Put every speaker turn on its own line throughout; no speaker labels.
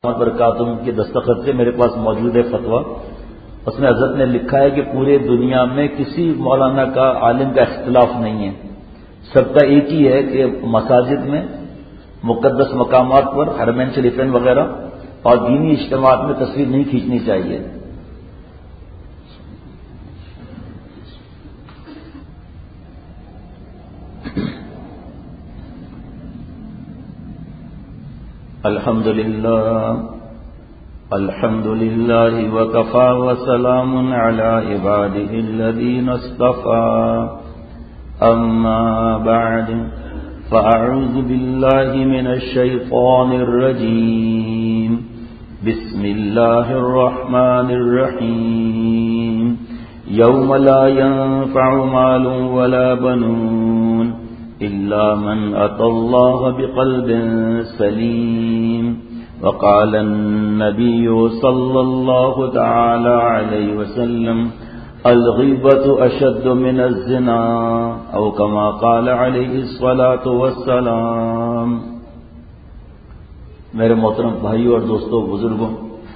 برکاتہ کے دستخط سے میرے پاس موجود ہے فتویٰ. اس میں حضرت نے لکھا ہے کہ پورے دنیا میں کسی مولانا کا عالم کا اختلاف نہیں ہے، سب کا ایک ہی ہے کہ مساجد میں مقدس مقامات پر حرمین شریفین وغیرہ اور دینی اجتماعات میں تصویر نہیں کھینچنی چاہیے. الحمد لله وكفى وسلام على عباده الذين اصطفى. أما بعد فأعوذ بالله من الشيطان الرجيم. بسم الله الرحمن الرحيم. يوم لا ينفع مال ولا بنون إلا من أتى الله بقلب سليم. وقال النبي صلى الله تعالى عليه وسلم الغيبة أشد من الزنا أو كما قال عليه الصلاة والسلام. میرے محترم بھائیوں اور دوستوں بزرگوں،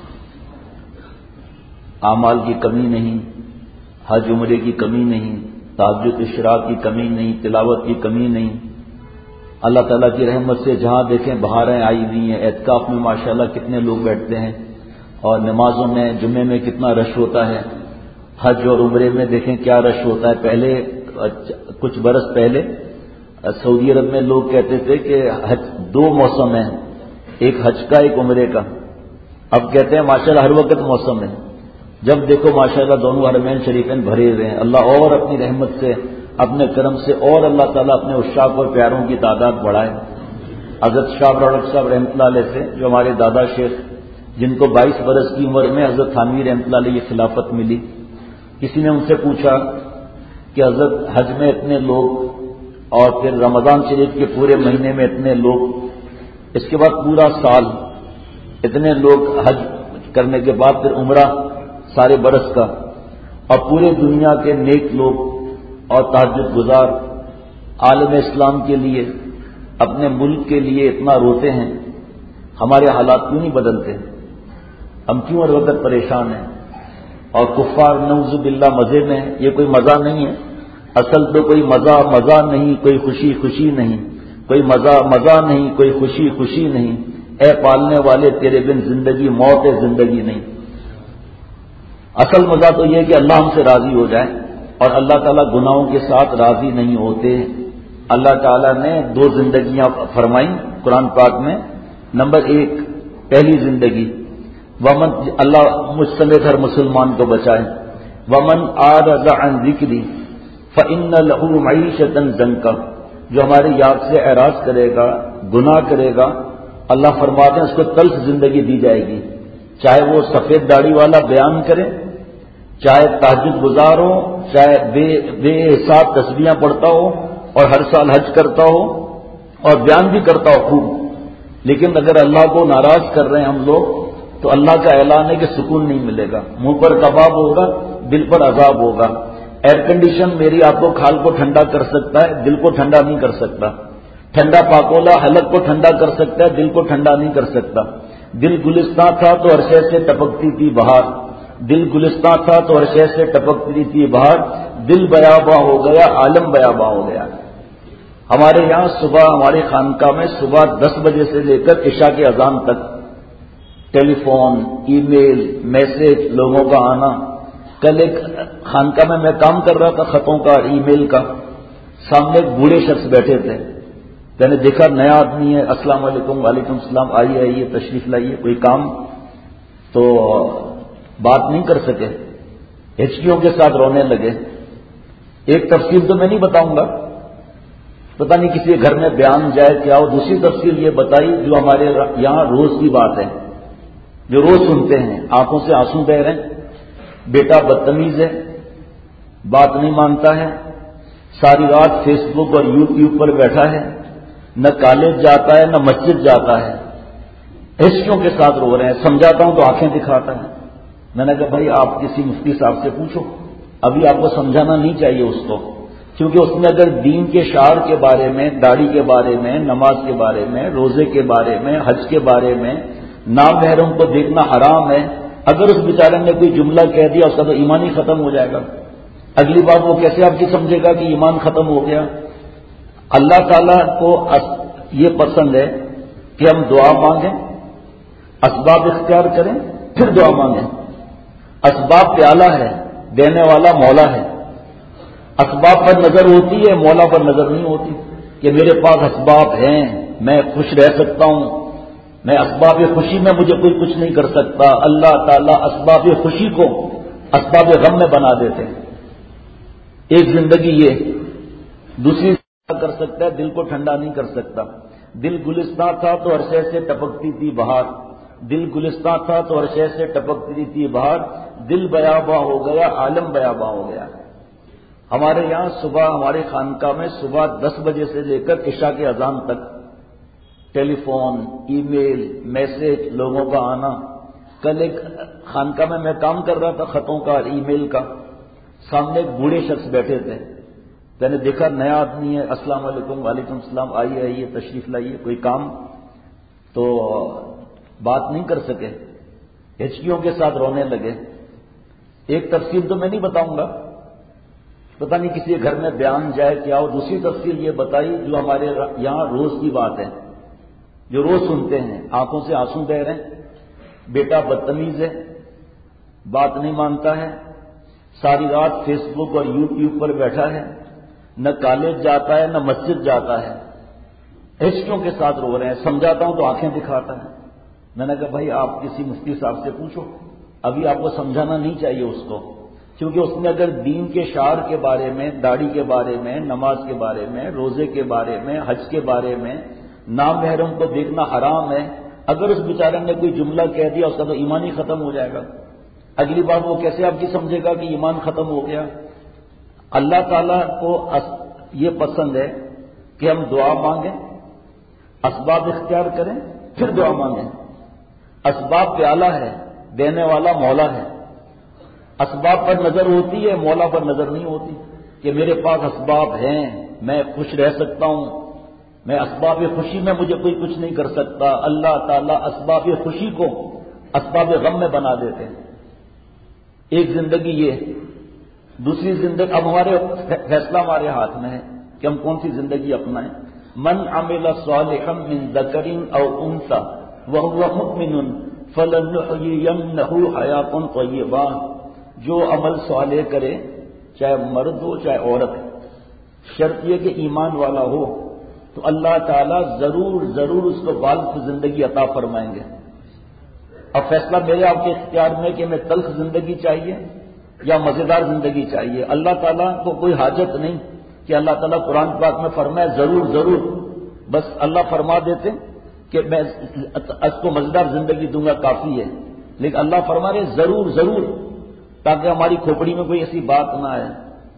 اعمال کی کمی نہیں، حج عمرے کی کمی نہیں، تہجد اشراق کی کمی نہیں، تلاوت کی کمی نہیں. اللہ تعالیٰ کی رحمت سے جہاں دیکھیں بہاریں آئی ہوئی ہیں. اعتکاف میں ماشاءاللہ کتنے لوگ بیٹھتے ہیں اور نمازوں میں جمعے میں کتنا رش ہوتا ہے. حج اور عمرے میں دیکھیں کیا رش ہوتا ہے. پہلے کچھ برس پہلے سعودی عرب میں لوگ کہتے تھے کہ حج دو موسم ہیں، ایک حج کا ایک عمرے کا. اب کہتے ہیں ماشاءاللہ ہر وقت موسم ہے. جب دیکھو ماشاءاللہ دونوں حرمین شریفین بھرے ہوئے ہیں. اللہ اور اپنی رحمت سے اپنے کرم سے اور اللہ تعالیٰ اپنے عشاق اور پیاروں کی تعداد بڑھائے. حضرت شاہ ابراہیم صاحب رحمۃ اللہ علیہ سے جو ہمارے دادا شیخ، جن کو 22 برس کی عمر میں حضرت تھانوی رحمۃ اللہ علیہ کی خلافت ملی، کسی نے ان سے پوچھا کہ حضرت حج میں اتنے لوگ اور پھر رمضان شریف کے پورے مہینے میں اتنے لوگ، اس کے بعد پورا سال اتنے لوگ حج کرنے کے بعد پھر عمرہ سارے برس کا، اور پورے دنیا کے نیک لوگ اور تہجد گزار عالم اسلام کے لیے اپنے ملک کے لیے اتنا روتے ہیں، ہمارے حالات کیوں نہیں بدلتے؟ ہم کیوں ہر وقت پریشان ہیں؟ اور کفار نعوذ باللہ مزے میں ہیں. یہ کوئی مزہ نہیں ہے، اصل تو کوئی مزہ نہیں، کوئی خوشی نہیں، کوئی مزہ نہیں، کوئی خوشی نہیں. اے پالنے والے تیرے بن زندگی موت ہے، زندگی نہیں. اصل مزہ تو یہ کہ اللہ ہم سے راضی ہو جائے، اور اللہ تعالیٰ گناہوں کے ساتھ راضی نہیں ہوتے. اللہ تعالیٰ نے 2 زندگیاں فرمائیں قرآن پاک میں. نمبر 1 پہلی زندگی، ومن، اللہ مجھ سمیت ہر مسلمان کو بچائے، ومن اعرض عن ذکری فإن له معیشۃ ضنکا، جو ہماری یاد سے اعراض کرے گا، گناہ کرے گا، اللہ فرماتے ہیں اس کو تلخ زندگی دی جائے گی. چاہے وہ سفید داڑھی والا بیان کرے، چاہے تہجد گزار ہو، چاہے بے حساب تسبیحاں پڑھتا ہو اور ہر سال حج کرتا ہو اور بیان بھی کرتا ہو خوب، لیکن اگر اللہ کو ناراض کر رہے ہیں ہم لوگ تو اللہ کا اعلان ہے کہ سکون نہیں ملے گا. منہ پر کباب ہوگا، دل پر عذاب ہوگا. ایئر کنڈیشن میری آپ کو کھال کو ٹھنڈا کر سکتا ہے، دل کو ٹھنڈا نہیں کر سکتا. ٹھنڈا پاکولا حلق کو ٹھنڈا کر سکتا ہے، دل کو ٹھنڈا نہیں کر سکتا. دل گلستان تھا تو ہر شے سے ٹپکتی تھی بہار، دل گلستان تھا تو ہر شے سے ٹپکتی تھی بہار. دل بیاباں ہو گیا، عالم بیاباں ہو گیا. ہمارے یہاں صبح ہمارے خانقاہ میں صبح 10 بجے سے لے کر عشاء کے اذان تک ٹیلی فون، ای میل، میسج لوگوں کا آنا. کل ایک خانقاہ میں کام کر رہا تھا، خطوں کا، ای میل کا. سامنے ایک بوڑھے شخص بیٹھے تھے، میں نے دیکھا نیا آدمی ہے، السلام علیکم. وعلیکم السلام، آئیے تشریف لائیے، کوئی کام؟ تو بات نہیں کر سکے، ہچکیوں کے ساتھ رونے لگے. ایک تفصیل تو میں نہیں بتاؤں گا، پتہ نہیں کسی گھر میں بیان جائے کیا ہو. دوسری تفصیل یہ بتائی جو ہمارے یہاں روز کی بات ہے، جو روز سنتے ہیں، آنکھوں سے آنسو بہ رہے ہیں. بیٹا بدتمیز ہے، بات نہیں مانتا ہے، ساری رات فیس بک اور یوٹیوب پر بیٹھا ہے، نہ کالج جاتا ہے نہ مسجد جاتا ہے. ہچکیوں کے ساتھ رو رہے ہیں. سمجھاتا ہوں تو آنکھیں دکھاتا ہے. میں نے کہا بھائی آپ کسی مفتی صاحب سے پوچھو، ابھی آپ کو سمجھانا نہیں چاہیے اس کو، کیونکہ اس میں اگر دین کے شعار کے بارے میں، داڑھی کے بارے میں، نماز کے بارے میں، روزے کے بارے میں، حج کے بارے میں، نامحرم کو دیکھنا حرام ہے، اگر اس بیچارے نے کوئی جملہ کہہ دیا اس کا تو ایمان ہی ختم ہو جائے گا۔ اگلی بات وہ کیسے آپ کی سمجھے گا کہ ایمان ختم ہو گیا؟ اللہ تعالیٰ کو یہ پسند ہے کہ ہم دعا مانگیں، اسباب اختیار کریں، پھر دعا مانگیں۔ اسباب پیالہ ہے، دینے والا مولا ہے۔ اسباب پر نظر ہوتی ہے، مولا پر نظر نہیں ہوتی کہ میرے پاس اسباب ہیں، میں خوش رہ سکتا ہوں، میں اسباب خوشی میں مجھے کوئی کچھ نہیں کر سکتا۔ اللہ تعالیٰ اسباب خوشی کو اسباب غم میں بنا دیتے ہیں۔ ایک زندگی یہ، دوسری کر سکتا ہے، دل کو ٹھنڈا نہیں کر سکتا۔ دل گلستان تھا تو ہر شے سے ٹپکتی تھی بہار، دل گلستان تھا تو ہر شے سے ٹپکتی تھی بہار، دل بیاباں ہو گیا، عالم بیاباں ہو گیا۔ ہمارے یہاں صبح ہمارے خانقاہ میں صبح 10 بجے سے لے کر عشاء کے اذان تک ٹیلی فون، ای میل، میسج، لوگوں کا آنا۔ کل ایک خانقاہ میں کام کر رہا تھا، خطوں کا، ای میل کا، سامنے ایک بوڑھے شخص بیٹھے تھے، میں نے دیکھا نیا آدمی ہے، السلام علیکم، وعلیکم السلام، آئیے آئیے تشریف لائیے، کوئی کام؟ تو بات نہیں کر سکے، ہچکیوں کے ساتھ رونے لگے۔ ایک تفصیل تو میں نہیں بتاؤں گا، پتہ نہیں کسی گھر میں بیان جائے کیا ہو۔ دوسری تفصیل یہ بتائی جو ہمارے یہاں روز کی بات ہے، جو روز سنتے ہیں، آنکھوں سے آنسو بہ رہے ہیں، بیٹا بدتمیز ہے، بات نہیں مانتا ہے، ساری رات فیس بک اور یوٹیوب پر بیٹھا ہے، نہ کالج جاتا ہے نہ مسجد جاتا ہے، ہچکیوں کے ساتھ رو رہے ہیں۔ سمجھاتا ہوں تو آنکھیں دکھاتا ہے۔ میں نے کہا بھائی آپ کسی مفتی صاحب سے پوچھو، ابھی آپ کو سمجھانا نہیں چاہیے اس کو، کیونکہ اس نے اگر دین کے شعار کے بارے میں، داڑھی کے بارے میں، نماز کے بارے میں، روزے کے بارے میں، حج کے بارے میں، نامحرم کو دیکھنا حرام ہے، اگر اس بیچارے نے کوئی جملہ کہہ دیا اس کا تو ایمان ہی ختم ہو جائے گا۔ اگلی بات وہ کیسے آپ کی سمجھے گا کہ ایمان ختم ہو گیا؟ اللہ تعالیٰ کو یہ پسند ہے کہ ہم دعا مانگیں، اسباب اختیار کریں، پھر دعا مانگیں۔ اسباب پیالہ ہے، دینے والا مولا ہے۔ اسباب پر نظر ہوتی ہے، مولا پر نظر نہیں ہوتی کہ میرے پاس اسباب ہیں، میں خوش رہ سکتا ہوں، میں اسباب خوشی میں مجھے کوئی کچھ نہیں کر سکتا۔ اللہ تعالیٰ اسباب خوشی کو اسباب غم میں بنا دیتے ہیں۔ ایک زندگی یہ، دوسری زندگی اب ہمارے فیصلہ ہمارے ہاتھ میں ہے کہ ہم کون سی زندگی اپنائیں۔ من عمل صالحا من ذکر او انثى وهو مؤمن فلنحيينه حیاۃ طیبہ، جو عمل صالح کرے، چاہے مرد ہو چاہے عورت، شرط یہ کہ ایمان والا ہو، تو اللہ تعالیٰ ضرور ضرور اس کو بالغ زندگی عطا فرمائیں گے۔ اب فیصلہ میرے آپ کے اختیار میں کہ میں تلخ زندگی چاہیے یا مزیدار زندگی چاہیے۔ اللہ تعالیٰ کو کوئی حاجت نہیں کہ اللہ تعالیٰ قرآن پاک میں فرمائے ضرور ضرور، بس اللہ فرما دیتے کہ میں اس کو مزیدار زندگی دوں گا کافی ہے، لیکن اللہ فرما رہے ضرور ضرور، تاکہ ہماری کھوپڑی میں کوئی ایسی بات نہ آئے۔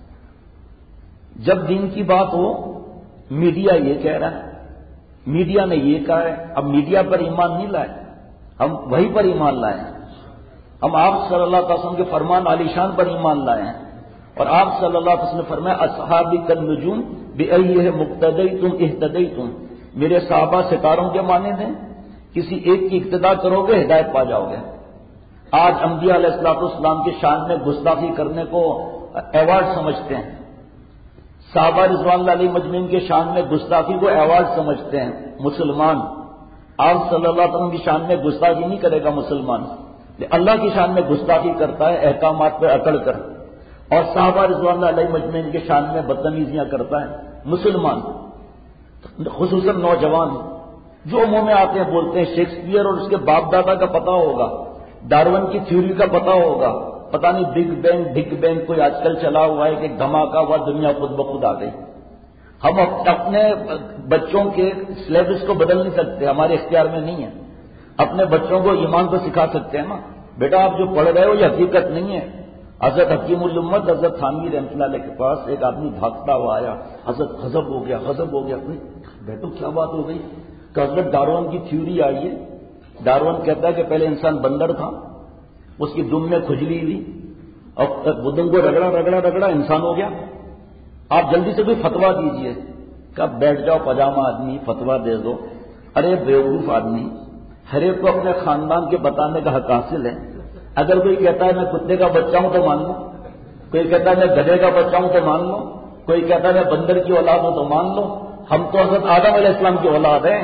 جب دین کی بات ہو، میڈیا یہ کہہ رہا ہے، میڈیا نے یہ کہا ہے، اب میڈیا پر ایمان نہیں لائے، ہم وہی پر ایمان لائے ہیں۔ ہم آپ صلی اللہ علیہ وسلم کے فرمان عالی شان پر ایمان لائے ہیں، اور آپ صلی اللہ علیہ وسلم نے فرمایا اصحابی کالنجوم بأیہم اقتدیتم اہتدیتم، میرے صحابہ ستاروں کے مانند ہیں، کسی ایک کی اقتداء کرو گے ہدایت پا جاؤ گے۔ آج انبیاء علیہ السلام کی شان میں گستاخی کرنے کو ایوارڈ سمجھتے ہیں، صحابہ رضوان اللہ علیہ مجمعین کے شان میں گستاخی کو ایوارڈ سمجھتے ہیں۔ مسلمان آپ صلی اللہ علیہ وسلم کی شان میں گستاخی نہیں کرے گا مسلمان، اللہ کی شان میں گستاخی کرتا ہے احکامات پہ اکڑ کر، اور صحابہ رضوان اللہ علیہ مجمعین کے شان میں بدتمیزیاں کرتا ہے مسلمان، خصوصاً نوجوان جو منہ میں آتے ہیں بولتے ہیں۔ شیکسپیئر اور اس کے باپ دادا کا پتہ ہوگا، ڈارون کی تھیوری کا پتہ ہوگا، پتہ نہیں بگ بینگ کوئی آج کل چلا ہوا ہے کہ دھماکہ ہوا، دنیا خود بخود آ گئی۔ ہم اپنے بچوں کے سلیبس کو بدل نہیں سکتے، ہمارے اختیار میں نہیں ہے۔ اپنے بچوں کو ایمان کو سکھا سکتے ہیں نا، بیٹا آپ جو پڑھ رہے ہو یہ حقیقت نہیں ہے۔ حضرت حکیم الامت حضرت تھانوی رحمۃ اللہ علیہ کے پاس ایک آدمی بھاگتا ہوا آیا، حضرت غضب ہو گیا بیٹو کیا بات ہو گئی؟ کہ حضرت ڈارون کی تھیوری آئی ہے، ڈارون کہتا ہے کہ پہلے انسان بندر تھا، اس کی دم میں کھجلی ہوئی اور بدن کو رگڑا انسان ہو گیا، آپ جلدی سے کوئی فتویٰ دیجئے۔ کہ بیٹھ جاؤ پاجامہ آدمی، فتویٰ دے دو۔ ارے بیوقوف آدمی، ہر ایک کو اپنے خاندان کے بتانے کا حق حاصل ہے. اگر کوئی کہتا ہے میں کتے کا بچہ ہوں تو مان لو، کوئی کہتا ہے میں گدھے کا بچہ ہوں تو مان لو، کوئی کہتا ہے میں بندر کی اولاد ہوں تو مان لو. ہم تو حضرت آدم علیہ السلام کی اولاد ہیں.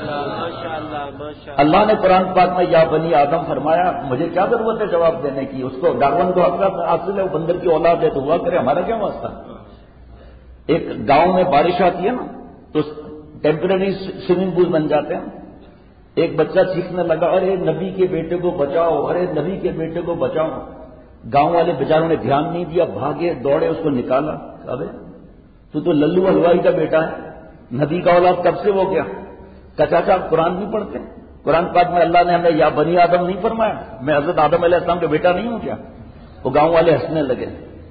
اللہ نے قرآن پاک میں یا بنی آدم فرمایا، مجھے کیا ضرورت ہے جواب دینے کی؟ اس کو ڈارون کو حق حاصل ہے، وہ بندر کی اولاد ہے تو ہوا کرے، ہمارا کیا واسطہ؟ ایک گاؤں میں بارش آتی ہے نا تو ٹیمپرری سوئمنگ پول بن جاتے ہیں. ایک بچہ چیخنے لگا، ارے نبی کے بیٹے کو بچاؤ، ارے نبی کے بیٹے کو بچاؤ. گاؤں والے بیچاروں نے دھیان نہیں دیا، بھاگے دوڑے، اس کو نکالا. ابے تو للو حلوائی کا بیٹا ہے، نبی کا اولاد کب سے ہو گیا؟ چاچا آپ قرآن نہیں پڑھتے؟ قرآن پاک میں اللہ نے ہمیں یا بنی آدم نہیں فرمایا؟ میں حضرت آدم علیہ السلام کا بیٹا نہیں ہوں کیا؟ وہ گاؤں والے ہنسنے لگے.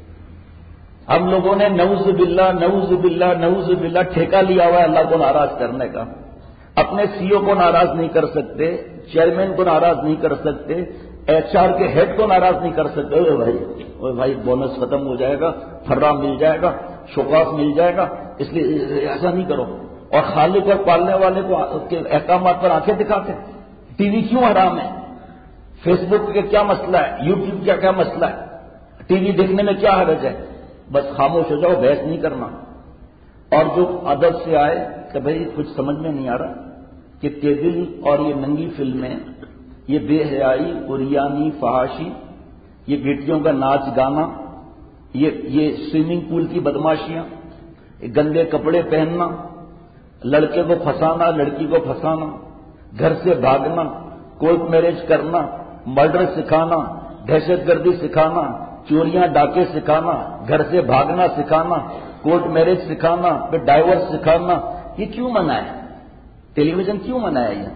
ہم لوگوں نے نعوذ باللہ نعوذ باللہ نعوذ باللہ ٹھیکہ لیا ہوا ہے اللہ کو ناراض کرنے کا. اپنے سی او کو ناراض نہیں کر سکتے، چیئرمین کو ناراض نہیں کر سکتے، ایچ آر کے ہیڈ کو ناراض نہیں کر سکتے. اوے بھائی بونس ختم ہو جائے گا، پھرا مل جائے گا، شوکاف مل جائے گا، اس لیے ایسا نہیں کرو. اور خالق اور پالنے والے کو اس کے احکامات پر آنکھیں دکھاتے. ٹی وی کیوں حرام ہے؟ فیس بک کا کیا مسئلہ ہے؟ یوٹیوب کا کیا مسئلہ ہے؟ ٹی وی دیکھنے میں کیا حرج ہے؟ بس خاموش ہو جاؤ، بحث نہیں کرنا. اور جو ادب سے آئے کہ بھئی کچھ سمجھ میں نہیں آ رہا کہ کیبل اور یہ ننگی فلمیں، یہ بے حیائی، عریانی، فحاشی، یہ بیٹیوں کا ناچ گانا، یہ سوئمنگ پول کی بدماشیاں، گندے کپڑے پہننا، لڑکے کو پھنسانا، لڑکی کو پھنسانا، گھر سے بھاگنا، کورٹ میرج کرنا، مرڈر سکھانا، دہشت گردی سکھانا، چوریاں ڈاکے سکھانا، گھر سے بھاگنا سکھانا، کورٹ میرج سکھانا، پھر ڈائیورس سکھانا، یہ کیوں منع ہے؟ ٹیلی ویژن کیوں منع ہے یہ؟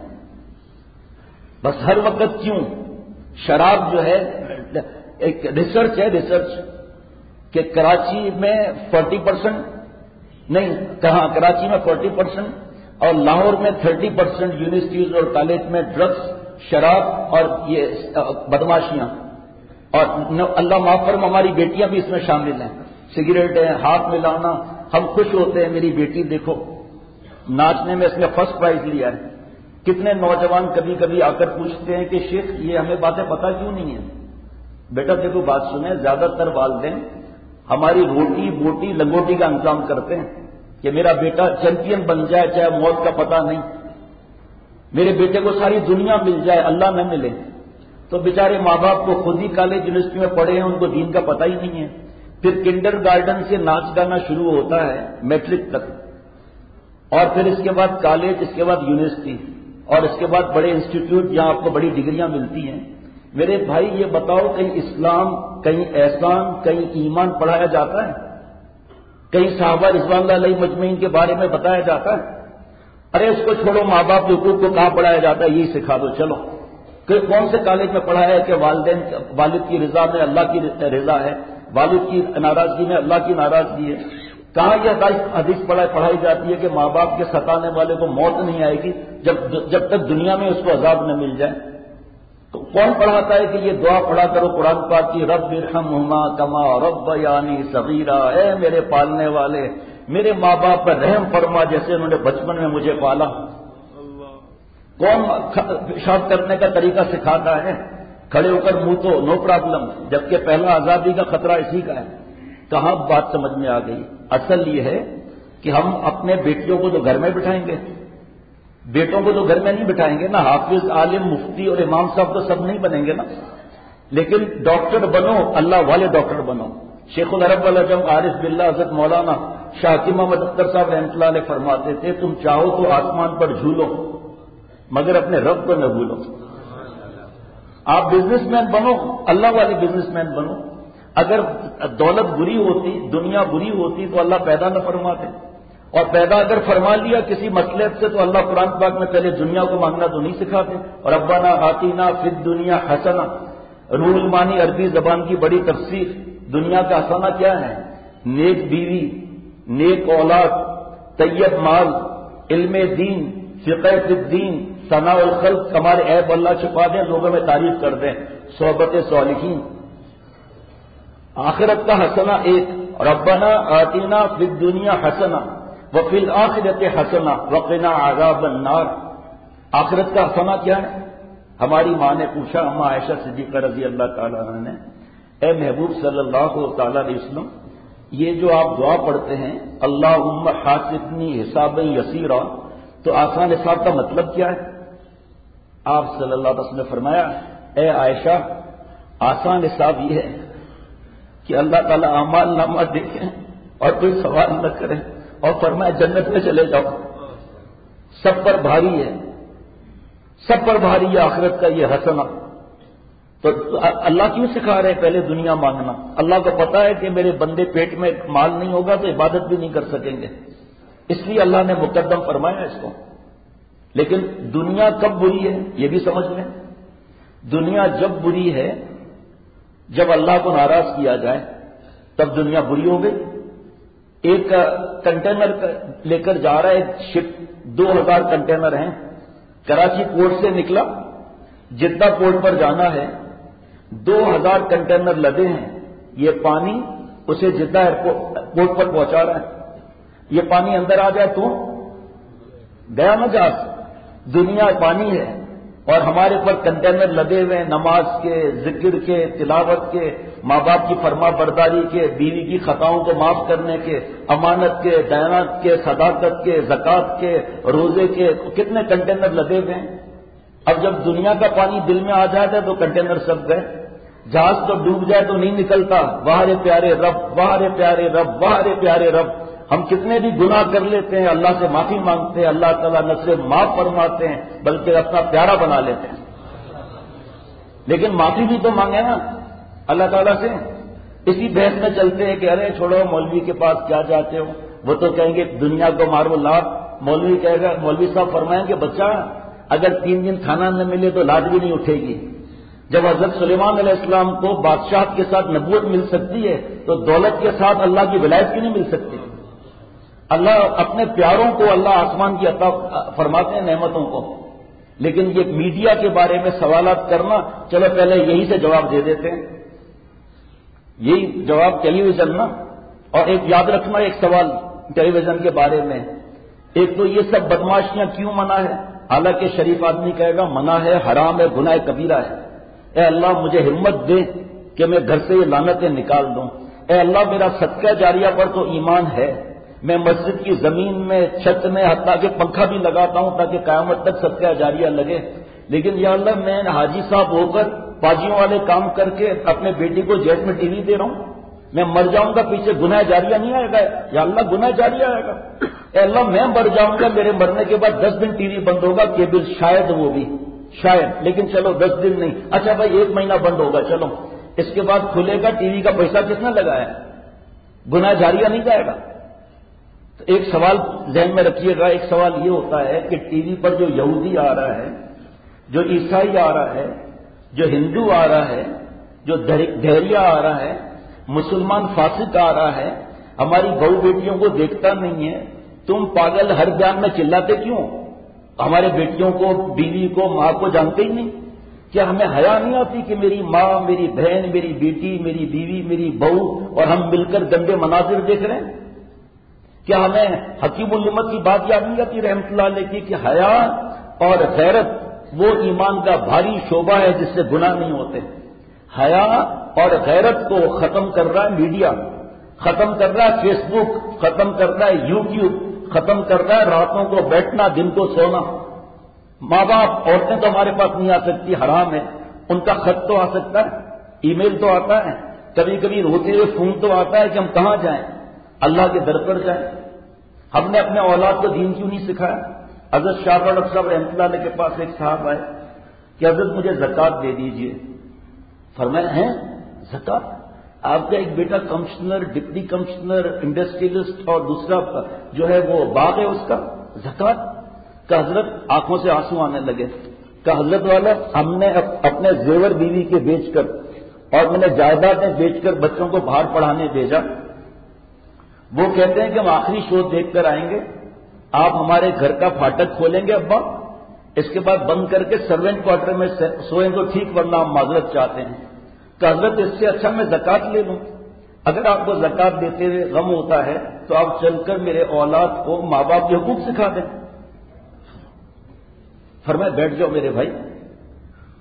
بس ہر وقت کیوں؟ شراب جو ہے، ایک ریسرچ ہے، ریسرچ کہ کراچی میں 40% نہیں، کہاں کراچی میں 40% اور لاہور میں 30% یونیورسٹیز اور کالج میں ڈرگس، شراب اور یہ بدماشیاں. اور اللہ معاف فرم ہماری بیٹیاں بھی اس میں شامل ہیں. سگریٹ ہے، ہاتھ ملانا، ہم خوش ہوتے ہیں میری بیٹی دیکھو ناچنے میں اس نے فرسٹ پرائز لیا ہے. کتنے نوجوان کبھی کبھی آ کر پوچھتے ہیں کہ شیخ یہ ہمیں باتیں پتہ کیوں نہیں ہیں؟ بیٹا دیکھو بات سنیں، زیادہ تر والدین ہماری روٹی بوٹی لنگوٹی کا انتظام کرتے ہیں کہ میرا بیٹا چیمپئن بن جائے، چاہے موت کا پتہ نہیں، میرے بیٹے کو ساری دنیا مل جائے، اللہ نہ ملے. تو بیچارے ماں باپ کو خود ہی کالج یونیورسٹی میں پڑھے ہیں، ان کو دین کا پتہ ہی نہیں ہے. پھر کنڈر گارڈن سے ناچ گانا شروع ہوتا ہے میٹرک تک، اور پھر اس کے بعد کالج، اس کے بعد یونیورسٹی، اور اس کے بعد بڑے انسٹیٹیوٹ جہاں آپ کو بڑی ڈگریاں ملتی ہیں. میرے بھائی یہ بتاؤ کہیں اسلام، کہیں احسان، کہیں ایمان پڑھایا جاتا ہے؟ کہیں صحابہ رضوان اللہ علیہ مجمعین کے بارے میں بتایا جاتا ہے؟ ارے اس کو چھوڑو، ماں باپ کے حقوق کو کہاں پڑھایا جاتا ہے؟ یہی سکھا دو. چلو کہ کون سے کالج میں پڑھایا ہے کہ والد کی رضا میں اللہ کی رضا ہے، والد کی ناراضگی میں اللہ کی ناراضگی ہے؟ کہاں یہ حدیث پڑھائی جاتی ہے کہ ماں باپ کے ستانے والے کو موت نہیں آئے گی جب تک دنیا میں اس کو عذاب نہ مل جائے؟ تو کون پڑھاتا ہے کہ یہ دعا پڑھا کرو قرآن پاک کی، رب ارحمہما کما ربیانی صغیرا، اے میرے پالنے والے میرے ماں باپ پر رحم فرما جیسے انہوں نے بچپن میں مجھے پالا. کون پیشاب کرنے کا طریقہ سکھاتا ہے؟ کھڑے ہو کر منہ تو نو پرابلم، جبکہ پہلا آزادی کا خطرہ اسی کا ہے. کہاں بات سمجھ میں آ گئی؟ اصل یہ ہے کہ ہم اپنے بیٹیوں کو تو گھر میں بٹھائیں گے، بیٹوں کو تو گھر میں نہیں بٹھائیں گے نا. حافظ، عالم، مفتی اور امام صاحب تو سب نہیں بنیں گے نا، لیکن ڈاکٹر بنو، اللہ والے ڈاکٹر بنو. شیخ العرب والعجم عارف باللہ حضرت مولانا شاہ حکیم محمد اختر صاحب رحمۃ اللہ علیہ فرماتے تھے تم چاہو تو آسمان پر جھولو مگر اپنے رب کو نہ بھولو. آپ بزنس مین بنو، اللہ والے بزنس مین بنو. اگر دولت بری ہوتی، دنیا بری ہوتی تو اللہ پیدا نہ فرماتے، اور پیدا اگر فرما لیا کسی مصلحت سے تو اللہ قرآن پاک میں پہلے دنیا کو مانگنا تو نہیں سکھاتے. اور ربنا آتینا فی الدنیا حسنہ، روح المانی عربی زبان کی بڑی تفسیر. دنیا کا حسنہ کیا ہے؟ نیک بیوی، نیک اولاد، طیب مال، علم دین، فقہ فی الدین، ثناء الخلق، ہمارے عیب اللہ چھپا دیں، لوگوں میں تعریف کر دیں، صحبت صالحین. آخرت کا حسنہ ایک، ربنا آتینا فی الدنیا حسنہ وفی الآخرۃ حسنہ وقنا عذاب النار. آخرت کا حسنہ کیا ہے؟ ہماری ماں نے پوچھا اما عائشہ صدیقہ رضی اللہ تعالیٰ عنہ نے، اے محبوب صلی اللہ تعالیٰ علیہ وسلم، یہ جو آپ دعا پڑھتے ہیں اللہم حاسبنی حسابا یسیرا، تو آسان حساب کا مطلب کیا ہے؟ آپ صلی اللہ علیہ وسلم نے فرمایا، اے عائشہ، آسان حساب یہ ہے کہ اللہ تعالیٰ اعمال نامہ دیکھیں اور کوئی سوال نہ کریں اور فرمائے جنت میں چلے جاؤ۔ سب پر بھاری ہے، سب پر بھاری ہے آخرت کا یہ حسنہ۔ تو اللہ کیوں سکھا رہے ہیں پہلے دنیا مانگنا؟ اللہ کو پتا ہے کہ میرے بندے پیٹ میں مال نہیں ہوگا تو عبادت بھی نہیں کر سکیں گے، اس لیے اللہ نے مقدم فرمایا اس کو۔ لیکن دنیا کب بری ہے یہ بھی سمجھ لیں۔ دنیا جب بری ہے جب اللہ کو ناراض کیا جائے تب دنیا بری ہو گئی۔ ایک کنٹینر لے کر جا رہا ہے ایک شپ، 2000 کنٹینر ہیں، کراچی پورٹ سے نکلا، جدہ پورٹ پر جانا ہے، 2000 کنٹینر لدے ہیں، یہ پانی اسے جدہ پورٹ پر پہنچا رہا ہے۔ یہ پانی اندر آ جائے تو گیا نہ جا۔ دنیا پانی ہے اور ہمارے پر کنٹینر لدے ہوئے ہیں، نماز کے، ذکر کے، تلاوت کے، ماں باپ کی فرما برداری کے، بیوی کی خطاؤں کو معاف کرنے کے، امانت کے، دیانت کے، صداقت کے، زکوٰۃ کے، روزے کے، کتنے کنٹینر لدے ہوئے ہیں۔ اب جب دنیا کا پانی دل میں آ جاتا ہے تو کنٹینر سب گئے۔ جہاز تو ڈوب جائے تو نہیں نکلتا، واہ رے پیارے رب، واہ رے پیارے رب، واہ رے پیارے رب۔ ہم کتنے بھی گناہ کر لیتے ہیں، اللہ سے معافی مانگتے ہیں، اللہ تعالیٰ نہ صرف معاف فرماتے ہیں بلکہ اپنا پیارا بنا لیتے ہیں۔ لیکن معافی بھی تو مانگے نا اللہ تعالیٰ سے۔ اسی بحث میں چلتے ہیں کہ ارے چھوڑو مولوی کے پاس کیا جاتے ہو، وہ تو کہیں گے دنیا کو مارو لاٹ۔ مولوی کہے گا، مولوی صاحب فرمائیں گے بچہ اگر 3 دن کھانا نہ ملے تو لاٹ بھی نہیں اٹھے گی۔ جب حضرت سلیمان علیہ السلام کو بادشاہت کے ساتھ نبوت مل سکتی ہے تو دولت کے ساتھ اللہ کی ولایت کیوں نہیں مل سکتی؟ اللہ اپنے پیاروں کو اللہ آسمان کی عطا فرماتے ہیں نعمتوں کو۔ لیکن یہ میڈیا کے بارے میں سوالات کرنا، چلو پہلے یہی سے جواب دے دیتے ہیں، یہی جواب ٹیلی ویژن نا۔ اور ایک یاد رکھنا ایک سوال ٹیلی ویژن کے بارے میں، ایک تو یہ سب بدماشیاں کیوں منع ہے؟ حالانکہ شریف آدمی کہے گا منع ہے، حرام ہے، گناہ کبیرہ ہے۔ اے اللہ مجھے ہمت دے کہ میں گھر سے یہ لعنتیں نکال دوں۔ اے اللہ میرا صدقہ جاریہ پر تو ایمان ہے، میں مسجد کی زمین میں، چھت میں، حتیٰ کہ پنکھا بھی لگاتا ہوں تاکہ قیامت تک صدقہ جاریہ لگے، لیکن یا اللہ میں حاجی صاحب ہو کر پاجیوں والے کام کر کے اپنے بیٹی کو جیٹ میں ٹی وی دے رہا ہوں، میں مر جاؤں گا پیچھے گناہ جاریہ نہیں آئے گا؟ یا اللہ گناہ جاریہ آئے گا؟ اے اللہ میں مر جاؤں گا، میرے مرنے کے بعد 10 دن ٹی وی بند ہوگا، کیبل شاید، وہ بھی شاید، لیکن چلو 10 دن نہیں، اچھا بھائی 1 مہینہ بند ہوگا، چلو اس کے بعد کھلے گا، ٹی وی کا پیسہ کس نے لگایا؟ گناہ جاریہ نہیں جائے گا؟ تو ایک سوال ذہن میں رکھیے گا، ایک سوال یہ ہوتا ہے کہ ٹی وی پر جو یہودی آ رہا ہے، جو عیسائی آ رہا ہے، جو ہندو آ رہا ہے، جو دہریہ آ رہا ہے، مسلمان فاسق آ رہا ہے، ہماری بہو بیٹیوں کو دیکھتا نہیں ہے، تم پاگل ہر بیان میں چلاتے کیوں؟ ہمارے بیٹیوں کو، بیوی کو، ماں کو جانتے ہی نہیں؟ کیا ہمیں حیا نہیں آتی کہ میری ماں، میری بہن، میری بیٹی، میری بیوی، میری بہو اور ہم مل کر گندے مناظر دیکھ رہے ہیں؟ کیا ہمیں حکیم الامت کی بات یاد نہیں آتی رحمۃ اللہ علیہ کی کہ حیا اور غیرت وہ ایمان کا بھاری شعبہ ہے جس سے گناہ نہیں ہوتے؟ حیا اور غیرت کو ختم کر رہا ہے میڈیا، ختم کر رہا ہے فیس بک، ختم کر رہا ہے یوٹیوب، ختم کر رہا ہے راتوں کو بیٹھنا، دن کو سونا۔ ماں باپ، عورتیں تو ہمارے پاس نہیں آ سکتی، حرام ہے، ان کا خط تو آ سکتا ہے، ای میل تو آتا ہے، کبھی کبھی روتے ہوئے فون تو آتا ہے کہ ہم کہاں جائیں؟ اللہ کے در پر جائیں۔ ہم نے اپنے اولاد کو دین کیوں نہیں سکھایا؟ حضرت شاہ ڈاکٹر صاحب رحمۃ اللہ علیہ کے پاس ایک صاحب آئے کہ حضرت مجھے زکوٰۃ دے دیجئے۔ فرمایا ہیں زکوٰۃ؟ آپ کا ایک بیٹا کمشنر، ڈپٹی کمشنر، انڈسٹریلسٹ اور دوسرا جو ہے وہ باغ ہے اس کا، زکوٰۃ کا؟ حضرت آنکھوں سے آنسو آنے لگے۔ کہ حضرت والا ہم نے اپنے زیور بیوی کے بیچ کر اور میں نے جائیدادیں بیچ کر بچوں کو باہر پڑھانے بھیجا، وہ کہتے ہیں کہ ہم آخری شو دیکھ کر آئیں گے، آپ ہمارے گھر کا پھاٹک کھولیں گے ابا، اس کے بعد بند کر کے سروینٹ کوارٹر میں سوئیں تو ٹھیک، ورنہ ہم معذرت چاہتے ہیں۔ کہ حضرت اس سے اچھا میں زکوٰۃ لے لوں۔ اگر آپ کو زکوٰۃ دیتے ہوئے غم ہوتا ہے تو آپ چل کر میرے اولاد کو ماں باپ کے حقوق سکھا دیں۔ فرمایا بیٹھ جاؤ میرے بھائی،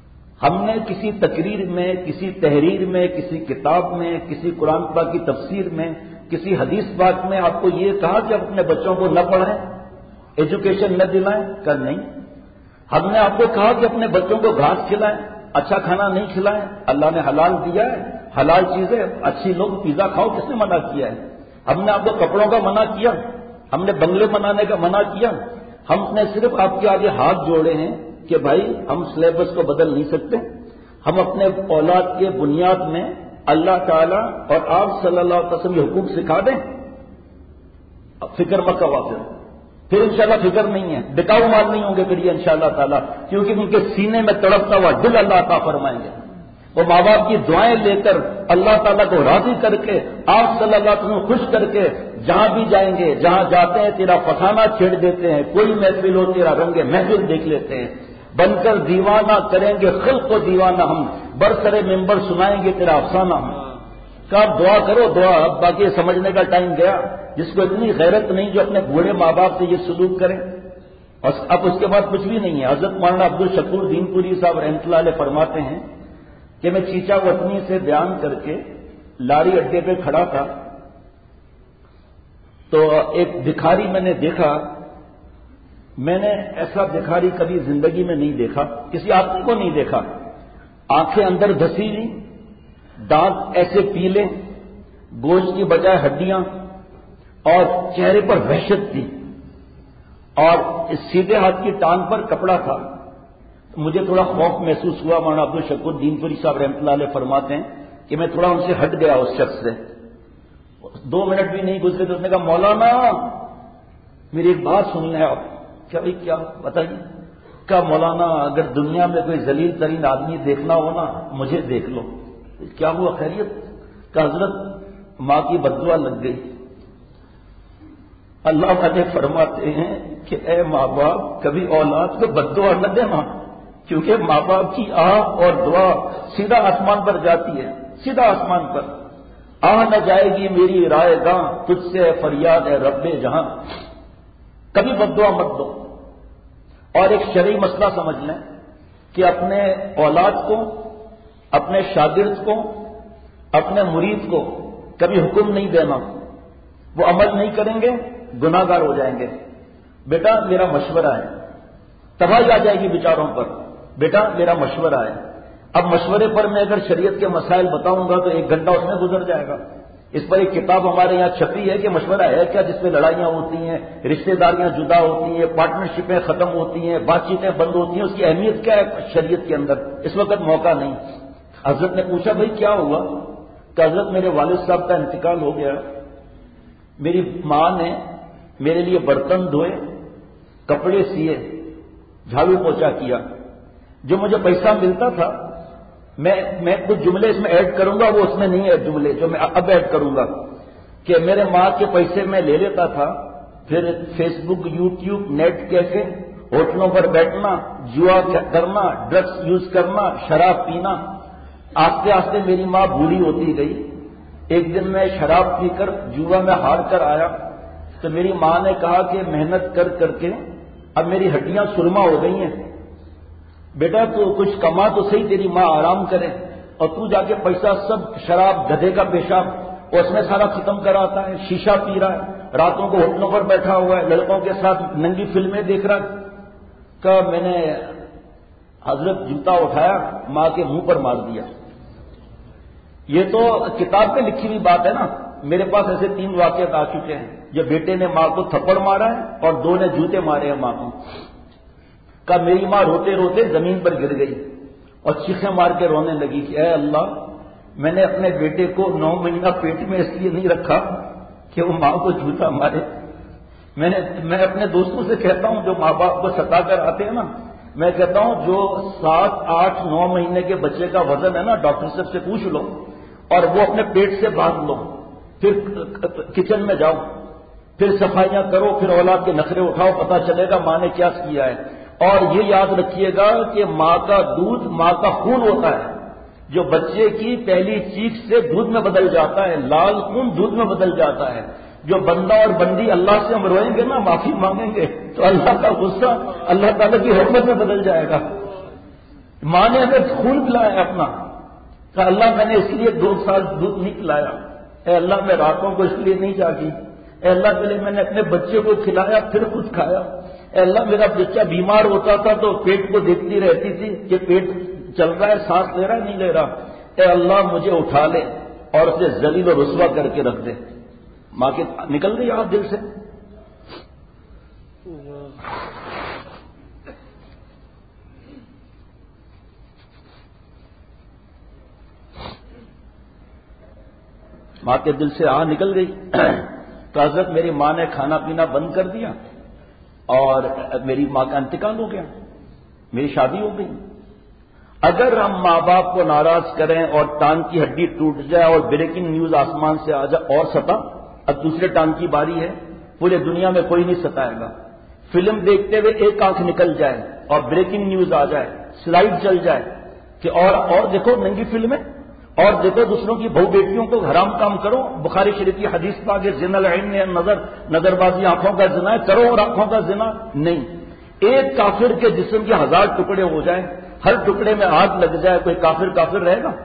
ہم نے کسی تقریر میں، کسی تحریر میں، کسی کتاب میں، کسی قرآن پاک کی تفسیر میں، کسی حدیث پاک میں آپ کو یہ کہا کہ اپنے بچوں کو نہ پڑھائیں، ایجوکیشن نہ دلائیں؟ کر نہیں۔ ہم نے آپ کو کہا کہ اپنے بچوں کو گھاس کھلائیں، اچھا کھانا نہیں کھلائیں؟ اللہ نے حلال دیا ہے، حلال چیزیں اچھی لوگ پیزا کھاؤ، کس نے منع کیا ہے؟ ہم نے آپ کو کپڑوں کا منع کیا؟ ہم نے بنگلے بنانے کا منع کیا؟ ہم نے صرف آپ کے آگے ہاتھ جوڑے ہیں کہ بھائی ہم سلیبس کو بدل نہیں سکتے، ہم اپنے اولاد کے بنیاد میں اللہ تعالیٰ اور آپ صلی اللہ علیہ وسلم یہ حقوق سکھا دیں، فکر مکہ وافر، پھر انشاءاللہ فکر نہیں ہے، بکاؤ مال نہیں ہوں گے پھر یہ انشاءاللہ تعالیٰ، کیونکہ ان کے سینے میں تڑپتا ہوا دل اللہ عطا فرمائیں گے۔ وہ ماں باپ کی دعائیں لے کر اللہ تعالیٰ کو راضی کر کے، آپ صلی اللہ علیہ وسلم خوش کر کے جہاں بھی جائیں گے، جہاں جاتے ہیں تیرا فسانہ چھیڑ دیتے ہیں، کوئی محفل ہو تیرا رنگ محفل دیکھ لیتے ہیں، بن کر دیوانہ کریں گے خلق کو دیوانہ ہم، برسر ممبر سنائیں گے تیرا افسانہ ہم۔ کہ آپ دعا کرو، دعا، باقی یہ سمجھنے کا ٹائم گیا، جس کو اتنی غیرت نہیں جو اپنے بوڑھے ماں باپ سے یہ سلوک کریں، اور اب اس کے بعد کچھ بھی نہیں ہے۔ حضرت مولانا عبدالشکور دین پوری صاحب رحمۃ اللہ علیہ فرماتے ہیں کہ میں چیچا وطنی سے بیان کر کے لاری اڈے پہ کھڑا تھا، تو ایک بھکاری میں نے دیکھا، میں نے ایسا بھکاری کبھی زندگی میں نہیں دیکھا، کسی آدمی کو نہیں دیکھا، آنکھیں اندر دھسی ہوئی، دانت ایسے پیلے، گوشت کی بجائے ہڈیاں، اور چہرے پر وحشت تھی، اور اس سیدھے ہاتھ کی ٹانگ پر کپڑا تھا۔ مجھے تھوڑا خوف محسوس ہوا۔ مولانا عبدالشکور دین پوری صاحب رحمۃ اللہ علیہ فرماتے ہیں کہ میں تھوڑا ان سے ہٹ گیا، اس شخص سے 2 منٹ بھی نہیں گزرے تو اس نے کہا مولانا میری ایک بات سن لیں آپ۔ کیا بھائی کیا بتائیے؟ کہا مولانا اگر دنیا میں کوئی ذلیل ترین آدمی دیکھنا ہو نا مجھے دیکھ لو۔ کیا ہوا خیریت؟ کہ حضرت ماں کی بددعا لگ گئی۔ اللہ تعالی فرماتے ہیں کہ اے ماں باپ کبھی اولاد کو بددعا نہ دینا، کیونکہ ماں باپ کی آہ اور دعا سیدھا آسمان پر جاتی ہے، سیدھا آسمان پر۔ آہ نہ جائے گی میری رائے گاں، تجھ سے فریاد ہے رب جہاں۔ کبھی بددعا مت دو۔ اور ایک شرعی مسئلہ سمجھ لیں کہ اپنے اولاد کو، اپنے شاگرد کو، اپنے مرید کو کبھی حکم نہیں دینا، وہ عمل نہیں کریں گے گناہ گار ہو جائیں گے۔ بیٹا میرا مشورہ ہے، تباہی آ جائے گی بیچاروں پر، بیٹا میرا مشورہ ہے۔ اب مشورے پر میں اگر شریعت کے مسائل بتاؤں گا تو 1 گھنٹہ اس میں گزر جائے گا۔ اس پر ایک کتاب ہمارے یہاں چھپی ہے کہ مشورہ ہے کیا، جس پہ لڑائیاں ہوتی ہیں، رشتہ داریاں جدا ہوتی ہیں، پارٹنرشپیں ختم ہوتی ہیں، بات چیتیں بند ہوتی ہیں، اس کی اہمیت کیا ہے شریعت کے اندر؟ اس وقت موقع نہیں۔ حضرت نے پوچھا بھائی کیا ہوا؟ کہ حضرت میرے والد صاحب کا انتقال ہو گیا، میری ماں نے میرے لیے برتن دھوئے، کپڑے سیے، جھاڑو پوچھا کیا، جو مجھے پیسہ ملتا تھا میں کچھ جملے اس میں ایڈ کروں گا، وہ اس میں نہیں ہے جملے جو میں اب ایڈ کروں گا، کہ میرے ماں کے پیسے میں لے لیتا تھا، پھر Facebook, YouTube, net cafe, ہوٹلوں پر بیٹھنا، جوا کرنا، ڈرگس یوز کرنا، شراب پینا۔ آہستہ آہستہ میری ماں بوڑھی ہوتی گئی۔ ایک دن میں شراب پی کر جوا میں ہار کر آیا تو میری ماں نے کہا کہ محنت کر کر کے اب میری ہڈیاں سرما ہو گئی ہیں، بیٹا تو کچھ کما تو صحیح، تیری ماں آرام کرے، اور تو جا کے پیسہ سب شراب، گدھے کا پیشاب اور اس میں سارا ختم کراتا ہے، شیشہ پی رہا ہے، راتوں کو ہوٹلوں پر بیٹھا ہوا ہے، لڑکوں کے ساتھ ننگی فلمیں دیکھ رہا ہے۔ کہ میں نے حضرت جوتا اٹھایا، ماں کے منہ پر مار دیا۔ یہ تو کتاب پہ لکھی ہوئی بات ہے نا، میرے پاس ایسے 3 واقعات آ چکے ہیں، جو بیٹے نے ماں کو تھپڑ مارا ہے اور 2 نے جوتے مارے ہیں ماں کو۔ کہ میری ماں روتے روتے زمین پر گر گئی اور چیخیں مار کے رونے لگی کہ اے اللہ، میں نے اپنے بیٹے کو 9 مہینہ پیٹ میں اس لیے نہیں رکھا کہ وہ ماں کو جوتا مارے۔ میں اپنے دوستوں سے کہتا ہوں جو ماں باپ کو ستا کر آتے ہیں نا، میں کہتا ہوں جو 7، 8، 9 مہینے کے بچے کا وزن ہے نا، ڈاکٹر صاحب سے پوچھ لو اور وہ اپنے پیٹ سے باندھ لو، پھر کچن میں جاؤ، پھر صفائیاں کرو، پھر اولاد کے نخرے اٹھاؤ، پتہ چلے گا ماں نے کیا کیا ہے۔ اور یہ یاد رکھیے گا کہ ماں کا دودھ ماں کا خون ہوتا ہے، جو بچے کی پہلی چیخ سے دودھ میں بدل جاتا ہے، لال خون دودھ میں بدل جاتا ہے۔ جو بندہ اور بندی اللہ سے ہم روئیں گے نا، معافی مانگیں گے، تو اللہ کا غصہ اللہ تعالیٰ کی رحمت میں بدل جائے گا۔ ماں نے ہمیں خون پلایا اپنا، کہا اللہ میں نے اس لیے 2 سال دودھ نہیں پلایا، اے اللہ میں راتوں کو اس لیے نہیں جاگی، اے اللہ پہلے میں نے اپنے بچے کو کھلایا پھر خود کھایا، اے اللہ میرا بچہ بیمار ہوتا تھا تو پیٹ کو دیکھتی رہتی تھی کہ پیٹ چل رہا ہے، سانس لے رہا ہے نہیں لے رہا، اے اللہ مجھے اٹھا لے اور اسے ذلیل و رسوا کر کے رکھ دے۔ ماں کے نکل گئی آپ دل سے۔ ماں کے دل سے نکل گئی تو حضرت میری ماں نے کھانا پینا بند کر دیا اور میری ماں کا انتقال ہو گیا، میری شادی ہو گئی۔ اگر ہم ماں باپ کو ناراض کریں اور ٹانگ کی ہڈی ٹوٹ جائے اور بریکنگ نیوز آسمان سے آ جائے اور ستا، اب دوسرے ٹانگ کی باری ہے، پورے دنیا میں کوئی نہیں ستائے گا۔ فلم دیکھتے ہوئے ایک آنکھ نکل جائے اور بریکنگ نیوز آ جائے، سلائڈ چل جائے کہ اور دیکھو ننگی فلمیں، اور دیکھو دوسروں کی بہو بیٹیوں کو حرام کام کرو، بخاری شریف کی حدیث پا کہ زنا العین نظر بازی آنکھوں کا زنا ہے، کرو اور آنکھوں کا زنا نہیں۔ ایک کافر کے جسم کے 1000 ٹکڑے ہو جائیں، ہر ٹکڑے میں آگ لگ جائے، کوئی کافر رہے گا؟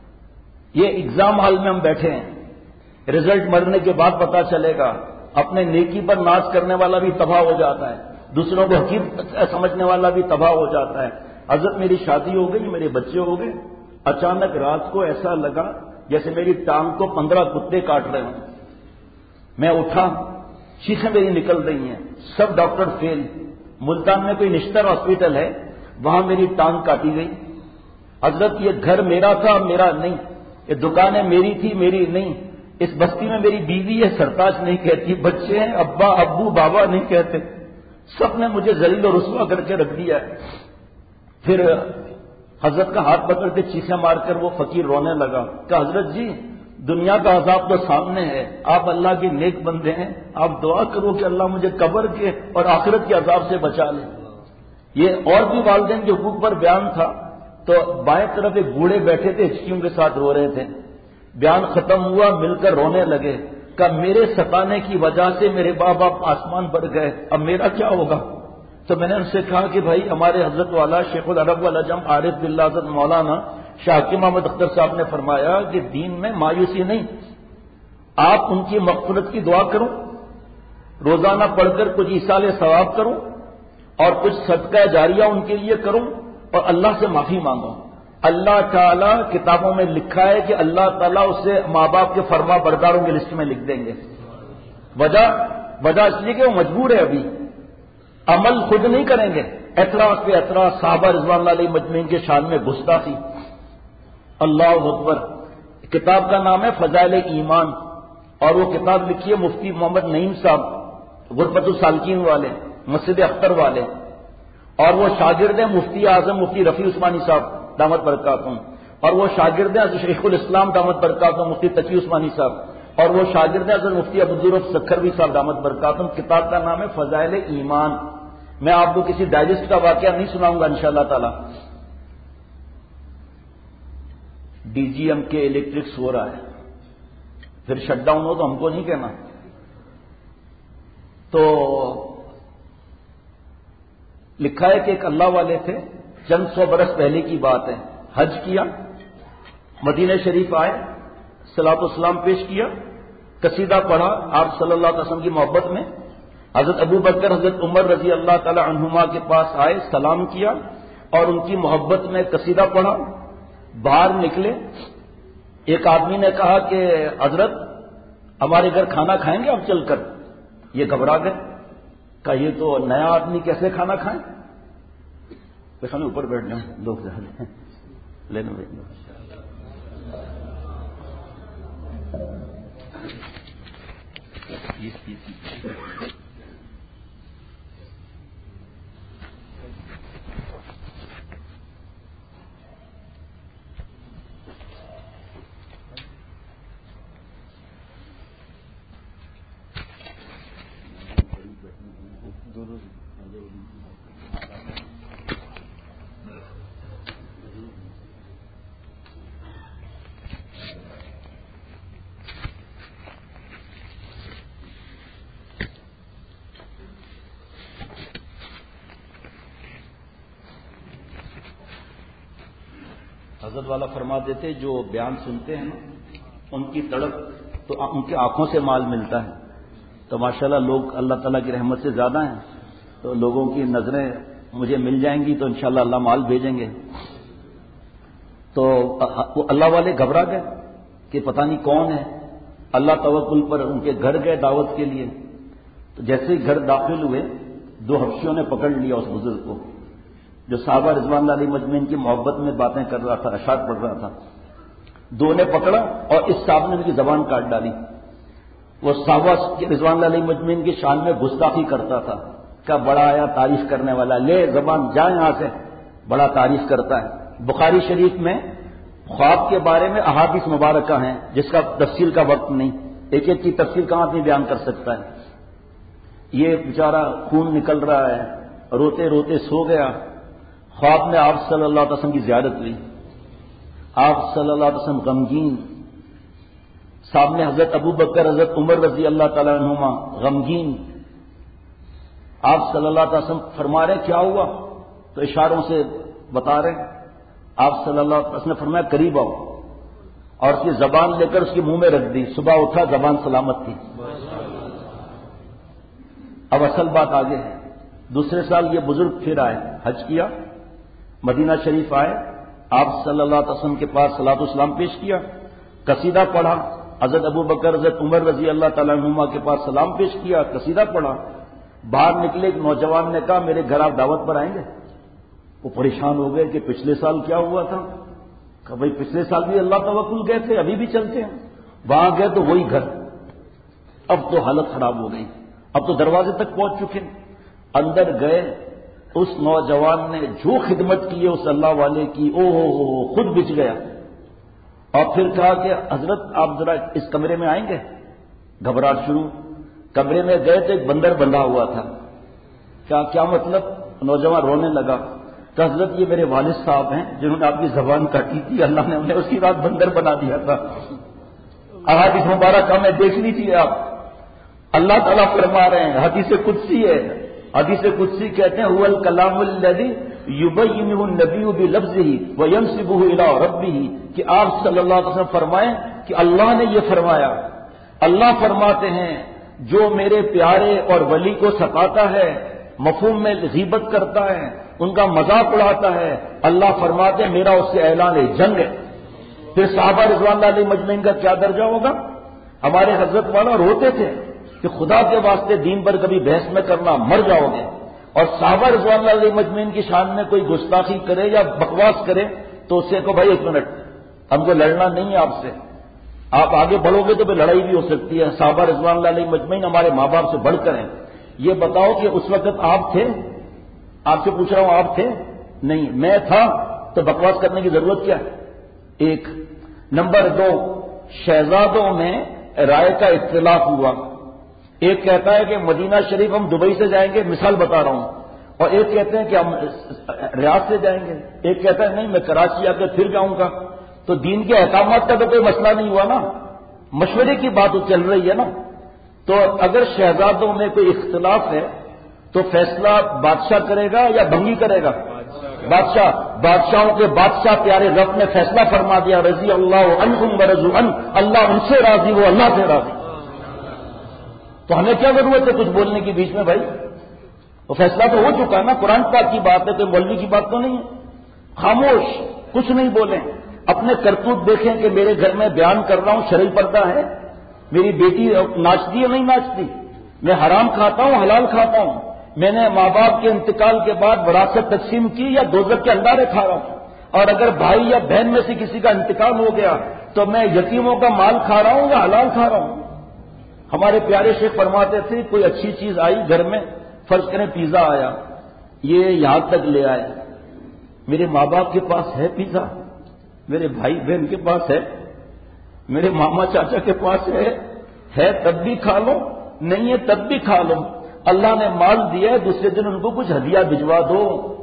یہ ایگزام ہال میں ہم بیٹھے ہیں، رزلٹ مرنے کے بعد پتا چلے گا، اپنے نیکی پر ناز کرنے والا بھی تباہ ہو جاتا ہے، دوسروں کو حقیر سمجھنے والا بھی تباہ ہو جاتا ہے۔ حضرت میری شادی ہو گئی، میرے بچے ہو گئے، اچانک رات کو ایسا لگا جیسے میری ٹانگ کو 15 کتے کاٹ رہے ہوں۔ میں اٹھا، چیخیں میری نکل رہی ہیں، سب ڈاکٹر فیل۔ ملتان میں کوئی نشتر ہاسپٹل ہے، وہاں میری ٹانگ کاٹی گئی۔ حضرت یہ گھر میرا تھا، میرا نہیں، یہ دکانیں میری تھی، میری نہیں، اس بستی میں میری بیوی ہے، سرتاج نہیں کہتی، بچے ہیں، ابا ابو بابا نہیں کہتے، سب نے مجھے ذلیل و رسوا کر کے رکھ دیا ہے۔ پھر حضرت کا ہاتھ پکڑ کے چیخیں مار کر وہ فقیر رونے لگا کہ حضرت جی دنیا کا عذاب تو سامنے ہے، آپ اللہ کے نیک بندے ہیں، آپ دعا کرو کہ اللہ مجھے قبر کے اور آخرت کے عذاب سے بچا لے۔ یہ اور بھی والدین کے حقوق پر بیان تھا، تو بائیں طرف ایک بوڑھے بیٹھے تھے، ہچکیوں کے ساتھ رو رہے تھے۔ بیان ختم ہوا، مل کر رونے لگے کہ میرے ستانے کی وجہ سے میرے ماں باپ آسمان پر گئے، اب میرا کیا ہوگا؟ تو میں نے ان سے کہا کہ بھائی ہمارے حضرت والا شیخ العرب والعجم عارف باللہ حضرت مولانا شاہ حکیم محمد اختر صاحب نے فرمایا کہ دین میں مایوسی نہیں، آپ ان کی مغفرت کی دعا کرو، روزانہ پڑھ کر کچھ ایصال ثواب کرو اور کچھ صدقہ جاریہ ان کے لیے کرو اور اللہ سے معافی مانگو۔ اللہ تعالیٰ کتابوں میں لکھا ہے کہ اللہ تعالیٰ اسے ماں باپ کے فرما برداروں کی لسٹ میں لکھ دیں گے۔ وجہ اس لیے کہ وہ مجبور ہے، ابھی عمل خود نہیں کریں گے، اعتراض پہ اعتراض، صحابہ رضوان اللہ علیہ مجمعین کے شان میں گستاخی۔ اللہ اکبر۔ کتاب کا نام ہے فضائل ایمان، اور وہ کتاب لکھی ہے مفتی محمد نعیم صاحب، غربت السالکین والے، مسجد اختر والے، اور وہ شاگرد ہیں مفتی اعظم مفتی رفیع عثمانی صاحب دامت برکاتہم، اور وہ شاگرد ہیں حضرت شیخ الاسلام دامت برکاتہم مفتی تقی عثمانی صاحب، اور وہ شاگرد ہیں حضرت مفتی عبدالرف سکھروی صاحب دامت برکاتہم۔ کتاب کا نام ہے فضائل ایمان۔ میں آپ کو کسی ڈائجسٹ کا واقعہ نہیں سناؤں گا انشاءاللہ تعالی۔ ڈی جی ایم کے الیکٹرکس ہو رہا ہے، پھر شٹ ڈاؤن ہو تو ہم کو نہیں کہنا۔ تو لکھا ہے کہ ایک اللہ والے تھے، چند 100 برس پہلے کی بات ہے، حج کیا، مدینہ شریف آئے، صلاۃ والسلام پیش کیا، قصیدہ پڑھا آپ صلی اللہ علیہ وسلم کی محبت میں، حضرت ابو بکر حضرت عمر رضی اللہ تعالی عنہما کے پاس آئے، سلام کیا اور ان کی محبت میں قصیدہ پڑھا۔ باہر نکلے، ایک آدمی نے کہا کہ حضرت ہمارے گھر کھانا کھائیں گے آپ چل کر؟ یہ گھبرا گئے، کہا یہ تو نیا آدمی کیسے کھانا کھائیں؟ ہمیں اوپر بیٹھ جائیں، لوگ لینے بیٹھ جائیں۔ حضرت والا فرماتے تھے جو بیان سنتے ہیں نا ان کی تڑپ تو ان کی آنکھوں سے مال ملتا ہے. تو ماشاءاللہ لوگ اللہ تعالیٰ کی رحمت سے زیادہ ہیں تو لوگوں کی نظریں مجھے مل جائیں گی تو انشاءاللہ اللہ مال بھیجیں گے. تو وہ اللہ والے گھبرا گئے کہ پتہ نہیں کون ہے. اللہ توکل پر ان کے گھر گئے دعوت کے لیے. تو جیسے ہی گھر داخل ہوئے 2 حبشیوں نے پکڑ لیا اس بزرگ کو جو صحابہ رضوان اللہ علیہ مجمعین کی محبت میں باتیں کر رہا تھا، اشعار پڑھ رہا تھا. 2 نے پکڑا اور اس صاحب نے ان کی زبان کاٹ ڈالی. وہ صحابہ رضوان اللہ علیہ مجمعین کی شان میں گستاخی کرتا تھا. کیا بڑا آیا تعریف کرنے والا، لے زبان جا یہاں سے، بڑا تعریف کرتا ہے. بخاری شریف میں خواب کے بارے میں احادیث مبارکہ ہیں جس کا تفصیل کا وقت نہیں، ایک ایک کی تفصیل کہاں آدمی بیان کر سکتا ہے. یہ بیچارہ خون نکل رہا ہے، روتے روتے سو گیا. خواب میں آپ صلی اللہ علیہ وسلم کی زیارت ہوئی. آپ صلی اللہ علیہ وسلم غمگین، سامنے حضرت ابو بکر حضرت عمر رضی اللہ تعالیٰ عنہما غمگین. آپ صلی اللہ علیہ وسلم فرما رہے کیا ہوا تو اشاروں سے بتا رہے ہیں. آپ صلی اللہ علیہ وسلم نے فرمایا قریب آؤ اور اس کی زبان لے کر اس کے منہ میں رکھ دی. صبح اٹھا زبان سلامت تھی. اب اصل بات آگے ہے. دوسرے سال یہ بزرگ پھر آئے، حج کیا، مدینہ شریف آئے. آپ صلی اللہ علیہ وسلم کے پاس صلاۃ السلام پیش کیا، قصیدہ پڑھا. حضرت ابو بکر حضرت عمر رضی اللہ تعالیٰ عنہما کے پاس سلام پیش کیا، قصیدہ پڑھا. باہر نکلے ایک نوجوان نے کہا میرے گھر آپ دعوت پر آئیں گے؟ وہ پریشان ہو گئے کہ پچھلے سال کیا ہوا تھا. کہ بھائی پچھلے سال بھی اللہ توکل گئے تھے، ابھی بھی چلتے ہیں. وہاں گئے تو وہی گھر. اب تو حالت خراب ہو گئی، اب تو دروازے تک پہنچ چکے. اندر گئے، اس نوجوان نے جو خدمت کی ہے اس اللہ والے کی، او خود بچ گیا. اور پھر کہا کہ حضرت آپ ذرا اس کمرے میں آئیں گے؟ گھبراہٹ شروع. کمرے میں گئے تو ایک بندر بندھا ہوا تھا. کیا مطلب؟ نوجوان رونے لگا کہ حضرت یہ میرے والد صاحب ہیں جنہوں نے آپ کی زبان کاٹی تھی، اللہ نے انہیں اسی رات بندر بنا دیا تھا. احادیث مبارکہ میں دیکھ لیجیے آپ. اللہ تعالیٰ فرما رہے ہیں، حدیث قدسی ہے. حدیث قدسی کہتے ہیں هو الکلام الذی یبینہ النبی بلفظہ وینسبہ الی ربہ، کہ آپ صلی اللہ علیہ وسلم فرمائیں کہ اللہ نے یہ فرمایا. اللہ فرماتے ہیں جو میرے پیارے اور ولی کو ستاتا ہے، مفہوم میں غیبت کرتا ہے، ان کا مذاق اڑاتا ہے، اللہ فرماتے ہیں میرا اس سے اعلان جنگ ہے. پھر صحابہ رضوان اللہ علیہ مجمعین کا کیا درجہ ہوگا؟ ہمارے حضرت والا روتے تھے کہ خدا کے واسطے دین پر کبھی بحث میں کرنا، مر جاؤ گے. اور صحابہ رضوان اللہ علیہ مجمعین کی شان میں کوئی گستاخی کرے یا بکواس کرے تو اس سے کو بھائی 1 منٹ، ہم کو لڑنا نہیں ہے آپ سے، آپ آگے بڑھو گے تو پھر لڑائی بھی ہو سکتی ہے. صحابہ رضوان اللہ علیہ مجمعین ہمارے ماں باپ سے بڑھ کر ہیں. یہ بتاؤ کہ اس وقت آپ تھے؟ آپ سے پوچھ رہا ہوں، آپ تھے؟ نہیں. میں تھا تو بکواس کرنے کی ضرورت کیا ہے؟ 1. نمبر 2، شہزادوں میں رائے کا اختلاف ہوا. ایک کہتا ہے کہ مدینہ شریف ہم دبئی سے جائیں گے، مثال بتا رہا ہوں، اور ایک کہتے ہیں کہ ہم ریاض سے جائیں گے. ایک کہتا ہے نہیں میں کراچی آ کے پھر جاؤں گا. تو دین کے احکامات کا تو کوئی مسئلہ نہیں ہوا نا، مشورے کی بات چل رہی ہے نا. تو اگر شہزادوں میں کوئی اختلاف ہے تو فیصلہ بادشاہ کرے گا یا بھنگی کرے گا؟ بادشاہ. بادشاہوں کے بادشاہ پیارے رب نے فیصلہ فرما دیا رضی اللہ عنہم ورضوا عنہ، اللہ ان سے راضی، وہ اللہ سے راضی. تو ہمیں کیا ضرورت ہے کچھ بولنے کی بیچ میں بھائی؟ وہ فیصلہ تو ہو چکا ہے نا، قرآن پاک کی بات ہے، کوئی مولوی کی بات تو نہیں ہے. خاموش، کچھ نہیں بولیں. اپنے کرتوت دیکھیں کہ میرے گھر میں بیان کر رہا ہوں شرعی پردہ ہے، میری بیٹی ناچتی ہے نہیں ناچتی، میں حرام کھاتا ہوں حلال کھاتا ہوں، میں نے ماں باپ کے انتقال کے بعد وراثت تقسیم کی یا دوزخ کے انڈارے کھا رہا ہوں، اور اگر بھائی یا بہن میں سے کسی کا انتقال ہو گیا تو میں یتیموں کا مال کھا رہا ہوں یا حلال کھا رہا ہوں. ہمارے پیارے شیخ فرماتے تھے کوئی اچھی چیز آئی گھر میں، فرض کریں پیزا آیا، یہ یہاں تک لے آئے، میرے ماں باپ کے پاس ہے پیزا، میرے بھائی بہن کے پاس ہے، میرے ماما چاچا کے پاس ہے تب بھی کھا لو، نہیں ہے تب بھی کھا لو. اللہ نے مال دیا ہے، دوسرے دن ان کو کچھ ہدیہ بھجوا دو.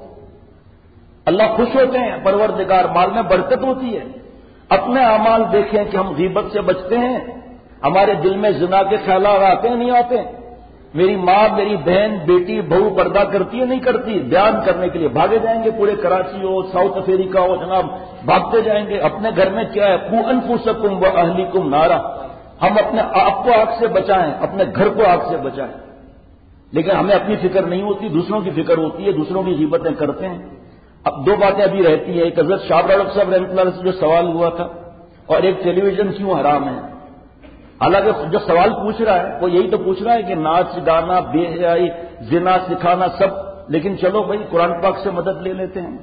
اللہ خوش ہوتے ہیں، پروردگار مال میں برکت ہوتی ہے. اپنے اعمال دیکھیں کہ ہم غیبت سے بچتے ہیں، ہمارے دل میں زنا کے خیالات آتے ہیں نہیں آتے؟ میری ماں، میری بہن، بیٹی، بہو پردہ کرتی ہے نہیں کرتی؟ بیان کرنے کے لیے بھاگے جائیں گے، پورے کراچی ہو، ساؤتھ افریقہ ہو، جناب بھاگتے جائیں گے۔ اپنے گھر میں کیا ہے؟ قوا انفسکم واہلیکم نارا، ہم اپنے آپ کو آگ سے بچائیں، اپنے گھر کو آگ سے بچائیں۔ لیکن ہمیں اپنی فکر نہیں ہوتی، دوسروں کی فکر ہوتی ہے، دوسروں کی غیبتیں کرتے ہیں۔ اب دو باتیں ابھی رہتی ہیں، ایک حضرت شاہ ڈاکٹر صاحب رحمۃ اللہ علیہ سے جو سوال ہوا تھا، اور ایک ٹیلی ویژن کیوں حرام ہے۔ حالانکہ جو سوال پوچھ رہا ہے وہ یہی تو پوچھ رہا ہے کہ ناچ گانا، بے حیائی، زنا سکھانا سب، لیکن چلو بھائی قرآن پاک سے مدد لے لیتے ہیں۔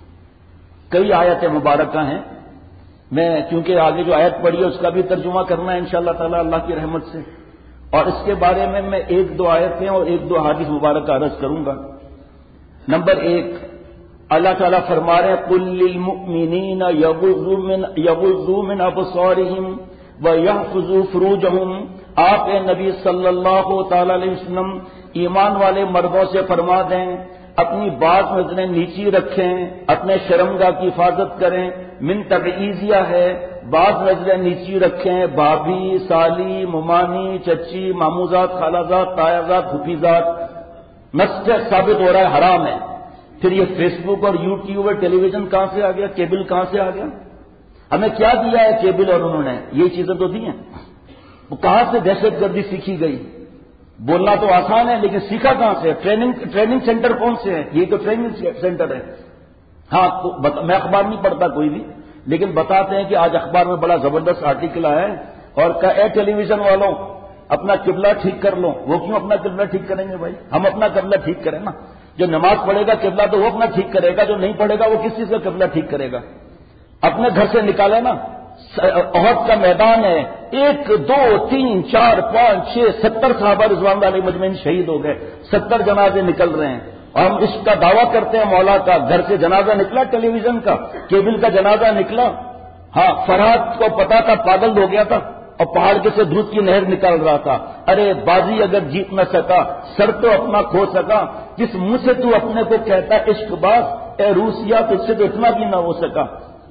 کئی آیتیں مبارکہ ہیں، میں کیونکہ آگے جو آیت پڑھی ہے اس کا بھی ترجمہ کرنا ہے انشاءاللہ تعالی اللہ کی رحمت سے، اور اس کے بارے میں ایک دو آیتیں اور ایک دو حدیث مبارکہ عرض کروں گا۔ نمبر 1، اللہ تعالیٰ فرما رہے ہیں قُل لِّلْمُؤْمِنِينَ يَغُضُّوا مِنْ أَبْصَارِهِمْ وَيَحْفَظُوا فُرُوجَهُمْ، آپ اے نبی صلی اللہ تعالی علیہ وسلم ایمان والے مردوں سے فرما دیں اپنی بات نظریں نیچی رکھیں، اپنے شرمگاہ کی حفاظت کریں۔ من تبعیضیہ ہے، بات نظریں نیچی رکھیں، بھابھی، سالی، ممانی، چچی، ماموزاد، خالازاد، تایازاد، پھوپھیزاد، نص سے ثابت ہو رہا ہے حرام ہے۔ پھر یہ فیس بک اور یوٹیوب اور ٹیلی ویژن کہاں سے آ گیا؟ کیبل کہاں سے آ گیا؟ ہمیں کیا دیا ہے کیبل اور انہوں نے؟ یہ چیزیں تو دی ہیں۔ وہ کہاں سے دہشت گردی سیکھی گئی؟ بولنا تو آسان ہے لیکن سیکھا کہاں سے؟ ٹریننگ سینٹر کون سے ہے؟ یہی تو ٹریننگ سینٹر ہے۔ ہاں میں اخبار نہیں پڑھتا کوئی بھی، لیکن بتاتے ہیں کہ آج اخبار میں بڑا زبردست آرٹیکل آیا ہے اور اے ٹیلی ویژن والوں اپنا قبلہ ٹھیک کر لو۔ وہ کیوں اپنا قبلہ ٹھیک کریں گے بھائی؟ ہم اپنا قبلہ ٹھیک کریں نا۔ جو نماز پڑھے گا قبلہ تو وہ اپنا ٹھیک کرے گا، جو نہیں پڑھے گا وہ کس چیز کا قبلہ ٹھیک کرے گا؟ اپنے گھر سے نکالے نا۔ احد کا میدان ہے، 1 2 3 4 5 6 70 صحابہ رضوان علیہ مجمعین شہید ہو گئے، 70 جنازے نکل رہے ہیں، اور ہم اس کا دعویٰ کرتے ہیں مولا کا۔ گھر سے جنازہ نکلا، ٹیلی ویژن کا، کیبل کا جنازہ نکلا۔ ہاں، فرحات کو پتا تھا، پاگل ہو گیا تھا اور پہاڑ کے سے دودھ کی نہر نکال رہا تھا۔ ارے بازی اگر جیت نہ سکا، سر تو اپنا کھو سکا۔ جس منہ سے تو اپنے کو کہتا عشق باز، اے روسیا تجھ سے تو اتنا بھی نہ ہو سکا۔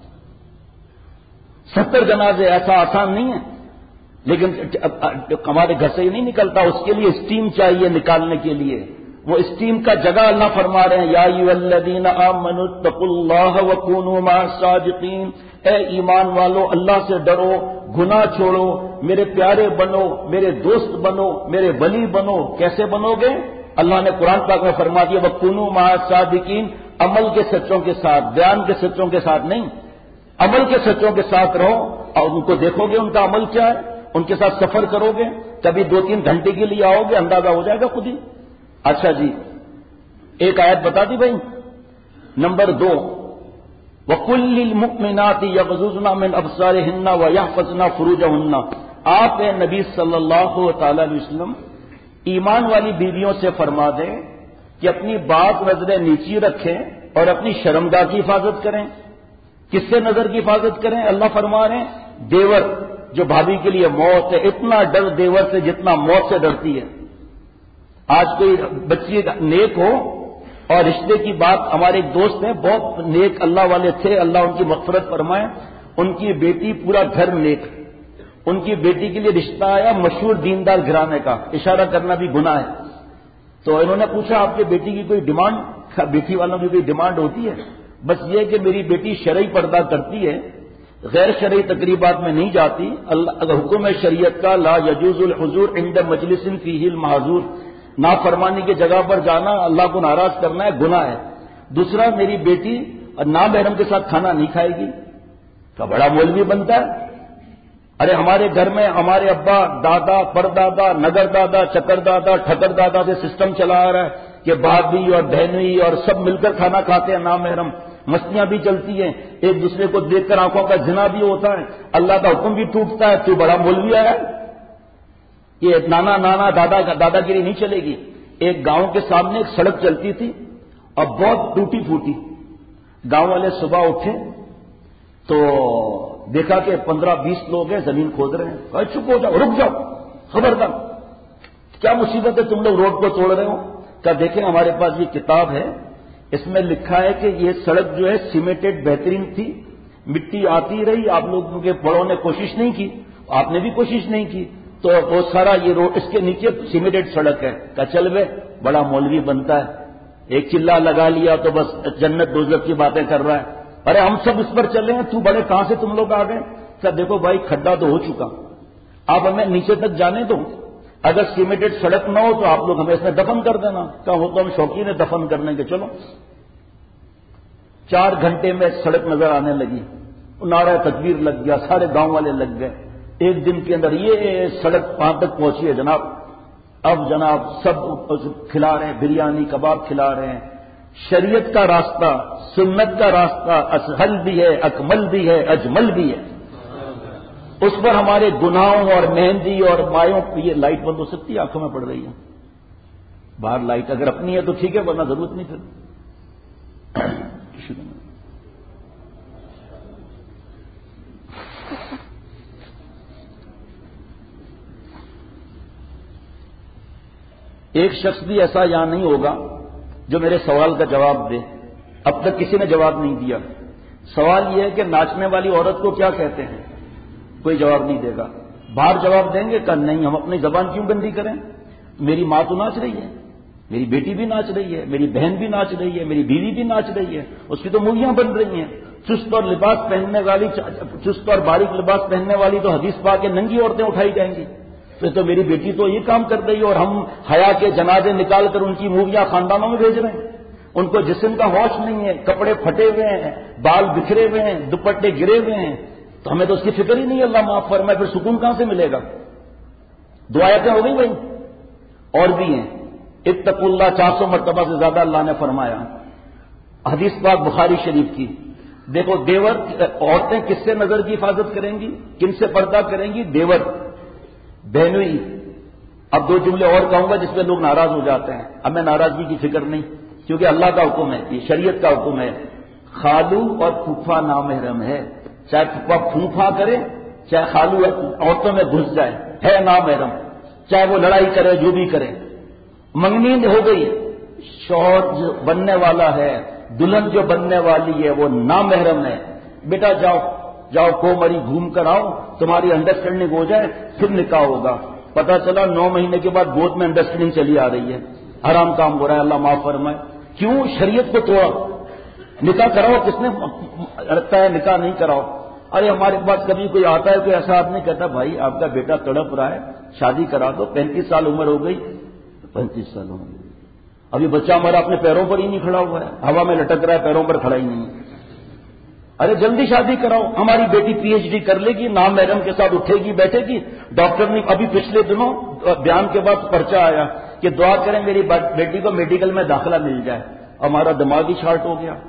70 جنازے ایسا آسان نہیں ہے، لیکن ہمارے گھر سے ہی نہیں نکلتا، اس کے لیے اسٹیم چاہیے نکالنے کے لیے۔ وہ اسٹیم کا جگہ اللہ فرما رہے ہیں یا ایھا الذین آمنوا اتقوا اللہ وکونوا مع الصادقین، اے ایمان والو اللہ سے ڈرو، گناہ چھوڑو، میرے پیارے بنو، میرے دوست بنو، میرے ولی بنو۔ کیسے بنو گے؟ اللہ نے قرآن پاک میں فرما دیا وکونوا مع الصادقین، عمل کے سچوں کے ساتھ، بیان کے سچوں کے ساتھ نہیں، عمل کے سچوں کے ساتھ رہو، اور ان کو دیکھو گے ان کا عمل کیا ہے، ان کے ساتھ سفر کرو گے، کبھی 2-3 گھنٹے کے لیے آؤ گے، اندازہ ہو جائے گا خود ہی۔ اچھا جی، ایک آیت بتا دی بھائی۔ نمبر 2، وَقُلْ لِلْمُؤْمِنَاتِ يَغْضُضْنَ مِنْ أَبْصَارِهِنَّ وَيَحْفَظْنَ فُرُوجَهُنَّ، آپ اے نبی صلی اللہ تعالی علیہ وسلم ایمان والی بیویوں سے فرما دیں کہ اپنی بات نظریں نیچی رکھیں اور اپنی شرمگاہ کی حفاظت کریں۔ کس سے نظر کی حفاظت کریں؟ اللہ فرما رہے ہیں دیور جو بھابھی کے لیے موت ہے، اتنا ڈر دیور سے جتنا موت سے ڈرتی ہے۔ آج کوئی بچی نیک ہو اور رشتے کی بات، ہمارے ایک دوست ہیں بہت نیک اللہ والے تھے، اللہ ان کی مغفرت فرمائے، ان کی بیٹی پورا گھر نیک، ان کی بیٹی کے لیے رشتہ آیا مشہور دیندار گھرانے کا، اشارہ کرنا بھی گناہ ہے۔ تو انہوں نے پوچھا آپ کی بیٹی کی کوئی ڈیمانڈ؟ بیٹی والوں کی کوئی ڈیمانڈ ہوتی ہے؟ بس یہ کہ میری بیٹی شرعی پردہ کرتی ہے، غیر شرعی تقریبات میں نہیں جاتی، اگر حکم شریعت کا لا یجوز الحضور عند مجلس فیہ المحظور، نافرمانی کی جگہ پر جانا، اللہ کو ناراض کرنا ہے، گناہ ہے۔ دوسرا، میری بیٹی نامحرم کے ساتھ کھانا نہیں کھائے گی، کا بڑا مولوی بنتا ہے۔ ارے ہمارے گھر میں ہمارے ابا، دادا، پردادا، نگر دادا، چکر دادا، ٹھکر دادا سے سسٹم چلا آ رہا ہے کہ بھابھی اور بہنوئی اور سب مل کر کھانا کھاتے ہیں نامحرم، مستیاں بھی چلتی ہیں، ایک دوسرے کو دیکھ کر آنکھوں کا زنا بھی ہوتا ہے، اللہ کا حکم بھی ٹوٹتا ہے، تو بڑا مولوی آیا۔ یہ نانا دادا گیری نہیں چلے گی۔ ایک گاؤں کے سامنے ایک سڑک چلتی تھی اور بہت ٹوٹی پھوٹی، گاؤں والے صبح اٹھے تو دیکھا کہ 15-20 لوگ ہیں زمین کھود رہے ہیں، کہا چپ ہو جاؤ، رک جاؤ، خبردار، کیا مصیبت ہے تم لوگ روڈ کو توڑ رہے ہو؟ کہا دیکھیں ہمارے پاس یہ کتاب ہے، اس میں لکھا ہے کہ یہ سڑک جو ہے سیمیٹڈ بہترین تھی، مٹی آتی رہی، آپ لوگوں کے بڑوں نے کوشش نہیں کی، آپ نے بھی کوشش نہیں کی، تو وہ سارا یہ روڈ اس کے نیچے سیمیٹڈ سڑک ہے، کہ چل بے بڑا مولوی بنتا ہے، ایک چلا لگا لیا تو بس جنت دوزخ کی باتیں کر رہا ہے، ارے ہم سب اس پر چلے ہیں، تو بڑے کہاں سے تم لوگ آ گئے؟ کہ دیکھو بھائی کھڈا تو ہو چکا، آپ ہمیں نیچے تک جانے دو، اگر سیمیٹڈ سڑک نہ ہو تو آپ لوگ ہمیں اس میں دفن کر دینا۔ کہا ہو تو ہم شوقین ہے دفن کرنے کے، چلو۔ 4 گھنٹے میں سڑک نظر آنے لگی، نعرہ تکبیر لگ گیا، سارے گاؤں والے لگ گئے، ایک دن کے اندر یہ سڑک وہاں تک پہنچی ہے جناب۔ اب جناب سب کھلا رہے ہیں، بریانی کباب کھلا رہے ہیں۔ شریعت کا راستہ، سنت کا راستہ اسہل بھی ہے، اکمل بھی ہے، اجمل بھی ہے، اس پر ہمارے گناہوں اور مہندی اور مایوں کی یہ لائٹ بند ہو سکتی ہے، آنکھوں میں پڑ رہی ہے باہر لائٹ، اگر اپنی ہے تو ٹھیک ہے ورنہ ضرورت نہیں پھر۔ ایک شخص بھی ایسا یہاں نہیں ہوگا جو میرے سوال کا جواب دے، اب تک کسی نے جواب نہیں دیا۔ سوال یہ ہے کہ ناچنے والی عورت کو کیا کہتے ہیں؟ کوئی جواب نہیں دے گا۔ باہر جواب دیں گے کہ نہیں ہم اپنی زبان کیوں گندی کریں، میری ماں تو ناچ رہی ہے، میری بیٹی بھی ناچ رہی ہے، میری بہن بھی ناچ رہی ہے، میری بیوی بھی ناچ رہی ہے، اس کی تو موویاں بن رہی ہیں۔ چست اور لباس پہننے والی، چست اور باریک لباس پہننے والی تو حدیث پاک کے ننگی عورتیں اٹھائی جائیں گی، تو میری بیٹی تو یہ کام کر رہی ہے، اور ہم حیا کے جنازے نکال کر ان کی موویاں خاندانوں میں بھیج رہے ہیں۔ ان کو جسم کا ہوش نہیں ہے، کپڑے پھٹے ہوئے ہیں، بال بکھرے ہوئے ہیں، دوپٹے گرے ہوئے ہیں، تو ہمیں تو اس کی فکر ہی نہیں ہے، اللہ معاف فرمائے، پھر سکون کہاں سے ملے گا؟ دعائیں ہو گئی بھائی، اور بھی ہیں۔ اتقوا اللہ 400 مرتبہ سے زیادہ اللہ نے فرمایا، حدیث پاک بخاری شریف کی۔ دیکھو دیور، عورتیں کس سے نظر کی حفاظت کریں گی، کن سے پردہ کریں گی؟ دیور، بہنوئی۔ اب 2 جملے اور کہوں گا جس میں لوگ ناراض ہو جاتے ہیں، اب میں ناراضگی کی فکر نہیں، کیونکہ اللہ کا حکم ہے، یہ شریعت کا حکم ہے۔ خالو اور پھوپھا نامحرم ہے، چاہے پھوپھا پھوپھا کرے، چاہے خالو عورتوں میں گھس جائے، ہے نامحرم، چاہے وہ لڑائی کرے جو بھی کرے۔ منگنی ہو گئی، شوہر جو بننے والا ہے، دلہن جو بننے والی ہے وہ نامحرم ہے، بیٹا جاؤ جاؤ کومری گھوم کر آؤ، تمہاری انڈرسٹینڈنگ ہو جائے پھر نکاح ہوگا۔ پتہ چلا 9 مہینے کے بعد گود میں انڈرسٹینڈنگ چلی آ رہی ہے، حرام کام ہو رہا ہے، اللہ معاف فرمائے۔ کیوں؟ شریعت کو توڑا۔ نکاح کراؤ، کس نے رکھتا ہے نکاح نہیں کراؤ؟ ارے ہمارے پاس کبھی کوئی آتا ہے کوئی ایسا آدمی کہتا بھائی آپ کا بیٹا تڑپ رہا ہے، شادی کرا دو، 35 سال عمر ہو گئی، 35 سال ہو گئی، ابھی بچہ ہمارا اپنے پیروں پر ہی نہیں کھڑا ہوا ہے، ہوا میں لٹک رہا ہے، پیروں پر کھڑا ہی نہیں ہے۔ ارے جلدی شادی کراؤ، ہماری بیٹی PhD کر لے گی، نام محرم کے ساتھ اٹھے گی بیٹھے گی۔ ڈاکٹر نے ابھی پچھلے دنوں بیان کے بعد پرچہ آیا کہ دعا کریں میری بیٹی کو میڈیکل میں داخلہ مل جائے، ہمارا دماغ ہی شارٹ ہو گیا۔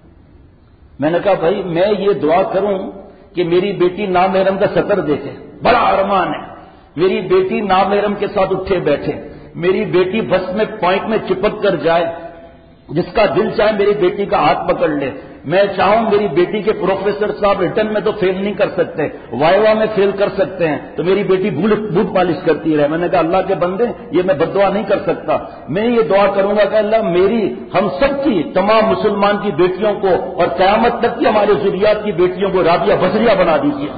میں نے کہا بھائی میں یہ دعا کروں کہ میری بیٹی نام محرم کا سطر دیکھے، بڑا ارمان ہے، میری بیٹی نام محرم کے ساتھ اٹھے بیٹھے، میری بیٹی بس میں پوائنٹ میں چپک کر جائے، جس کا دل چاہے میری بیٹی کا ہاتھ پکڑ لے۔ میں چاہوں میری بیٹی کے پروفیسر صاحب ریٹن میں تو فیل نہیں کر سکتے، وائوا میں فیل کر سکتے ہیں، تو میری بیٹی بوٹ پالش کرتی رہے۔ میں نے کہا اللہ کے بندے یہ میں بد دعا نہیں کر سکتا، میں یہ دعا کروں گا کہ اللہ میری، ہم سب کی، تمام مسلمان کی بیٹیوں کو اور قیامت تک کی ہمارے ذریات کی بیٹیوں کو رابعہ بصریہ بنا دیجیے،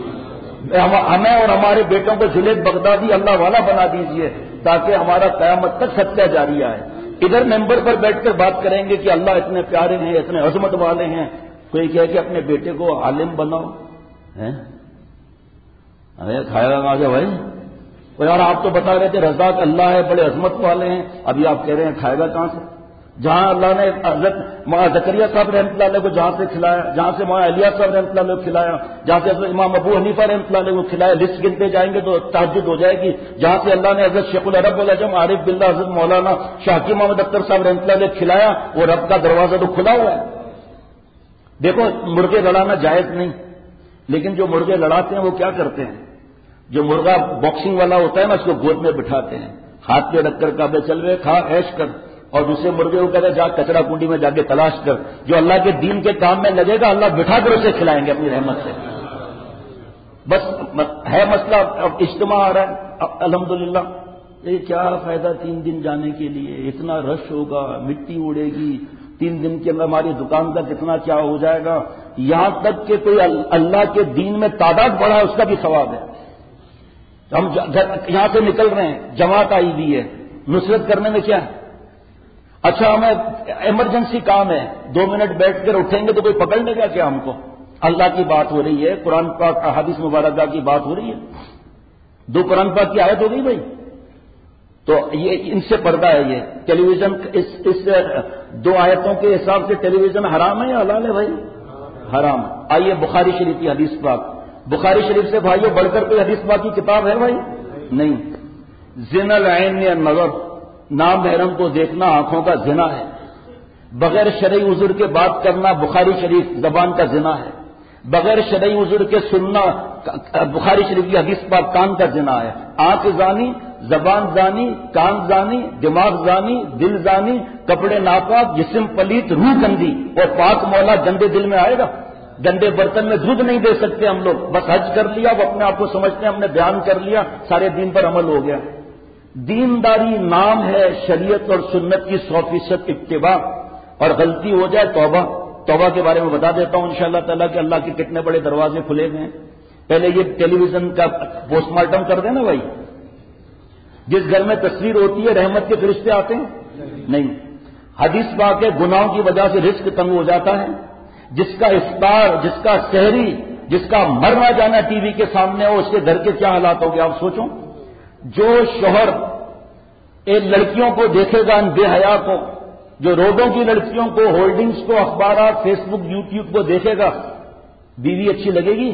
ہمیں اور ہمارے بیٹوں کو جنید بغدادی اللہ والا بنا دیجیے، تاکہ ہمارا قیامت تک ستیہ جاری ہے۔ ادھر ممبر پر بیٹھ کر بات کریں گے کہ اللہ اتنے پیارے ہیں، اتنے عظمت والے ہیں، کوئی کہے کہ اپنے بیٹے کو عالم بناؤ، ارے کھائے گا کہاں سے بھائی؟ یار آپ تو بتا رہے تھے رزاق اللہ ہے، بڑے عظمت والے ہیں، ابھی آپ کہہ رہے ہیں کھائے گا کہاں سے؟ جہاں اللہ نے حضرت مولانا زکریا صاحب رحمۃ اللہ علیہ کو جہاں سے کھلایا، جہاں سے مولانا الیاس صاحب رحمۃ اللہ علیہ کو کھلایا، جہاں سے حضرت امام ابو حنیفہ رحمۃ اللہ علیہ کو کھلایا، لسٹ گنتے جائیں گے تو تعجب ہو جائے گی، جہاں سے اللہ نے حضرت شیخ العرب والعجم عارف باللہ حضرت مولانا شاہ حکیم محمد اختر صاحب رحمۃ اللہ علیہ کھلایا، وہ رب کا دروازہ تو کھلا ہوا ہے۔ دیکھو مرغے لڑانا جائز نہیں، لیکن جو مرغے لڑاتے ہیں وہ کیا کرتے ہیں؟ جو مرغا باکسنگ والا ہوتا ہے نا اس کو گود میں بٹھاتے ہیں، ہاتھ پہ رکھ کر کعبے چل رہے کھا عیش کر، اور دوسرے مرغے کو کہتے جا کچرا کنڈی میں جا کے تلاش کر، جو اللہ کے دین کے کام میں لگے گا اللہ بٹھا کر اسے کھلائیں گے اپنی رحمت سے۔ بس ہے مسئلہ، اب اجتماع آ رہا ہے، الحمدللہ، یہ کیا فائدہ 3 دن جانے کے لیے، اتنا رش ہوگا، مٹی اڑے گی، 3 دن کے اندر ہماری دکان کا کتنا کیا ہو جائے گا، یہاں تک کہ کوئی اللہ کے دین میں تعداد بڑھا ہے اس کا بھی ثواب ہے۔ ہم یہاں سے نکل رہے ہیں، جماعت آئی ہوئی ہے، نصرت کرنے میں کیا ہے؟ اچھا ہمیں ایمرجنسی کام ہے، 2 منٹ بیٹھ کر اٹھیں گے تو کوئی پکڑ لے گا کیا ہم کو؟ اللہ کی بات ہو رہی ہے، قرآن پاک احادیث مبارکہ کی بات ہو رہی ہے، 2 قرآن پاک کی آیت ہو گئی بھائی. تو یہ ان سے پردہ ہے. یہ ٹیلی ویژن اس 2 آیتوں کے حساب سے ٹیلی ویژن حرام ہے یا حلال ہے بھائی؟ حرام. آئیے بخاری شریف کی حدیث پاک. بخاری شریف سے بھائیو بڑھ کر کوئی حدیث پاک کی کتاب ہے بھائی؟ نہیں. زنا العین یا نظر، نام محرم کو دیکھنا آنکھوں کا زنا ہے. بغیر شرعی عذر کے بات کرنا بخاری شریف زبان کا زنا ہے. بغیر شرعی عذر کے سننا بخاری شریف کی حدیث پاک کان کا زنا ہے. آنکھ زانی، زبان زانی، کان زانی، دماغ زانی، دل زانی، کپڑے ناپاک، جسم پلیت، روح گندی، اور پاک مولا گندے دل میں آئے گا؟ گندے برتن میں دودھ نہیں دے سکتے ہم لوگ. بس حج کر لیا، وہ اپنے آپ کو سمجھتے ہیں ہم نے بیان کر لیا، سارے دین پر عمل ہو گیا. دینداری نام ہے شریعت اور سنت کی 100% اتباع. اور غلطی ہو جائے توبہ. توبہ کے بارے میں بتا دیتا ہوں انشاءاللہ تعالیٰ کہ اللہ کے کتنے بڑے دروازے کھلے ہوئے ہیں. پہلے یہ ٹیلی ویژن کا پوسٹ مارٹم کر دیں نا بھائی. جس گھر میں تصویر ہوتی ہے رحمت کے فرشتے آتے ہیں؟ نہیں. حدیث پاک ہے گناہوں کی وجہ سے رزق تنگ ہو جاتا ہے. جس کا افطار، جس کا سحری، جس کا مرنا جانا ٹی وی کے سامنے ہو، اس کے گھر کے کیا حالات ہو گے آپ سوچو. جو شوہر ایک لڑکیوں کو دیکھے گا ان بے حیا کو، جو روڈوں کی لڑکیوں کو، ہولڈنگز کو، اخبارات، فیس بک، یوٹیوب کو دیکھے گا، بیوی اچھی لگے گی؟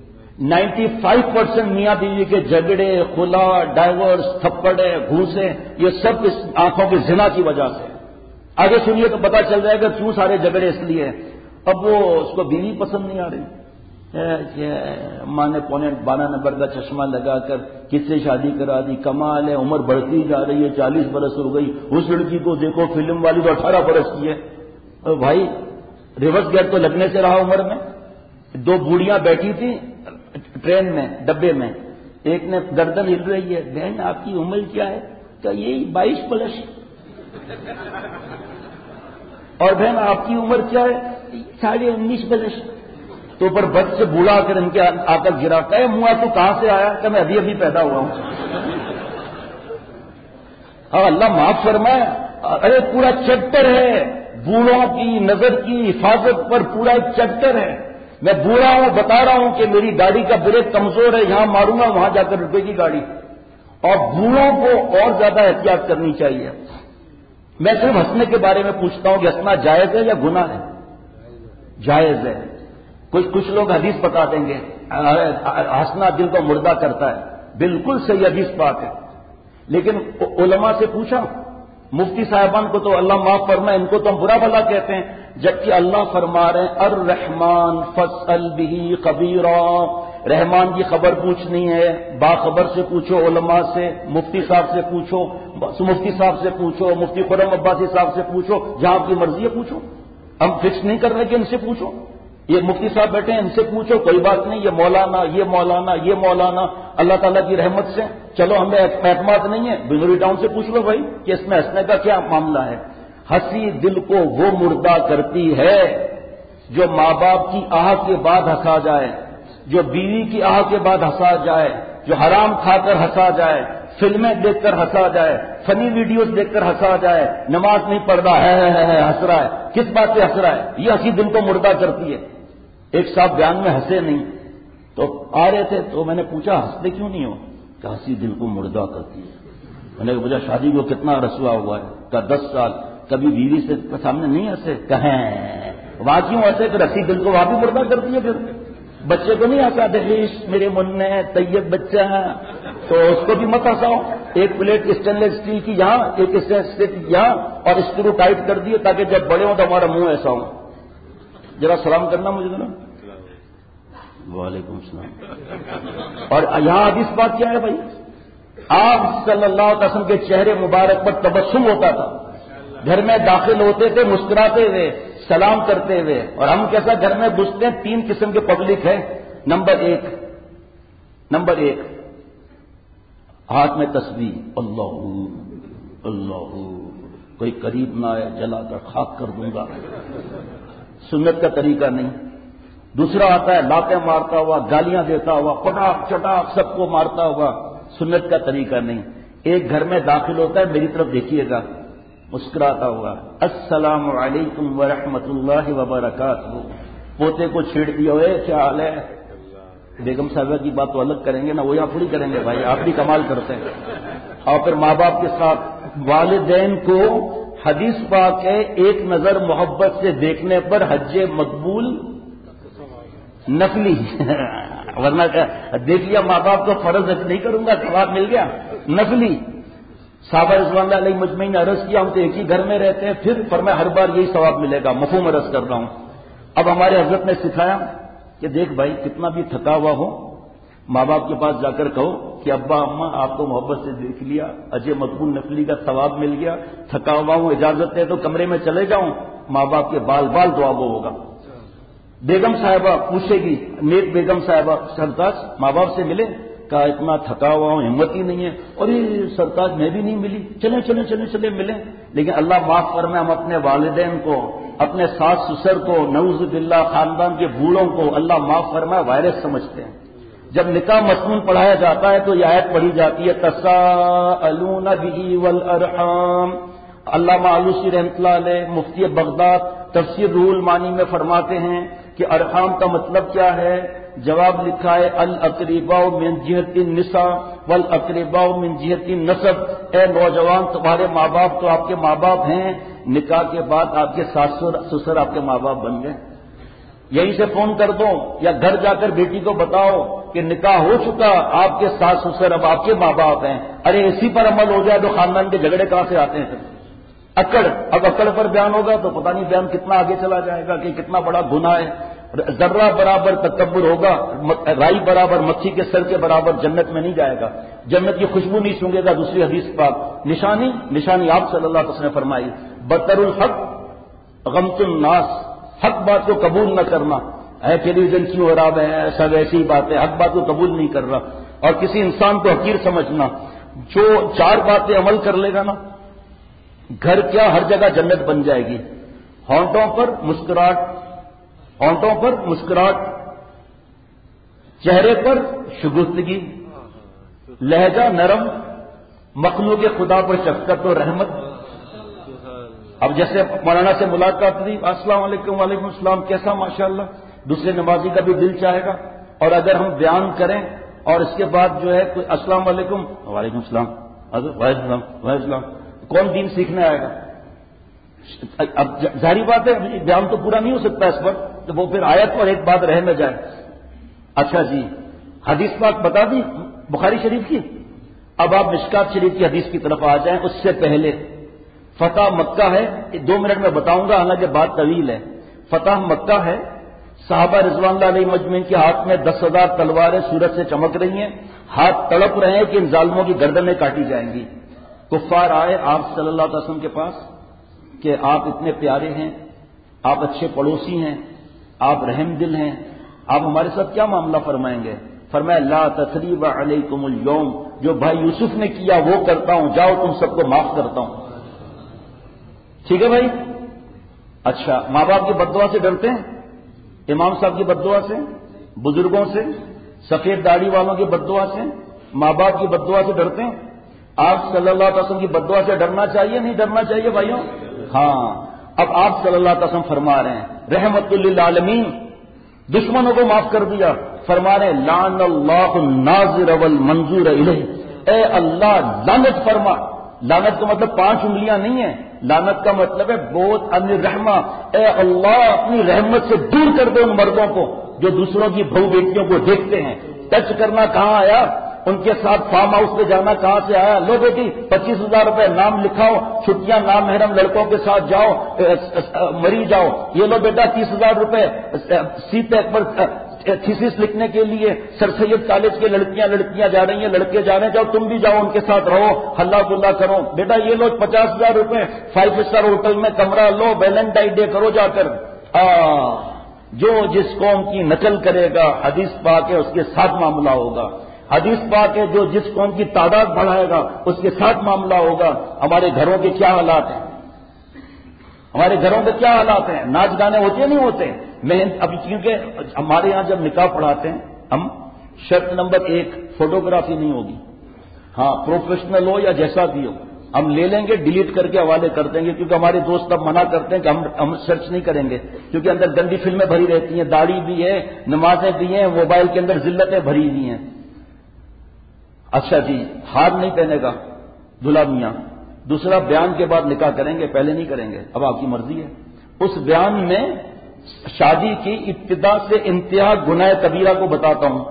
95% میاں بیوی کے جھگڑے، خلا، ڈائیورس، تھپڑے، گھوسے، یہ سب اس آنکھوں کے زنا کی وجہ سے. آگے سنیے تو پتا چل جائے گا کیوں سارے جھگڑے اس لیے. اب وہ اس کو بیوی پسند نہیں آ رہی، ماں نے 12 نمبر کا چشمہ لگا کر کس سے شادی کرا دی. کمال ہے، عمر بڑھتی جا رہی ہے، 40 برس ہو گئی. اس لڑکی کو دیکھو فلم والی تو 18 برس کی ہے. بھائی ریورس گیئر تو لگنے سے رہا عمر میں. 2 بوڑھیاں بیٹھی تھی ٹرین میں، ڈبے میں. ایک نے گردن ہل رہی ہے، بہن آپ کی عمر کیا ہے؟ کہ یہی 22 پلس. اور بہن آپ کی عمر کیا ہے؟ 19.5 پلس. تو پر بد سے بوڑھا کر ان کے آ کر گرا. کہ منہ تو کہاں سے آیا؟ کہ میں ابھی پیدا ہوا ہوں. ہاں اللہ معاف فرمائے. ارے پورا چیپٹر ہے بوڑھوں کی نظر کی حفاظت پر، پورا ایک چیپٹر ہے. میں بوڑھا ہوں، بتا رہا ہوں کہ میری گاڑی کا بریک کمزور ہے، یہاں ماروں گا وہاں جا کر رکے گی گاڑی. اور بوڑھوں کو اور زیادہ احتیاط کرنی چاہیے. میں صرف ہنسنے کے بارے میں پوچھتا ہوں کہ ہنسنا جائز ہے یا گناہ ہے؟ جائز ہے. کچھ لوگ حدیث بتا دیں گے ہنسنا دل کو مردہ کرتا ہے. بالکل صحیح حدیث بات ہے. لیکن علماء سے پوچھا، مفتی صاحبان کو تو اللہ معاف فرمائے، ان کو تو ہم برا بھلا کہتے ہیں، جبکہ اللہ فرما رہے ہیں الرحمن فاسأل به خبیرا. رحمان کی خبر پوچھنی ہے باخبر سے پوچھو، علماء سے، مفتی صاحب سے پوچھو، مفتی صاحب سے پوچھو، مفتی خرم عباسی صاحب سے پوچھو، جہاں آپ کی مرضی ہے پوچھو. ہم فکس نہیں کر رہے کہ ان سے پوچھو. یہ مفتی صاحب بیٹھے ہیں ان سے پوچھو، کوئی بات نہیں. یہ مولانا، یہ مولانا، یہ مولانا، اللہ تعالیٰ کی رحمت سے چلو ہمیں اعتماد نہیں ہے، بنوری ٹاؤن سے پوچھ لو بھائی کہ اس میں ہنسنے کا کیا معاملہ ہے. ہنسی دل کو وہ مردہ کرتی ہے جو ماں باپ کی آہ کے بعد ہنسا جائے، جو بیوی کی آہ کے بعد ہنسا جائے، جو حرام کھا کر ہنسا جائے، فلمیں دیکھ کر ہنسا جائے، فنی ویڈیوز دیکھ کر ہنسا جائے، نماز نہیں پڑھ رہا ہے ہنس رہا ہے. کس بات سے ہنس رہا ہے؟ یہ ہنسی دل کو مردہ کرتی ہے. ایک صاحب بیان میں ہنسے نہیں تو آ رہے تھے تو میں نے پوچھا ہنستے کیوں نہیں ہو؟ کہ ہنسی دل کو مردہ کرتی ہے. میں نے پوچھا شادی کو کتنا رسوا ہوا ہے؟ کہ 10 سال. کبھی بیوی سے سامنے نہیں ہنسے؟ کہیں وہاں کیوں ہنسے؟ پھر ہنسی دل کو وہاں بھی مردہ کرتی ہے. پھر بچے کو نہیں ہنسا دہیش میرے منع طیب بچہ ہے تو اس کو بھی مت ہنساؤ. ایک پلیٹ اسٹینلیس اسٹیل کی یہاں، ایک اسٹینلیس اسٹیل کی یہاں، اور اسکرو ٹائٹ کر دیے تاکہ جب بڑے ہوں تو ہمارا منہ ایسا ہو. ذرا سلام کرنا مجھے ذرا. وعلیکم السلام. اور یہاں حدیث بات کیا ہے بھائی؟ آپ صلی اللہ علیہ وسلم کے چہرے مبارک پر تبسم ہوتا تھا. گھر میں داخل ہوتے تھے مسکراتے ہوئے، سلام کرتے ہوئے. اور ہم کیسا گھر میں گھستے ہیں؟ 3 قسم کے پبلک ہے. نمبر ایک ہاتھ میں تسبیح، اللہ اللہ، کوئی قریب نہ آئے جلا کر خاک کر دوں گا. سنت کا طریقہ نہیں. دوسرا آتا ہے لاتیں مارتا ہوا، گالیاں دیتا ہوا، پٹاخ چٹاخ سب کو مارتا ہوا. سنت کا طریقہ نہیں. ایک گھر میں داخل ہوتا ہے، میری طرف دیکھیے گا، مسکراتا ہوا، السلام علیکم ورحمۃ اللہ وبرکاتہ. پوتے کو چھیڑ دیا، اے کیا حال ہے؟ بیگم صاحبہ کی بات تو الگ کریں گے نا، وہ یہاں تھوڑی کریں گے بھائی، آپ بھی کمال کرتے ہیں. اور پھر ماں باپ کے ساتھ والدین کو حدیث پاک ہے ایک نظر محبت سے دیکھنے پر حج مقبول نفلی ورنہ کیا دیکھ لیا ماں باپ کو فرض نہیں کروں گا ثواب مل گیا نفلی. صحابہ رضوان اللہ علیہ مجمعین نے عرض کیا ہم تو ایک ہی گھر میں رہتے ہیں، پھر فرمایا ہر بار یہی ثواب ملے گا. مفہوم عرض کر رہا ہوں. اب ہمارے حضرت نے سکھایا کہ دیکھ بھائی کتنا بھی تھکا ہوا ہو، ماں باپ کے پاس جا کر کہو کہ ابا اماں آپ کو محبت سے دیکھ لیا، اجے مقبول نفلی کا ثواب مل گیا، تھکا ہوا ہوں، اجازت ہے تو کمرے میں چلے جاؤں. ماں باپ کے بال بال دعا وہ ہوگا. بیگم صاحبہ پوچھے گی، نیک بیگم صاحبہ سرتاج ماں باپ سے ملے؟ کہا اتنا تھکا ہوا ہوں، ہمت ہی نہیں ہے. اور یہ سرتاج میں بھی نہیں ملی، چلیں چلیں چلیں چلیں ملیں. لیکن اللہ معاف فرمائے ہم اپنے والدین کو، اپنے ساس سسر کو، نعوذ باللہ خاندان کے بوڑھوں کو اللہ معاف فرمائے وائرس سمجھتے ہیں. جب نکاح مسنون پڑھایا جاتا ہے تو یہ آیت پڑھی جاتی ہے تساءلون بہ والارحام. علامہ آلوسی رحمۃ اللہ علیہ مفتی بغداد تفسیر روح المعانی میں فرماتے ہیں کہ ارحام کا مطلب کیا ہے. جواب لکھا ہے الاقرباء من جہت النساء والاقرباء من جہت النسب. اے نوجوان تمہارے ماں باپ تو آپ کے ماں باپ ہیں، نکاح کے بعد آپ کے ساس سسر آپ کے ماں باپ بن گئے. یہیں سے فون کر دو یا گھر جا کر بیٹی کو بتاؤ کہ نکاح ہو چکا، آپ کے ساس سسر اب آپ کے ماں باپ ہیں. ارے اسی پر عمل ہو جائے تو خاندان کے جھگڑے کہاں سے آتے ہیں؟ اکڑ، اب اکڑ پر بیان ہوگا تو پتہ نہیں بیان کتنا آگے چلا جائے گا کہ کتنا بڑا گناہ ہے. ذرہ برابر تکبر ہوگا، رائی برابر مکھی کے سر کے برابر جنت میں نہیں جائے گا، جنت کی خوشبو نہیں سونگے گا. دوسری حدیث پاک نشانی آپ صلی اللہ علیہ وسلم نے فرمائی بطر الحق غمت الناس. حق بات کو قبول نہ کرنا ہے، ٹیلی ویژن کیوں ہو رہا ہے، سب ایسی بات ہے، حق بات کو قبول نہیں کر رہا. اور کسی انسان کو حقیر سمجھنا. جو چار باتیں عمل کر لے گا نا، گھر کیا ہر جگہ جنت بن جائے گی. ہونٹوں پر مسکراہٹ، چہرے پر شگفتگی، لہجہ نرم، مخلوق خدا پر شفقت و رحمت. اب جیسے مولانا سے ملاقات ہوئی، السلام علیکم، وعلیکم السلام، کیسا ماشاءاللہ. دوسرے نمازی کا بھی دل چاہے گا. اور اگر ہم بیان کریں اور اس کے بعد جو ہے کوئی السلام علیکم، وعلیکم السلام، وعلیکم السلام، وعلیکم السلام، کون دین سیکھنے آئے گا؟ اب ظاہری بات ہے بیان تو پورا نہیں ہو سکتا اس پر، تو وہ پھر آیت اور ایک بات رہ نہ جائے. اچھا جی، حدیث پاک بتا دی بخاری شریف کی. اب آپ مشکات شریف کی حدیث کی طرف آ جائیں. اس سے پہلے فتح مکہ ہے، 2 منٹ میں بتاؤں گا، حالانکہ بات طویل ہے. فتح مکہ ہے. صحابہ رضوان اللہ علیہ مجمعین کے ہاتھ میں 10,000 تلواریں سورج سے چمک رہی ہیں، ہاتھ تڑپ رہے ہیں کہ ان ظالموں کی گردنیں کاٹی جائیں گی. کفار آئے آپ صلی اللہ علیہ وسلم کے پاس کہ آپ اتنے پیارے ہیں، آپ اچھے پڑوسی ہیں، آپ رحم دل ہیں، آپ ہمارے ساتھ کیا معاملہ فرمائیں گے؟ فرمایا لا تثریب علیکم اليوم، جو بھائی یوسف نے کیا وہ کرتا ہوں، جاؤ تم سب کو معاف کرتا ہوں. ٹھیک ہے بھائی. اچھا، ماں باپ کی بددعا سے ڈرتے ہیں؟ امام صاحب کی بددعا سے، بزرگوں سے، سفید داڑھی والوں کی بددعا سے، ماں باپ کی بددعا سے ڈرتے ہیں؟ آپ صلی اللہ علیہ وسلم کی بددعا سے ڈرنا چاہیے نہیں ڈرنا چاہیے بھائیوں؟ ہاں. اب آپ صلی اللہ علیہ وسلم فرما رہے ہیں رحمت للعالمین، دشمنوں کو معاف کر دیا. فرما رہے ہیں لعن اللہ الناظر والمنظور الیہ، اے اللہ لعنت فرما. لعنت کا مطلب 5 انگلیاں نہیں ہے، لعنت کا مطلب ہے بہت ان رحمہ. اے اللہ اپنی رحمت سے دور کر دے ان مردوں کو جو دوسروں کی بہو بیٹیوں کو دیکھتے ہیں. ٹچ کرنا کہاں آیا؟ ان کے ساتھ فارم ہاؤس پہ جانا کہاں سے آیا؟ لو بیٹی 25,000 روپے نام لکھاؤ، چھٹیاں نام محرم لڑکوں کے ساتھ جاؤ، مری جاؤ. یہ لو بیٹا 30,000 روپے سی ٹیک پر تھیسس لکھنے کے لیے سر سید کالج کے لڑکیاں جا رہی ہیں، لڑکے جا رہے ہیں، جاؤ تم بھی جاؤ ان کے ساتھ رہو، ہلا گلا کرو. بیٹا یہ لو 50,000 روپے 5 اسٹار ہوٹل میں کمرہ لو، ویلنٹائن ڈے کرو جا کر. جو جس قوم کی نقل کرے گا حدیث پاک ہے اس کے ساتھ معاملہ ہوگا. حدیث پاک ہے جو جس قوم کی تعداد بڑھائے گا اس کے ساتھ معاملہ ہوگا. ہمارے گھروں کے کیا حالات ہیں؟ ہمارے گھروں کے کیا حالات ہیں؟ ناچ گانے ہوتے نہیں ہوتے؟ ابھی کیونکہ ہمارے یہاں جب نکاح پڑھاتے ہیں ہم، شرط نمبر 1 فوٹوگرافی نہیں ہوگی. ہاں پروفیشنل ہو یا جیسا بھی ہو، ہم لے لیں گے، ڈیلیٹ کر کے حوالے کر دیں گے، کیونکہ ہمارے دوست اب منع کرتے ہیں کہ ہم سرچ نہیں کریں گے، کیونکہ اندر گندی فلمیں بھری رہتی ہیں، داڑھی بھی ہے، نمازیں بھی ہیں، موبائل کے اندر ذلتیں بھری ہوئی ہیں۔ اچھا جی، ہار نہیں پہنے گا دلہا میاں، دوسرا بیان کے بعد نکاح کریں گے، پہلے نہیں کریں گے، اب آپ کی مرضی ہے۔ اس بیان میں شادی کی ابتدا سے انتہا گناہ کبیرہ کو بتاتا ہوں،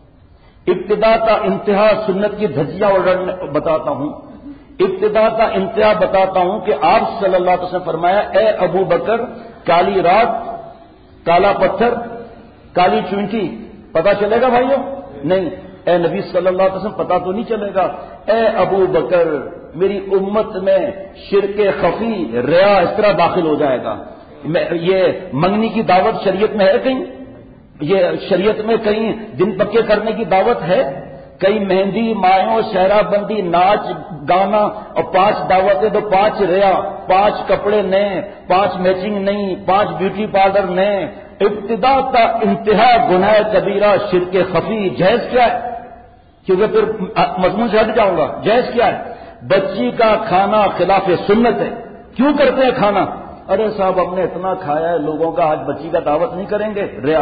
ابتدا کا انتہا سنت کی دھجیاں اڑانا بتاتا ہوں، ابتدا کا انتہا بتاتا ہوں کہ آپ صلی اللہ علیہ وسلم نے فرمایا، اے ابو بکر، کالی رات، کالا پتھر، کالی چونٹی پتا چلے گا بھائیوں؟ نہیں۔ اے نبی صلی اللہ علیہ وسلم پتا تو نہیں چلے گا، اے ابو بکر میری امت میں شرک خفی، ریا اس طرح داخل ہو جائے گا۔ یہ منگنی کی دعوت شریعت میں ہے کہیں؟ یہ شریعت میں کہیں دن پکے کرنے کی دعوت ہے؟ کئی مہندی، مایوں، شہرہ بندی، ناچ گانا، اور 5 دعوتیں تو 5 ریا، 5 کپڑے نئے، 5 میچنگ نہیں، 5 بیوٹی پارلر نئے۔ ابتدا کا انتہا گناہ کبیرہ شرک خفی، جائز کیا ہے؟ کیونکہ پھر مضمون سے ہٹ جاؤں گا، جائز کیا ہے؟ بچی کا کھانا خلاف سنت ہے۔ کیوں کرتے ہیں کھانا؟ ارے صاحب ہم نے اتنا کھایا ہے لوگوں کا، آج بچی کا دعوت نہیں کریں گے، ریا۔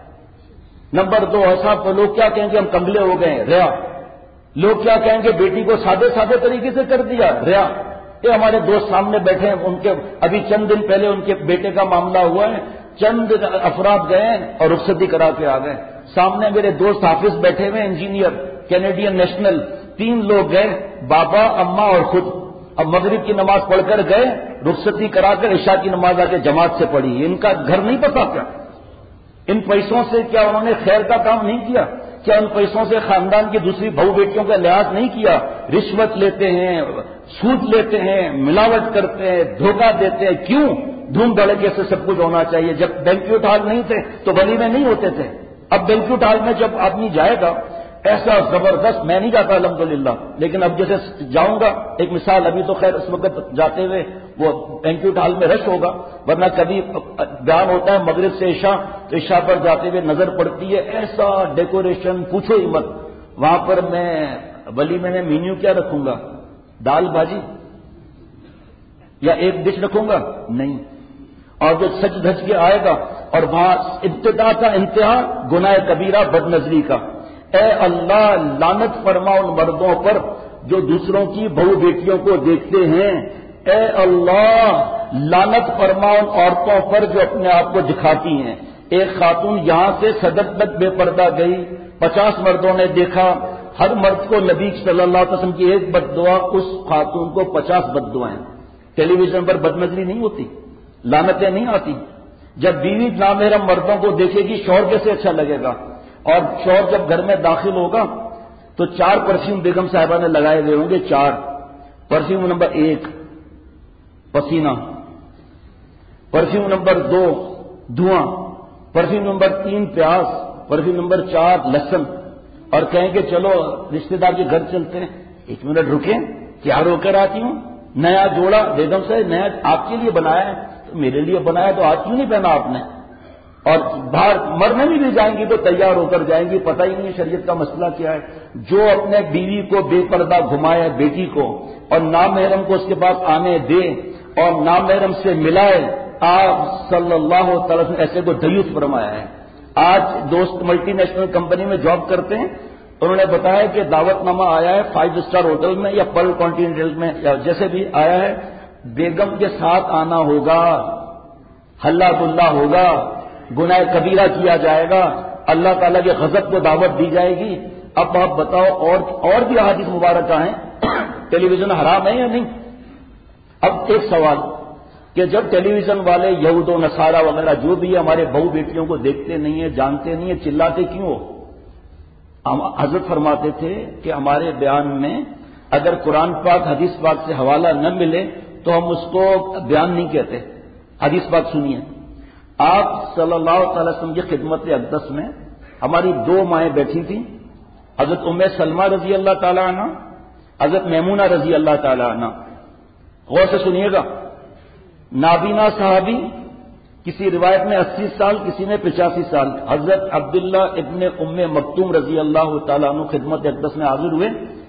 نمبر 2، صاحب لوگ کیا کہیں گے ہم کملے ہو گئے، ریا۔ لوگ کیا کہیں گے بیٹی کو سادے سادے طریقے سے کر دیا، ریا۔ یہ ہمارے دوست سامنے بیٹھے ہیں، ان کے ابھی چند دن پہلے ان کے بیٹے کا معاملہ ہوا ہے، چند افراد گئے اور رخصتی کرا کے آ گئے۔ سامنے میرے دوست حافظ بیٹھے ہوئے، انجینئر، کینیڈین نیشنل، 3 لوگ گئے، بابا، اماں اور خود۔ اب مغرب کی نماز پڑھ کر گئے، رخصتی کرا کر عشاء کی نماز آ کے جماعت سے پڑھی۔ ان کا گھر نہیں پتا کیا؟ ان پیسوں سے کیا انہوں نے خیر کا کام نہیں کیا؟ کیا ان پیسوں سے خاندان کی دوسری بہو بیٹیوں کا لحاظ نہیں کیا؟ رشوت لیتے ہیں، سود لیتے ہیں، ملاوٹ کرتے ہیں، دھوکہ دیتے ہیں۔ کیوں؟ دھوم دھڑکے سے سب کچھ ہونا چاہیے۔ جب بینکویٹ ہال نہیں تھے تو ولیمے نہیں ہوتے تھے، اب بینکویٹ ہال میں جب آدمی جائے گا ایسا زبردست، میں نہیں جاتا الحمدللہ، لیکن اب جیسے جاؤں گا، ایک مثال، ابھی تو خیر اس وقت جاتے ہوئے وہ بینکویٹ ہال میں رش ہوگا، ورنہ کبھی بیان ہوتا ہے مغرب سے عشاء، تو عشاء پر جاتے ہوئے نظر پڑتی ہے ایسا ڈیکوریشن پوچھو ہی مت۔ وہاں پر میں ولیمے میں مینیو کیا رکھوں گا؟ دال بھاجی یا ایک ڈش رکھوں گا؟ نہیں۔ اور جو سج دھج کے آئے گا، اور وہاں ابتدا کا انتہا گناہ کبیرہ بد نظری کا۔ اے اللہ لعنت فرما ان مردوں پر جو دوسروں کی بہو بیٹیوں کو دیکھتے ہیں، اے اللہ لعنت فرما ان عورتوں پر جو اپنے آپ کو دکھاتی ہیں۔ ایک خاتون یہاں سے صدر تک بے پردہ گئی، 50 مردوں نے دیکھا، ہر مرد کو نبی صلی اللہ علیہ وسلم کی ایک بد دعا، اس خاتون کو 50 بد دعائیں۔ ٹیلی ویژن پر بد نظری نہیں ہوتی، لعنتیں نہیں آتی۔ جب بیوی نامحرم مردوں کو دیکھے گی شوہر کیسے اچھا لگے گا؟ اور شوہر جب گھر میں داخل ہوگا تو 4 پرفیوم بیگم صاحبہ نے لگائے ہوئے ہوں گے، 4 پرفیوم۔ نمبر 1 پسینہ، پرفیوم نمبر 2 دھواں، پرفیوم نمبر 3 پیاس، پرفیوم نمبر 4 لہسن۔ اور کہیں کہ چلو رشتہ دار کے گھر چلتے ہیں، 1 منٹ رکیں، کیا رو کر آتی ہوں؟ نیا جوڑا بیگم سے، نیا آپ کے لیے بنایا ہے، تو میرے لیے بنایا تو آج کیوں نہیں پہنا آپ نے؟ اور باہر مرنے بھی جائیں گی تو تیار ہو کر جائیں گی، پتہ ہی نہیں شریعت کا مسئلہ کیا ہے۔ جو اپنے بیوی کو بے پردہ گھمائے، بیٹی کو، اور نامحرم کو اس کے پاس آنے دے اور نامحرم سے ملائے، آپ صلی اللہ تعالی وسلم ایسے کو دیوس فرمایا ہے۔ آج دوست ملٹی نیشنل کمپنی میں جاب کرتے ہیں، انہوں نے بتایا کہ دعوت نامہ آیا ہے 5 اسٹار ہوٹل میں یا پرل کانٹیننٹل میں یا جیسے بھی آیا ہے، بیگم کے ساتھ آنا ہوگا، ہلہ گلا ہوگا، گناہ کبیرہ کیا جائے گا، اللہ تعالیٰ کے غضب کو دعوت دی جائے گی۔ اب آپ بتاؤ اور بھی احادیث مبارکہ ہیں، ٹیلی ویژن حرام ہے یا نہیں؟ اب ایک سوال کہ جب ٹیلی ویژن والے یہود و نصارہ وغیرہ جو بھی ہمارے بہو بیٹیوں کو دیکھتے نہیں ہیں، جانتے نہیں ہیں، چلاتے کیوں ہو؟ حضرت فرماتے تھے کہ ہمارے بیان میں اگر قرآن پاک حدیث پاک سے حوالہ نہ ملے تو ہم اس کو بیان نہیں کہتے۔ حدیث پاک سنیے، آپ صلی اللہ تعالی وسلم کی خدمت اقدس میں ہماری 2 مائیں بیٹھی تھیں، حضرت ام سلمہ رضی اللہ تعالی عنہ، حضرت میمونہ رضی اللہ تعالی عنہ۔ غور سے سنیے گا، نابینا صحابی، کسی روایت میں 80 سال، کسی میں 85 سال، حضرت عبداللہ ابن ام مکتوم رضی اللہ تعالیٰ عنہ خدمت اقدس میں حاضر ہوئے۔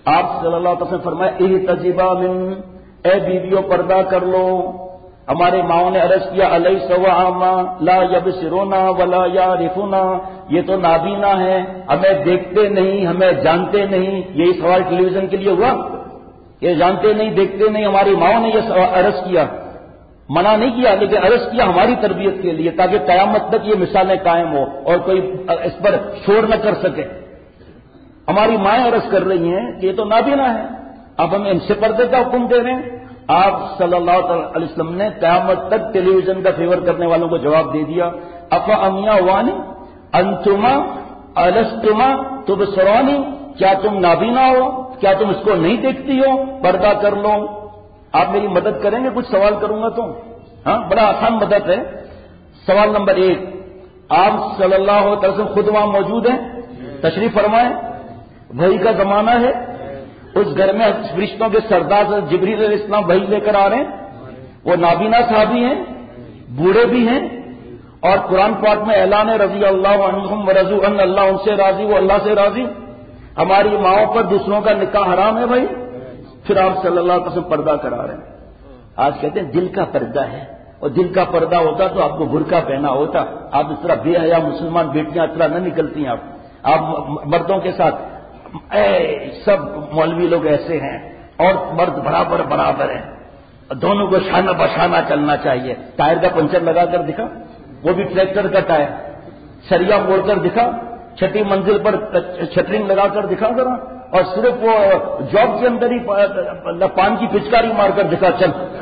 آپ صلی اللہ علیہ وسلم فرمائے احتجبا من، اے بیویوں پردہ کر لو. ہمارے ماؤں نے عرض کیا الیس وعما لا یبصرونا ولا یعرفونا، یہ تو نابینا ہے، ہمیں دیکھتے نہیں، ہمیں جانتے نہیں. یہی سوال ٹیلی ویژن کے لیے ہوا، یہ جانتے نہیں دیکھتے نہیں. ہماری ماؤں نے یہ عرض کیا، منع نہیں کیا لیکن عرض کیا ہماری تربیت کے لیے، تاکہ قیامت تک یہ مثالیں قائم ہو اور کوئی اس پر شور نہ کر سکے. ہماری مائیں عرض کر رہی ہیں کہ یہ تو نابینا ہے، اب ہمیں ان سے پردے کا حکم دے رہے ہیں. آپ صلی اللہ علیہ وسلم نے قیامت تک ٹیلی ویژن کا فیور کرنے والوں کو جواب دے دیا. افا امیا وانی انتما الستما تبصرانی، کیا تم نابینا ہو، کیا تم اس کو نہیں دیکھتی ہو، پردہ کر لو. آپ میری مدد کریں گے، کچھ سوال کروں گا تو؟ ہاں، بڑا آسان مدد ہے. سوال نمبر 1، آپ صلی اللہ علیہ وسلم خود وہاں موجود ہیں، تشریف فرمائیں، وحی کا زمانہ ہے، اس گھر میں فرشتوں کے سردار جبریل علیہ السلام وحی لے کر آ رہے ہیں. وہ نابینا صحابی ہیں، بوڑھے بھی ہیں، اور قرآن پاک میں اعلان رضی اللہ عنہم ورضوا عنہ، اللہ ان سے راضی، وہ اللہ سے راضی. ہماری ماؤں پر دوسروں کا نکاح حرام ہے بھائی، پھر آپ صلی اللہ علیہ وسلم پردہ کرا رہے ہیں. آج کہتے ہیں دل کا پردہ ہے، اور دل کا پردہ ہوتا تو آپ کو برقع پہنا ہوتا. آپ اس طرح بے حیا مسلمان بیٹیاں اس طرح نہ نکلتی ہیں. آپ مردوں کے ساتھ سب مولوی لوگ ایسے ہیں، اور مرد برابر برابر ہیں، دونوں کو شانہ بشانہ چلنا چاہیے. ٹائر کا پنچر لگا کر دکھا، وہ بھی ٹریکٹر کا ٹائر، سریا موڑ کر دکھا، چھٹی منزل پر چھترنگ لگا کر دکھا ذرا، اور صرف وہ جاب کے اندر ہی پان کی پچکاری مار کر دکھا،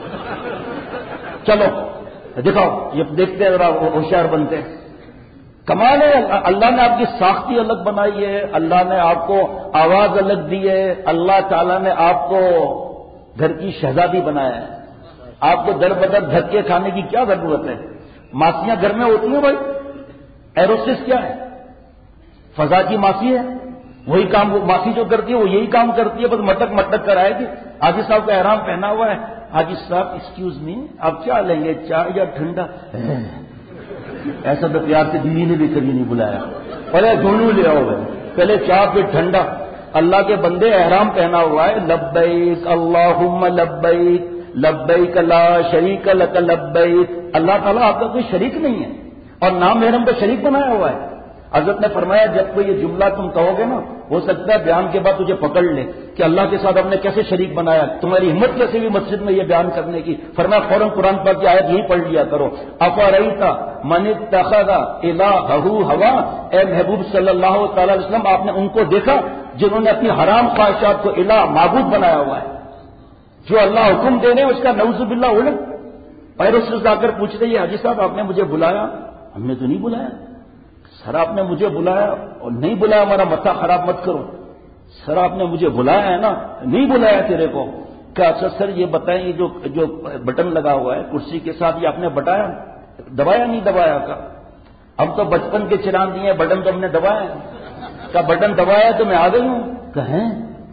چلو دکھاؤ، یہ دیکھتے ہیں ذرا ہوشیار بنتے ہیں. کمال ہے، اللہ نے آپ کی ساختی الگ بنائی ہے، اللہ نے آپ کو آواز الگ دی ہے، اللہ تعالیٰ نے آپ کو گھر کی شہزادی بنایا ہے. آپ کو در بدر دھکے کھانے کی کیا ضرورت ہے؟ ماسیاں گھر میں ہوتی ہیں بھائی. ایروسس کیا ہے؟ فضا کی ماسی ہے، وہی کام ماسی جو کرتی ہے وہ یہی کام کرتی ہے، بس مٹک مٹک کر آئے گی. حاجی صاحب کا احرام پہنا ہوا ہے، حاجی صاحب ایکسکیوز می، آپ کیا لیں گے، چائے یا ٹھنڈا؟ ایسا تو پیار سے بیوی نے بھی کبھی نہیں بلایا. ارے دونوں لے آؤ بھائی، پہلے چائے پھر ٹھنڈا. اللہ کے بندے احرام پہنا ہوا ہے، لبیک اللہم لبیک لبیک لا شریک لک لبیک. اللہ تعالیٰ آپ کا کوئی شریک نہیں ہے، اور نام محرم کا شریک بنایا ہوا ہے. حضرت نے فرمایا جب کوئی یہ جملہ تم کہو گے نا، ہو سکتا ہے بیان کے بعد تجھے پکڑ لے کہ اللہ کے ساتھ ہم نے کیسے شریک بنایا، تمہاری ہمت کیسے بھی مسجد میں یہ بیان کرنے کی. فرمایا فوراً قرآن پاک کی آیت یہی پڑھ لیا کرو، افرأیت من اتخذ الہہ ہوا. اے محبوب صلی اللہ تعالی علیہ وسلم، آپ نے ان کو دیکھا جنہوں نے اپنی حرام خواہشات کو الہ معبود بنایا ہوا ہے. جو اللہ حکم دے رہے ہیں اس کا نعوذ باللہ الٹ. اور اس سے جا کر پوچھ رہی ہے حاجی صاحب آپ نے مجھے بلایا؟ ہم نے تو نہیں بلایا. سر آپ نے مجھے بلایا اور نہیں بلایا ہمارا متھا خراب مت کرو. سر آپ نے مجھے بلایا ہے نا؟ نہیں بلایا تیرے کو. کیا اچھا سر یہ بتائیں یہ جو بٹن لگا ہوا ہے کرسی کے ساتھ یہ آپ نے بٹایا دبایا نہیں دبایا کا؟ ہم تو بچپن کے چران دیے بٹن تو ہم نے دبایا. کا بٹن دبایا تو میں آ گئی ہوں. کہیں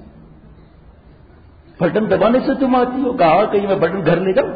بٹن دبانے سے تم آتی ہو؟ کہا کہیں میں بٹن گھر لے جاؤں.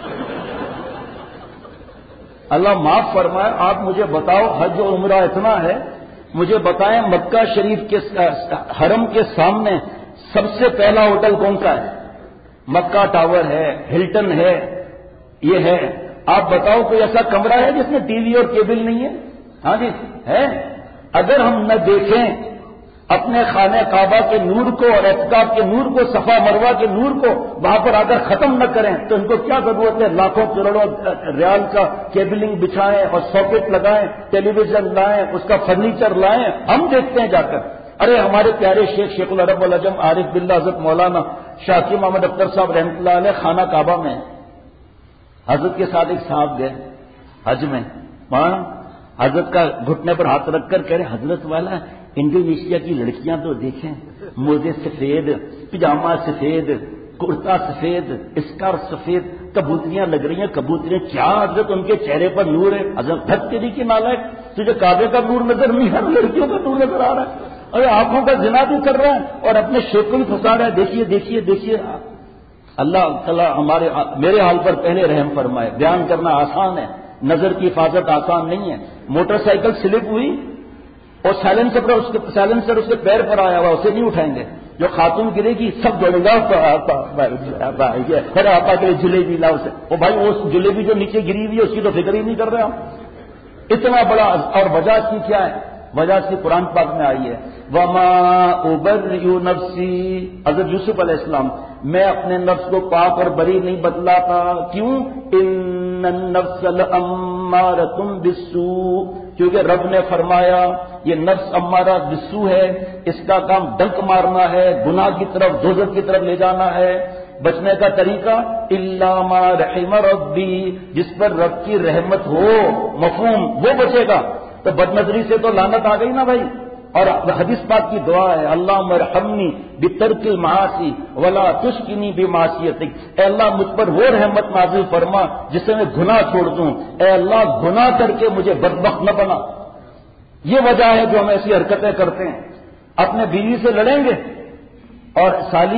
اللہ معاف فرمائے. آپ مجھے بتاؤ حج و عمرہ اتنا ہے، مجھے بتائیں مکہ شریف کے حرم کے سامنے سب سے پہلا ہوٹل کون سا ہے؟ مکہ ٹاور ہے، ہلٹن ہے، یہ ہے. آپ بتاؤ کوئی ایسا کمرہ ہے جس میں ٹی وی اور کیبل نہیں ہے؟ ہاں جی ہے. اگر ہم نہ دیکھیں اپنے خانہ کعبہ کے نور کو اور اعتکاف کے نور کو، صفا مروہ کے نور کو وہاں پر آ کر ختم نہ کریں تو ان کو کیا ضرورت ہے لاکھوں کروڑوں ریال کا کیبلنگ بچھائیں اور ساکٹ لگائیں، ٹیلی ویژن لائیں، اس کا فرنیچر لائیں. ہم دیکھتے ہیں جا کر. ارے ہمارے پیارے شیخ العرب والعجم عارف باللہ حضرت مولانا شاکی محمد اختر صاحب رحمۃ اللہ علیہ خانہ کعبہ میں حضرت کے ساتھ ایک صاحب گئے حج میں. وہاں حضرت کا گھٹنے پر ہاتھ رکھ کر کہہ رہے حضرت والا انڈونیشیا کی لڑکیاں تو دیکھیں، موزے سفید، پجامہ سفید، کرتا سفید، اسکارف سفید، کبوتریاں لگ رہی ہیں. کبوتریاں کیا حضرت ان کے چہرے پر نور ہے. حضرت دھک تیری کی نالائق، تجھے کعبے کا نور نظر نہیں ہے، لڑکیوں کا نور نظر آ رہا ہے. ارے آنکھوں کا زنا بھی کر رہا ہے اور اپنے شیخ کو بھی پھنسا رہا ہے. دیکھیے دیکھیے دیکھیے. اللہ تعالیٰ میرے حال پر پہلے رحم فرمائے. بیان کرنا آسان ہے، نظر کی حفاظت آسان نہیں ہے. موٹر سائیکل سلپ ہوئی اور سائلنسر اس کے پیر پر آیا ہوا، اسے نہیں اٹھائیں گے. جو خاتون گرے گی سب دوڑے گا پھر آپا کے لیے جلیبی لاؤ سے، وہ بھائی وہ جلیبی جو نیچے گری ہوئی ہے اس کی تو فکر ہی نہیں کر رہے ہم، اتنا بڑا۔ اور وجہ اس کی کیا ہے؟ وجہ اس کی قرآن پاک میں آئی ہے، وما ابرئ نفسی، حضرت یوسف علیہ السلام، میں اپنے نفس کو پاک اور بری نہیں بدلاتا، کیوں؟ ان النفس لامارۃ بالسوء، کیونکہ رب نے فرمایا یہ نفس امارہ بالسوء ہے، اس کا کام ڈنک مارنا ہے، گناہ کی طرف، دوزخ کی طرف لے جانا ہے۔ بچنے کا طریقہ الا ما رحم ربی، جس پر رب کی رحمت ہو، مفہوم، وہ بچے گا۔ تو بد نظری سے تو لعنت آ گئی نا بھائی۔ اور حدیث پاک کی دعا ہے، اللہم ارحمنی بترک المعاصی ولا تشقنی بمعصیتک، اے اللہ مجھ پر وہ رحمت نازل فرما جس سے میں گناہ چھوڑ دوں، اے اللہ گناہ کر کے مجھے بدبخت نہ بنا۔ یہ وجہ ہے جو ہم ایسی حرکتیں کرتے ہیں۔ اپنے بیوی سے لڑیں گے اور سالی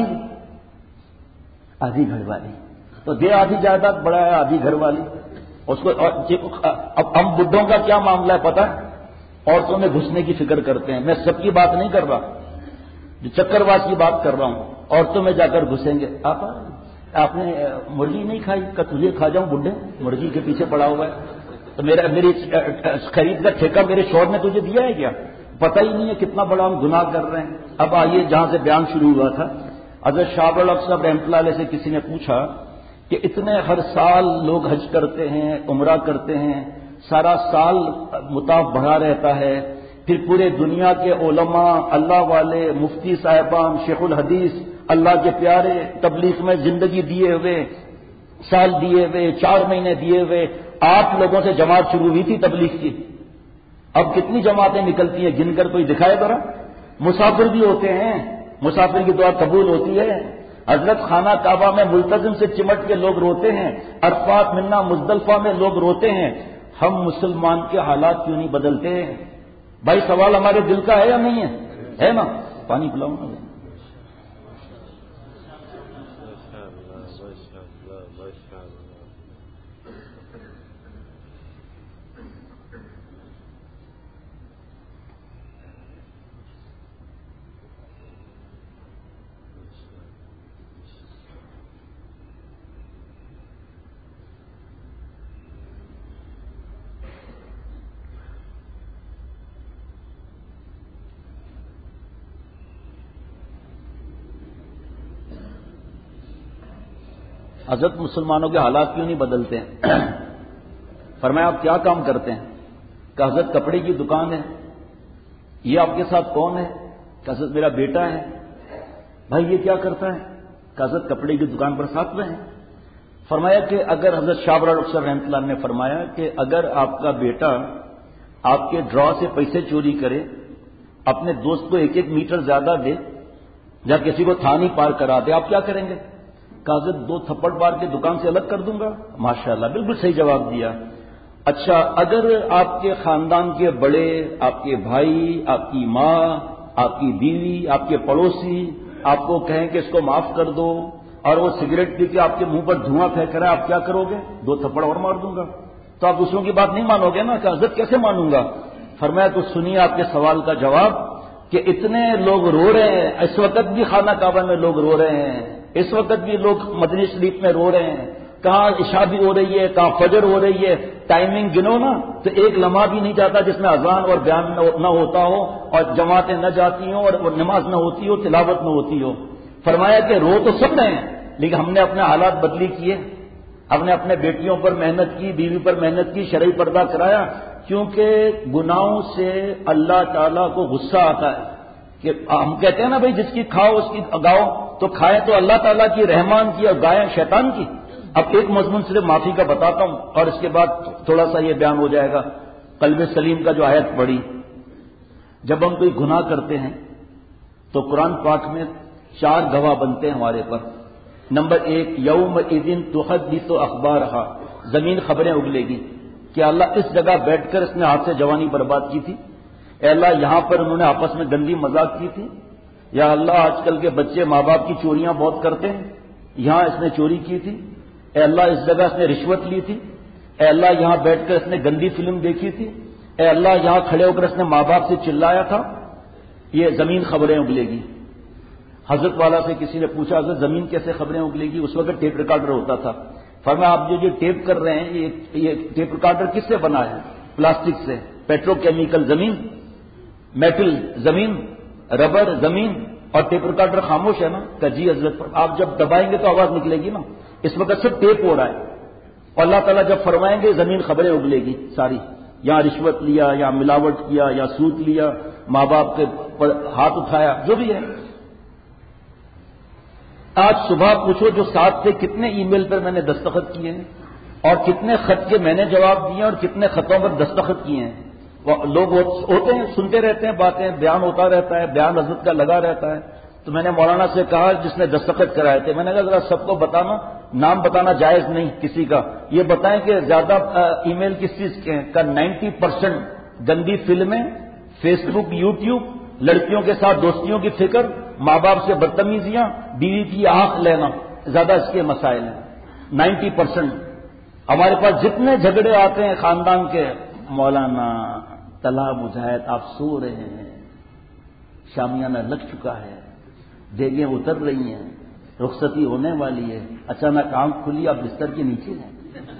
آدھی گھر والی تو دے آدھی جائیداد، بڑا ہے آدھی گھر والی اس کو۔ اب ہم بڈھوں کا کیا معاملہ ہے پتہ ہے؟ عورتوں میں گھسنے کی فکر کرتے ہیں۔ میں سب کی بات نہیں کر رہا، جو چکرواس کی بات کر رہا ہوں۔ عورتوں میں جا کر گھسیں گے، آپ نے مرغی نہیں کھائی؟ کہ تجھے کھا جاؤں بڈھے، مرغی کے پیچھے پڑا ہوا ہے تو میری خرید کا ٹھیکہ میرے شوہر نے تجھے دیا ہے کیا؟ پتہ ہی نہیں ہے کتنا بڑا ہم گناہ کر رہے ہیں۔ اب آئیے جہاں سے بیان شروع ہوا تھا، حضرت شاہ الحق صاحب رحمۃ اللہ علیہ سے کسی نے پوچھا کہ اتنے ہر سال لوگ حج کرتے ہیں، عمرہ کرتے ہیں، سارا سال مطاف بڑھا رہتا ہے، پھر پورے دنیا کے علماء، اللہ والے، مفتی صاحبان، شیخ الحدیث، اللہ کے پیارے، تبلیغ میں زندگی دیے ہوئے، سال دیے ہوئے، 4 مہینے دیے ہوئے، 8 لوگوں سے جماعت شروع ہوئی تھی تبلیغ کی، اب کتنی جماعتیں نکلتی ہیں گن کر کوئی دکھائے ذرا؟ مسافر بھی ہوتے ہیں، مسافر کی دعا قبول ہوتی ہے۔ حضرت خانہ کعبہ میں ملتزم سے چمٹ کے لوگ روتے ہیں، عرفات، منا، مزدلفہ میں لوگ روتے ہیں۔ ہم مسلمان کے حالات کیوں نہیں بدلتے؟ بھائی سوال ہمارے دل کا ہے یا نہیں ہے نا؟ پانی پلاؤ نا۔ حضرت مسلمانوں کے حالات کیوں نہیں بدلتے ہیں؟ فرمایا آپ کیا کام کرتے ہیں؟ کہ حضرت کپڑے کی دکان ہے۔ یہ آپ کے ساتھ کون ہے؟ کہ حضرت میرا بیٹا ہے۔ بھائی یہ کیا کرتا ہے؟ کہ حضرت کپڑے کی دکان پر ساتھ میں ہے۔ فرمایا کہ اگر حضرت شاہ الحق رحمۃ اللہ نے فرمایا کہ اگر آپ کا بیٹا آپ کے ڈرا سے پیسے چوری کرے، اپنے دوست کو 1 میٹر زیادہ دے یا کسی کو تھانی پار کرا دے، آپ کیا کریں گے؟ حضرت 2 تھپڑ مار کے دکان سے الگ کر دوں گا۔ ماشاءاللہ بالکل صحیح جواب دیا۔ اچھا اگر آپ کے خاندان کے بڑے، آپ کے بھائی، آپ کی ماں، آپ کی بیوی، آپ کے پڑوسی آپ کو کہیں کہ اس کو معاف کر دو اور وہ سگریٹ پی کے آپ کے منہ پر دھواں پھینک رہا ہے، آپ کیا کرو گے؟ 2 تھپڑ اور مار دوں گا۔ تو آپ دوسروں کی بات نہیں مانو گے نا؟ کہ حضرت کیسے مانوں گا؟ فرمایا تو سنیے آپ کے سوال کا جواب کہ اتنے لوگ رو رہے ہیں، اس وقت بھی خانہ کعبہ میں لوگ رو رہے ہیں، اس وقت بھی لوگ مدنی شریف میں رو رہے ہیں، کہاں عشاء بھی ہو رہی ہے، کہاں فجر ہو رہی ہے، ٹائمنگ گنو نا تو 1 لمحہ بھی نہیں جاتا جس میں اذان اور بیان نہ ہوتا ہو اور جماعتیں نہ جاتی ہوں اور نماز نہ ہوتی ہو، تلاوت نہ ہوتی ہو۔ فرمایا کہ رو تو سب رہے ہیں لیکن ہم نے اپنے حالات بدلی کیے، ہم نے اپنے بیٹیوں پر محنت کی، بیوی پر محنت کی، شرعی پردہ کرایا، کیونکہ گناہوں سے اللہ تعالیٰ کو غصہ آتا ہے۔ کہ ہم کہتے ہیں نا بھائی جس کی کھاؤ اس کی گاؤ، تو کھائیں تو اللہ تعالیٰ کی، رحمان کی، اور گائیں شیطان کی۔ اب ایک مضمون صرف معافی کا بتاتا ہوں اور اس کے بعد تھوڑا سا یہ بیان ہو جائے گا۔ قلب سلیم کا جو آیت پڑھی، جب ہم کوئی گناہ کرتے ہیں تو قرآن پاک میں 4 گواہ بنتے ہیں ہمارے پر۔ نمبر 1، یوم اذن تحدث اخبارہا، زمین خبریں اگلے گی کہ اللہ اس جگہ بیٹھ کر اس نے ہاتھ سے جوانی برباد کی تھی، اے اللہ یہاں پر انہوں نے آپس میں گندی مذاق کی تھی، یا اللہ آج کل کے بچے ماں باپ کی چوریاں بہت کرتے ہیں، یہاں اس نے چوری کی تھی، اے اللہ اس جگہ اس نے رشوت لی تھی، اے اللہ یہاں بیٹھ کر اس نے گندی فلم دیکھی تھی، اے اللہ یہاں کھڑے ہو کر اس نے ماں باپ سے چلایا تھا۔ یہ زمین خبریں اگلے گی۔ حضرت والا سے کسی نے پوچھا حضرت زمین کیسے خبریں اگلے گی؟ اس وقت ٹیپ ریکارڈر ہوتا تھا. فرمایا آپ جو ٹیپ کر رہے ہیں یہ ٹیپ ریکارڈر کس سے بنا ہے؟ پلاسٹک سے. پیٹرو کیمیکل زمین، میٹل زمین، ربر زمین، اور ٹیپ ریکارڈر خاموش ہے نا. کہ جی حضرت آپ جب دبائیں گے تو آواز نکلے گی نا. اس وقت سب ٹیپ ہو رہا ہے. اور اللہ تعالیٰ جب فرمائیں گے زمین خبریں اگلے گی ساری. یا رشوت لیا، یا ملاوٹ کیا، یا سود لیا، ماں باپ کے پر ہاتھ اٹھایا، جو بھی ہے. آج صبح پوچھو جو ساتھ تھے کتنے ای میل پر میں نے دستخط کیے ہیں، اور کتنے خط کے میں نے جواب دیے اور کتنے خطوں پر دستخط کیے ہیں. لوگ ہوتے ہیں سنتے رہتے ہیں باتیں، بیان ہوتا رہتا ہے، بیان حضرت کا لگا رہتا ہے. تو میں نے مولانا سے کہا جس نے دستخط کرائے تھے، میں نے کہا ذرا سب کو بتانا، نام بتانا جائز نہیں کسی کا، یہ بتائیں کہ زیادہ ای میل کس چیز کے ہیں. کا 90% گندی فلمیں، فیس بک، یوٹیوب، لڑکیوں کے ساتھ دوستیوں کی فکر، ماں باپ سے بدتمیزیاں، بیوی کی آنکھ لینا، زیادہ اس کے مسائل ہیں. 90% ہمارے پاس جتنے جھگڑے آتے ہیں خاندان کے، مولانا تلا مجاہد آپ سو رہے ہیں، شامیانہ لگ چکا ہے، دیگیں اتر رہی ہیں، رخصتی ہونے والی ہے، اچانک آنکھ کھلی آپ بستر کے نیچے ہیں.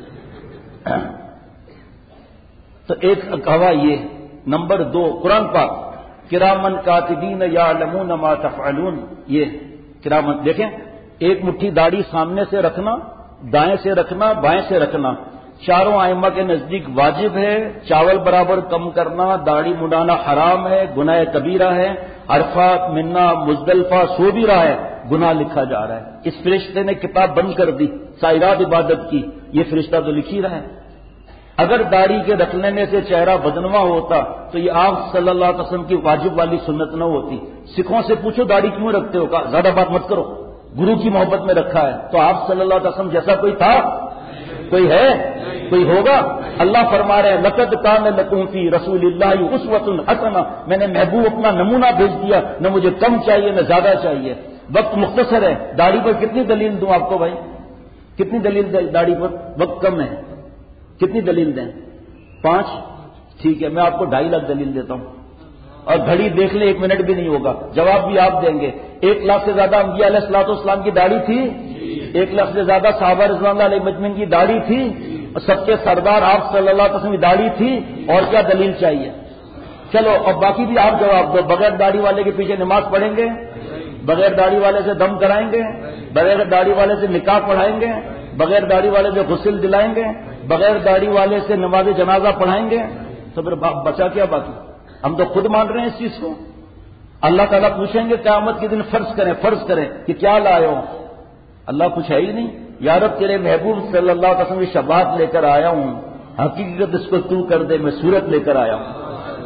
تو ایک کہا یہ. نمبر 2 قرآن پاک کرامن کاتبین یعلمون ما تفعلون. یہ کرامن دیکھیں، ایک مٹھی داڑھی سامنے سے رکھنا، دائیں سے رکھنا، بائیں سے رکھنا، چاروں ائمہ کے نزدیک واجب ہے. چاول برابر کم کرنا، داڑھی مڈانا حرام ہے، گناہ کبیرہ ہے. عرفات، منا، مزدلفہ سو بھی رہا ہے، گناہ لکھا جا رہا ہے. اس فرشتے نے کتاب بند کر دی سائرات عبادت کی، یہ فرشتہ تو لکھ ہی رہا ہے. اگر داڑھی کے رکھ لینے سے چہرہ بدنما ہوتا تو یہ آپ صلی اللہ علیہ وسلم کی واجب والی سنت نہ ہوتی. سکھوں سے پوچھو داڑھی کیوں رکھتے ہو؟ کہا زیادہ بات مت کرو، گرو کی محبت میں رکھا ہے. تو آپ صلی اللہ علیہ وسلم جیسا کوئی تھا؟ کوئی ہے؟ کوئی ہوگا؟ اللہ فرما رہے ہیں لقد کان لکم فی رسول اللہ اسوۃ حسنہ. میں نے محبوب اپنا نمونہ بھیج دیا، نہ مجھے کم چاہیے نہ زیادہ چاہیے. وقت مختصر ہے، داڑھی پر کتنی دلیل دوں آپ کو بھائی؟ کتنی دلیل دیں داڑھی پر؟ وقت کم ہے، کتنی دلیل دیں؟ 5؟ ٹھیک ہے، میں آپ کو 2.5 لاکھ دلیل دیتا ہوں. اور گھڑی دیکھ لیں 1 منٹ بھی نہیں ہوگا، جواب بھی آپ دیں گے. 1 لاکھ سے زیادہ انبیاء علیہ الصلوۃ والسلام کی داڑھی تھی، 1 لاکھ سے زیادہ صحابہ رضوان اللہ علیہ مجمعین کی داڑھی تھی، اور سب کے سردار آپ صلی اللہ علیہ وسلم کی داڑھی تھی. اور کیا دلیل چاہیے؟ چلو اور باقی بھی آپ جواب دو. بغیر داڑھی والے کے پیچھے نماز پڑھیں گے؟ بغیر داڑھی والے سے دم کرائیں گے؟ بغیر داڑھی والے سے نکاح پڑھائیں گے؟ بغیر داڑھی والے سے غسل دلائیں گے؟ بغیر داڑھی والے سے نماز جنازہ پڑھائیں گے؟ تو پھر بچا کیا باقی؟ ہم تو خود مان رہے ہیں اس چیز کو. اللہ تعالیٰ پوچھیں گے قیامت کے دن فرض کریں کہ کیا لائے ہو؟ اللہ کچھ ہے ہی نہیں. یا رب تیرے محبوب صلی اللہ علیہ وسلم کی شفاعت لے کر آیا ہوں، حقیقت اس کو تو کر دے، میں صورت لے کر آیا ہوں.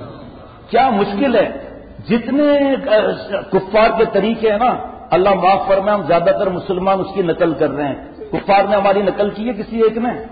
کیا مشکل ہے؟ جتنے کفار کے طریقے ہیں نا، اللہ معاف فرمائے، ہم زیادہ تر مسلمان اس کی نقل کر رہے ہیں. کفار نے ہماری نقل کی ہے کسی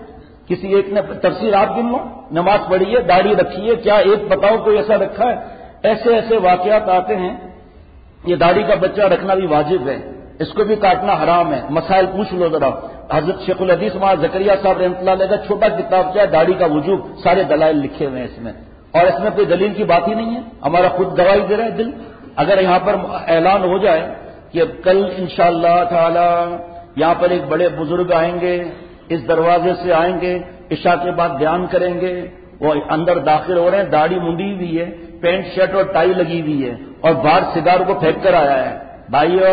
ایک نے تفسیر آپ گن لو، نماز پڑھی ہے، داڑھی رکھی ہے، کیا ایک بتاؤ کوئی ایسا رکھا ہے؟ ایسے واقعات آتے ہیں. یہ داڑھی کا بچہ رکھنا بھی واجب ہے، اس کو بھی کاٹنا حرام ہے. مسائل پوچھ لو ذرا. حضرت شیخ الحدیث مولانا زکریا صاحب رحمۃ اللہ علیہ کا چھوٹا کتاب کیا ہے داڑھی کا وجوب، سارے دلائل لکھے ہوئے ہیں اس میں، اور اس میں کوئی دلیل کی بات ہی نہیں ہے. ہمارا خود گواہی دے رہا ہے دل. اگر یہاں پر اعلان ہو جائے کہ کل انشاءاللہ تعالی یہاں پر ایک بڑے بزرگ آئیں گے، اس دروازے سے آئیں گے، عشاء کے بعد بیان کریں گے، وہ اندر داخل ہو رہے ہیں، داڑھی منڈی ہوئی ہے، پینٹ شرٹ اور ٹائی لگی ہوئی ہے، اور باہر سگار کو پھینک کر آیا ہے. بھائی اور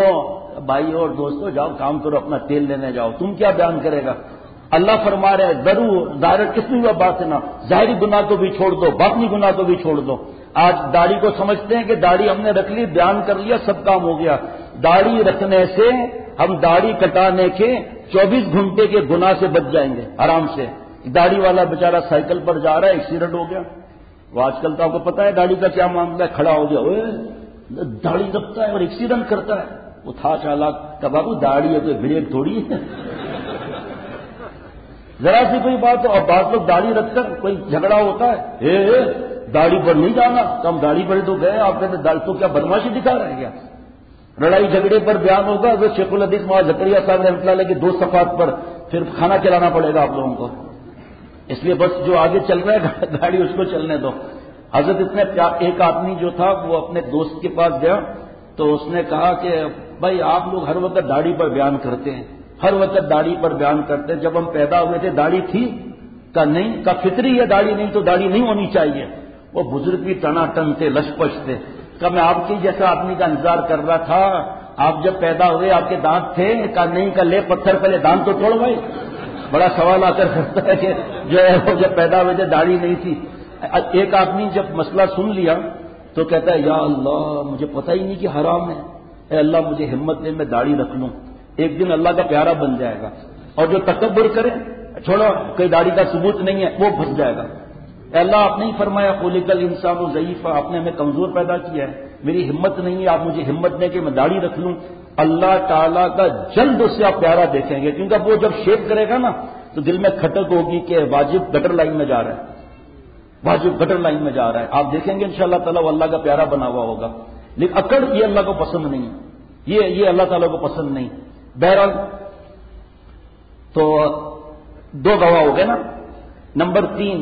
دوستوں جاؤ کام کرو، اپنا تیل لینے جاؤ. تم کیا بیان کرے گا؟ اللہ فرما رہے ہیں ضرور ظاہر کتنی وہ بات ہے نا، ظاہری گناہ کو بھی چھوڑ دو، باطنی گناہ کو بھی چھوڑ دو. آج داڑھی کو سمجھتے ہیں کہ داڑھی ہم نے رکھ لی، بیان کر لیا، سب کام ہو گیا. داڑھی رکھنے سے ہم داڑھی کٹانے کے 24 گھنٹے کے گناہ سے بچ جائیں گے آرام سے. داڑھی والا بیچارہ سائیکل پر جا رہا ہے، ایکسیڈنٹ ہو گیا. وہ آج کل تو آپ کو پتا ہے داڑھی کا کیا معاملہ ہے، کھڑا ہو گیا، داڑھی رکھتا ہے اور ایکسیڈنٹ کرتا ہے. وہ تھا چالاک کہ بابو داڑھی ہے کوئی بریک تھوڑی ہے. ذرا سی کوئی بات ہو، اور بعض لوگ داڑھی رکھ کر کوئی جھگڑا ہوتا ہے، داڑھی پر نہیں جانا، کم داڑھی پر تو گئے، آپ کہتے داڑھی تو کیا بدماشی دکھا رہے ہیں کیا؟ لڑائی جھگڑے پر بیان ہوگا تو شیخ الحدیث مولانا زکریا صاحب رحمۃ اللہ علیہ کی 2 صفحات پر پھر کھانا کھلانا پڑے گا آپ لوگوں کو. اس لیے بس جو آگے چل رہا ہے گاڑی اس کو چلنے دو. حضرت ایک آدمی جو تھا وہ اپنے دوست کے پاس گیا، تو اس نے کہا کہ بھائی آپ لوگ ہر وقت داڑھی پر بیان کرتے ہیں، ہر وقت داڑھی پر بیان کرتے ہیں، جب ہم پیدا ہوئے تھے داڑھی تھی؟ کا نہیں، کا فطری ہے داڑھی، نہیں تو داڑھی نہیں ہونی چاہیے۔ وہ بزرگ بھی ٹنا ٹن تھے، لشپش تھے، کہ میں آپ کی جیسا آدمی کا انتظار کر رہا تھا، آپ جب پیدا ہوئے آپ کے دانت تھے؟ کا نہیں، کا لے پتھر پہلے دانت تو توڑ بھائی۔ بڑا سوال آ کر کرتا ہے کہ جو ہے وہ جب پیدا ہوئے تھے داڑھی نہیں تھی۔ ایک آدمی جب مسئلہ سن لیا تو کہتا ہے یا اللہ مجھے پتہ ہی نہیں کہ حرام ہے، اے اللہ مجھے ہمت دے میں داڑھی رکھ لوں، ایک دن اللہ کا پیارا بن جائے گا۔ اور جو تکبر کرے چھوڑو کوئی داڑھی کا ثبوت نہیں ہے وہ پھنس جائے گا۔ اے اللہ آپ نے ہی فرمایا خلق الانسان ضعیفا، آپ نے ہمیں کمزور پیدا کیا ہے، میری ہمت نہیں ہے، آپ مجھے ہمت دیں کہ میں داڑھی رکھ لوں۔ اللہ تعالیٰ کا جلد اس سے آپ پیارا دیکھیں گے، کیونکہ وہ جب شیپ کرے گا نا تو دل میں کھٹک ہوگی کہ واجب گٹر لائن میں جا رہا ہے، واجب گٹر لائن میں جا رہا ہے۔ آپ دیکھیں گے انشاءاللہ تعالیٰ وہ اللہ کا پیارا بنا ہوا ہوگا، لیکن اکڑ یہ اللہ کو پسند نہیں، یہ اللہ تعالیٰ کو پسند نہیں۔ بہرحال تو دو گواہ ہو گئے نا۔ نمبر 3،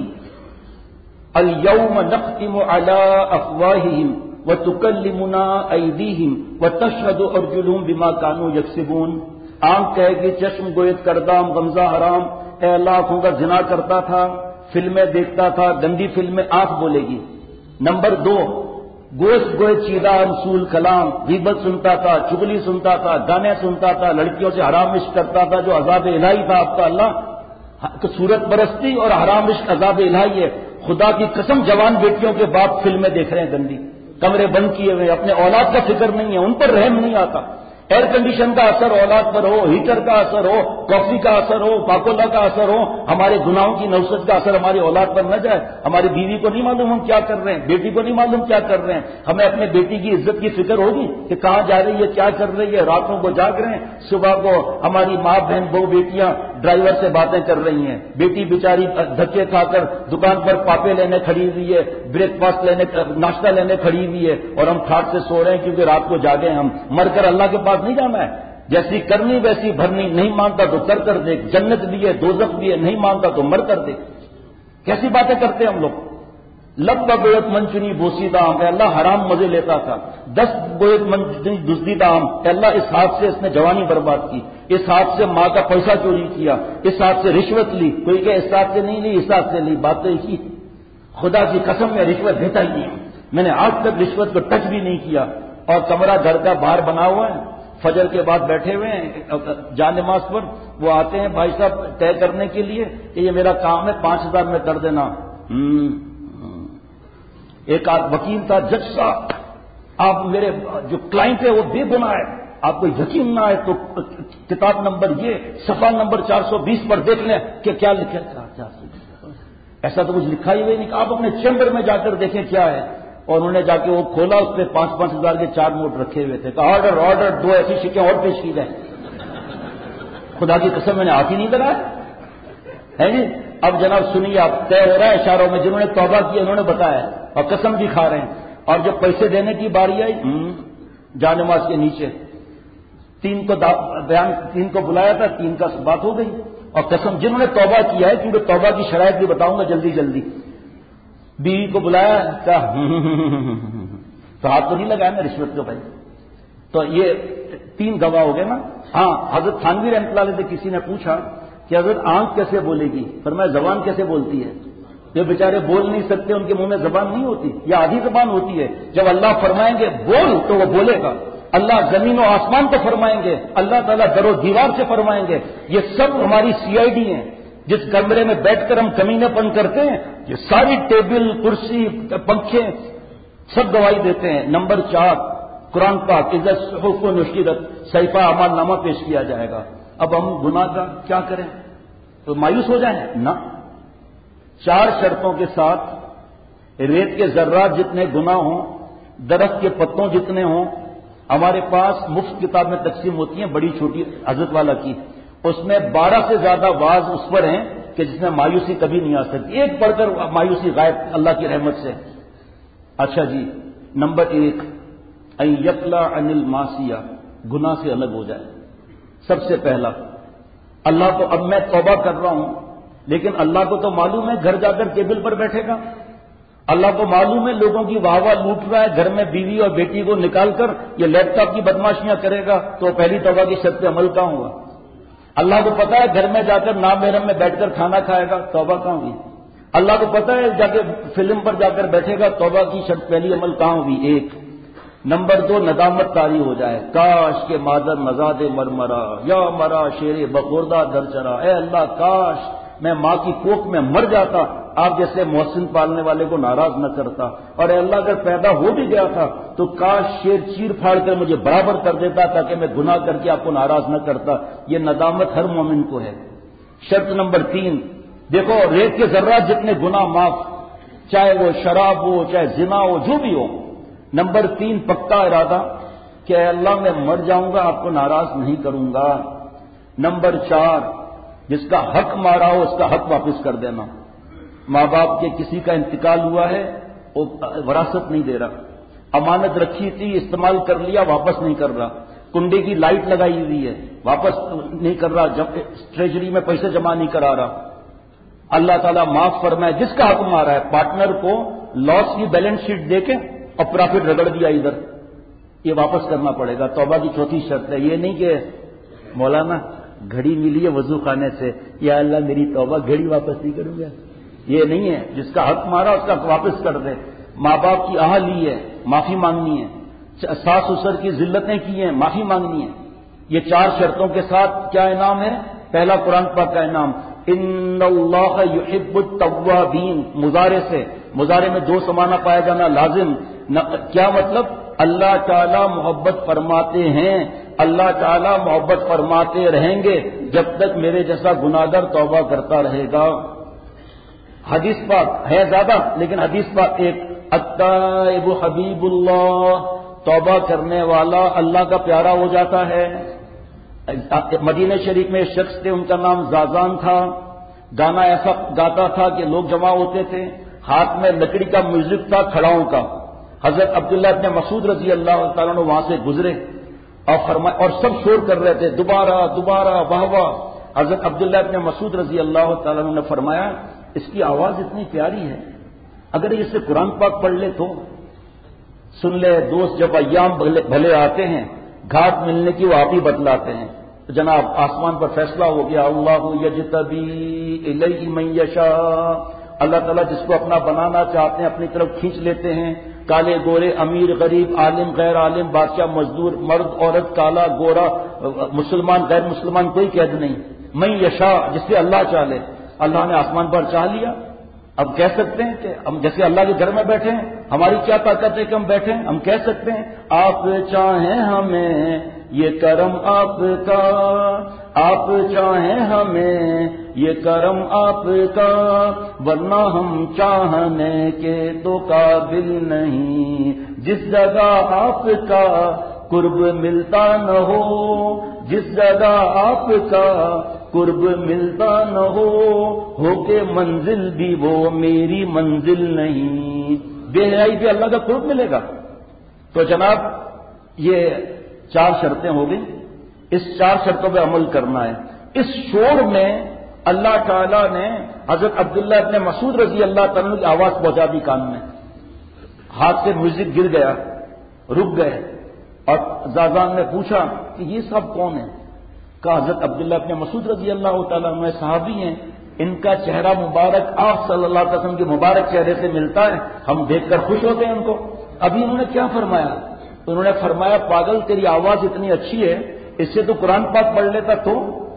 الیوم نختم علی افواہہم وتکلمنا ایدیہم وتشہد ارجلہم بما کانوا یکسبون۔ آنکھ کہے گی چشم گوید کردام غمزہ حرام، اے اللہ آنکھوں کا زنا کرتا تھا، فلمیں دیکھتا تھا، گندی فلمیں، آنکھ بولے گی۔ نمبر 2، گوشت گوئے چیدہ رسول کلام، غیبت سنتا تھا، چغلی سنتا تھا، گانے سنتا تھا، لڑکیوں سے حرام عشق کرتا تھا، جو عذاب الہی تھا آپ کا اللہ، صورت پرستی اور حرام عشق عذاب الہی ہے۔ خدا کی قسم جوان بیٹیوں کے باپ فلمیں دیکھ رہے ہیں گندی، کمرے بند کیے ہوئے، اپنے اولاد کا فکر نہیں ہے، ان پر رحم نہیں آتا۔ ایئر کنڈیشن کا اثر اولاد پر ہو، ہیٹر کا اثر ہو، کافی کا اثر ہو، کاکولا کا اثر ہو، ہمارے گناہوں کی نوسط کا اثر ہماری اولاد پر نہ جائے۔ ہماری بیوی کو نہیں معلوم ہم کیا کر رہے ہیں، بیٹی کو نہیں معلوم کیا کر رہے ہیں، ہمیں اپنے بیٹی کی عزت کی فکر ہوگی کہ کہاں جا رہی ہے، کیا کر رہی ہے، راتوں کو جاگ رہے ہیں، صبح کو ہماری ماں بہن بہو بیٹیاں ڈرائیور سے باتیں کر رہی ہیں، بیٹی بیچاری دھکے کھا کر دکان پر پاپے لینے کھڑی ہوئی ہے، بریک فاسٹ لینے، ناشتہ لینے کھڑی ہوئی ہے، اور ہم ٹھاٹ سے سو رہے ہیں کیونکہ رات کو جاگے ہم۔ مر کر اللہ کے پاس نہیں جانا ہے، جیسی کرنی ویسی بھرنی، نہیں مانتا تو کر دے، جنت بھی ہے دوزخ بھی ہے، نہیں مانتا تو مر کر دے۔ کیسی باتیں کرتے ہیں ہم لوگ۔ لب گویت منچنی بوسیدہ آم، اے اللہ حرام مزے لیتا تھا۔ 10 گویت منچنی دزدیدہ آم، اے اللہ اس ہاتھ سے اس نے جوانی برباد کی، اس ہاتھ سے ماں کا پیسہ چوری کیا، اس ہاتھ سے رشوت لی، کوئی کہ اس ہاتھ سے نہیں لی اس ہاتھ سے لی، بات تو ایک ہی۔ خدا کی قسم میں رشوت دیتا ہی نہیں، میں نے آج تک رشوت کو ٹچ بھی نہیں کیا۔ اور کمرہ گھر کا باہر بنا ہوا ہے، فجر کے بعد بیٹھے ہوئے ہیں جا نماز پر، وہ آتے ہیں بھائی صاحب طے کرنے کے لیے کہ یہ میرا کام ہے 5000 میں کر دینا۔ ایک آدھ وکیل تھا، جج صاحب آپ میرے جو کلائنٹ ہے وہ بے گناہ ہے، آپ کو یقین نہ آئے تو کتاب نمبر یہ صفحہ نمبر 420 پر دیکھ لیں کہ کیا لکھا ہے۔ 420 ایسا تو کچھ لکھا ہی ہوئے نہیں، آپ اپنے چیمبر میں جا کر دیکھیں کیا ہے۔ اور انہوں نے جا کے وہ کھولا، اس پہ 5-5 ہزار کے 4 نوٹ رکھے ہوئے تھے، کہا آرڈر آرڈر، 2 ایسی شکیں اور پیش کی جائیں۔ خدا کی قسم میں نے ہاتھ ہی نہیں کرایا ہے جی۔ اب جناب سنیے، آپ طے ہو رہا ہے اشاروں میں، جنہوں نے توبہ کی انہوں نے بتایا اور قسم بھی کھا رہے ہیں۔ اور جب پیسے دینے کی باری آئی جا نماز کے نیچے 3 کو بلایا تھا، 3 کا بات ہو گئی، اور قسم جنہوں نے توبہ کیا ہے، کیونکہ توبہ کی شرائط بھی بتاؤں گا جلدی جلدی۔ بیوی کو بلایا تو ہاتھ تو نہیں لگایا نا رشوت کو بھائی۔ تو یہ 3 گواہ ہو گئے نا۔ ہاں حضرت تھانوی رحمۃ اللہ علیہ سے کسی نے پوچھا کہ حضرت آنکھ کیسے بولے گی؟ فرمایا زبان کیسے بولتی ہے؟ یہ بیچارے بول نہیں سکتے، ان کے منہ میں زبان نہیں ہوتی، یا آدھی زبان ہوتی ہے۔ جب اللہ فرمائیں گے بول تو وہ بولے گا، اللہ زمین و آسمان کو فرمائیں گے، اللہ تعالیٰ در و دیوار سے فرمائیں گے۔ یہ سب ہماری CID ہیں، جس کمرے میں بیٹھ کر ہم کمینے پن کرتے ہیں، یہ ساری ٹیبل کرسی پنکھے سب گواہی دیتے ہیں۔ نمبر 4 قرآن پاک، اذا الصحف نشرت، صحیفہ اعمال نامہ پیش کیا جائے گا۔ اب ہم گناہ کا کیا کریں؟ تو مایوس ہو جائیں نہ، 4 شرطوں کے ساتھ ریت کے ذرات جتنے گناہ ہوں، درخت کے پتوں جتنے ہوں، ہمارے پاس مفت کتاب میں تقسیم ہوتی ہیں بڑی چھوٹی حضرت والا کی، اس میں 12 سے زیادہ واعظ اس پر ہیں کہ جس میں مایوسی کبھی نہیں آ سکتی، ایک پڑھ کر مایوسی غائب اللہ کی رحمت سے۔ اچھا جی، نمبر 1 ان یقلع عن المعصیہ، گناہ سے الگ ہو جائے۔ سب سے پہلا اللہ کو، اب میں توبہ کر رہا ہوں لیکن اللہ کو تو معلوم ہے گھر جا کر ٹیبل پر بیٹھے گا، اللہ کو معلوم ہے لوگوں کی واہ واہ لوٹ رہا ہے، گھر میں بیوی اور بیٹی کو نکال کر یہ لیپ ٹاپ کی بدماشیاں کرے گا تو پہلی توبہ کی شرط پہ عمل کہاں ہوگا؟ اللہ کو پتا ہے گھر میں جا کر نامحرم میں بیٹھ کر کھانا کھائے گا، توبہ کہاں ہوئی؟ اللہ کو پتا ہے جا کے فلم پر جا کر بیٹھے گا، توبہ کی شرط پہلی عمل کہاں ہوئی؟ ایک نمبر 2 ندامت طاری ہو جائے، کاش کے مادر مزاد مرمرا یا مرا شیر بخوردہ در چرا، اے اللہ کاش میں ماں کی کوکھ میں مر جاتا، آپ جیسے محسن پالنے والے کو ناراض نہ کرتا، اور اے اللہ اگر پیدا ہو بھی گیا تھا تو کاش شیر چیر پھاڑ کر مجھے برابر کر دیتا تاکہ میں گناہ کر کے آپ کو ناراض نہ کرتا۔ یہ ندامت ہر مومن کو ہے۔ شرط نمبر 3، دیکھو ریت کے ذرات جتنے گناہ معاف، چاہے وہ شراب ہو چاہے زنا ہو جو بھی ہو۔ نمبر 3 پکا ارادہ کہ اے اللہ میں مر جاؤں گا آپ کو ناراض نہیں کروں گا۔ نمبر 4 جس کا حق مارا ہو اس کا حق واپس کر دینا۔ ماں باپ کے کسی کا انتقال ہوا ہے وہ وراثت نہیں دے رہا، امانت رکھی تھی استعمال کر لیا واپس نہیں کر رہا، کنڈے کی لائٹ لگائی ہوئی ہے واپس نہیں کر رہا، ٹریجری میں پیسے جمع نہیں کرا رہا، اللہ تعالیٰ معاف فرمائے۔ جس کا حق مارا ہے پارٹنر کو لاس کی بیلنس شیٹ دے کے اور پرافٹ رگڑ دیا ادھر، یہ واپس کرنا پڑے گا۔ توبہ کی چوتھی شرط ہے، یہ نہیں کہ مولانا گھڑی ملی ہے وضو خانے سے یا اللہ میری توبہ گھڑی واپس نہیں کروں گا، یہ نہیں ہے۔ جس کا حق مارا اس کا واپس کر دے۔ ماں باپ کی آہ لی ہے معافی مانگنی ہے، ساس سسر کی ذلتیں کی ہیں معافی مانگنی ہے۔ یہ 4 شرطوں کے ساتھ کیا انعام ہے؟ پہلا قرآن پاک کا انعام ان اللہ یحب التوابین، مضارع سے، مضارع میں 2 سمانا پایا جانا لازم۔ کیا مطلب؟ اللہ تعالیٰ محبت فرماتے ہیں، اللہ تعالیٰ محبت فرماتے رہیں گے جب تک میرے جیسا گناہگار توبہ کرتا رہے گا۔ حدیث پاک ہے زیادہ لیکن حدیث پاک ایک، التائب حبیب اللہ، توبہ کرنے والا اللہ کا پیارا ہو جاتا ہے۔ مدینہ شریف میں ایک شخص تھے ان کا نام زازان تھا، گانا ایسا گاتا تھا کہ لوگ جمع ہوتے تھے، ہاتھ میں لکڑی کا میوزک تھا کھڑاؤں کا۔ حضرت عبداللہ ابن مسعود رضی اللہ تعالیٰ عنہ وہاں سے گزرے اور سب شور کر رہے تھے دوبارہ دوبارہ واہ واہ۔ حضرت عبداللہ ابن مسعود رضی اللہ تعالیٰ عنہ نے فرمایا اس کی آواز اتنی پیاری ہے، اگر اس سے قرآن پاک پڑھ لے تو سن لے۔ دوست جب ایام بھلے آتے ہیں گھاٹ ملنے کی وہ آپ ہی بتلاتے ہیں۔ جناب آسمان پر فیصلہ ہو گیا، اللہ یجتبی الیہ من یشاء، اللہ تعالیٰ جس کو اپنا بنانا چاہتے ہیں اپنی طرف کھینچ لیتے ہیں۔ کالے گورے، امیر غریب، عالم غیر عالم، بادشاہ مزدور، مرد عورت، کالا گورا، مسلمان غیر مسلمان، کوئی قید نہیں۔ من یشاء جس سے اللہ چاہے، اللہ نے آسمان پر چاہ لیا۔ اب کہہ سکتے ہیں کہ ہم جیسے اللہ کے گھر میں بیٹھے ہیں، ہماری کیا طاقت ہے کہ ہم بیٹھے ہیں؟ ہم کہہ سکتے ہیں آپ چاہیں ہمیں یہ کرم آپ کا، آپ چاہیں ہمیں یہ کرم آپ کا، ورنہ ہم چاہنے کے تو قابل نہیں۔ جس جگہ آپ کا قرب ملتا نہ ہو، جس جگہ آپ کا قرب ملتا نہ ہو کے منزل بھی وہ میری منزل نہیں۔ بے حیائی بھی اللہ کا قرب ملے گا۔ تو جناب یہ 4 شرطیں ہو گئی، اس 4 شرطوں پہ عمل کرنا ہے۔ اس شور میں اللہ تعالیٰ نے حضرت عبداللہ ابن مسعود رضی اللہ تعالیٰ کی آواز پہنچا دی کان میں، ہاتھ سے میوزک گر گیا، رک گئے، اور زازان نے پوچھا کہ یہ سب کون ہیں؟ کہا حضرت عبداللہ ابن مسعود رضی اللہ تعالیٰ عنہ صحابی ہیں، ان کا چہرہ مبارک آپ صلی اللہ علیہ وسلم کے مبارک چہرے سے ملتا ہے، ہم دیکھ کر خوش ہوتے ہیں ان کو۔ ابھی انہوں نے کیا فرمایا؟ انہوں نے فرمایا پاگل تیری آواز اتنی اچھی ہے، اس سے تو قرآن پاک پڑھ لیتا تو۔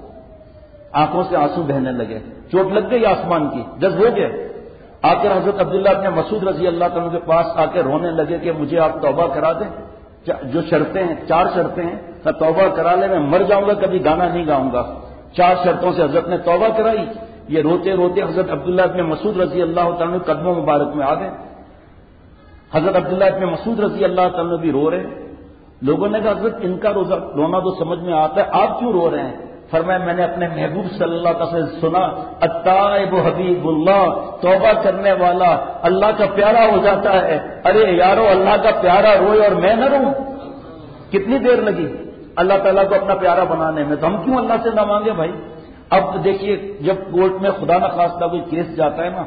آنکھوں سے آنسو بہنے لگے، چوٹ لگ گئی آسمان کی، جذب ہو گئے۔ آ کر حضرت عبداللہ ابن مسعود رضی اللہ تعالیٰ کے پاس آ کے رونے لگے کہ مجھے آپ توبہ کرا دیں، جو شرطیں ہیں 4 شرطیں ہیں، میں توبہ کرا لے، میں مر جاؤں گا کبھی گانا نہیں گاؤں گا۔ 4 شرطوں سے حضرت نے توبہ کرائی۔ یہ روتے روتے حضرت عبداللہ ابن مسعود رضی اللہ تعالیٰ قدموں مبارک میں آ گئے۔ حضرت عبداللہ ابن مسعود رضی اللہ تعالیٰ بھی رو رہے۔ لوگوں نے کہا حضرت ان کا رونا تو سمجھ میں آتا ہے، آپ کیوں رو رہے ہیں؟ فرمایا میں نے اپنے محبوب صلی اللہ علیہ وسلم سے سنا التائب حبیب اللہ، توبہ کرنے والا اللہ کا پیارا ہو جاتا ہے۔ ارے یارو اللہ کا پیارا روئے اور میں نہ روں، کتنی دیر لگی اللہ تعالیٰ کو اپنا پیارا بنانے میں، تو ہم کیوں اللہ سے نہ مانگے بھائی؟ اب دیکھیے جب کورٹ میں خدا نخواستہ کوئی کیس جاتا ہے نا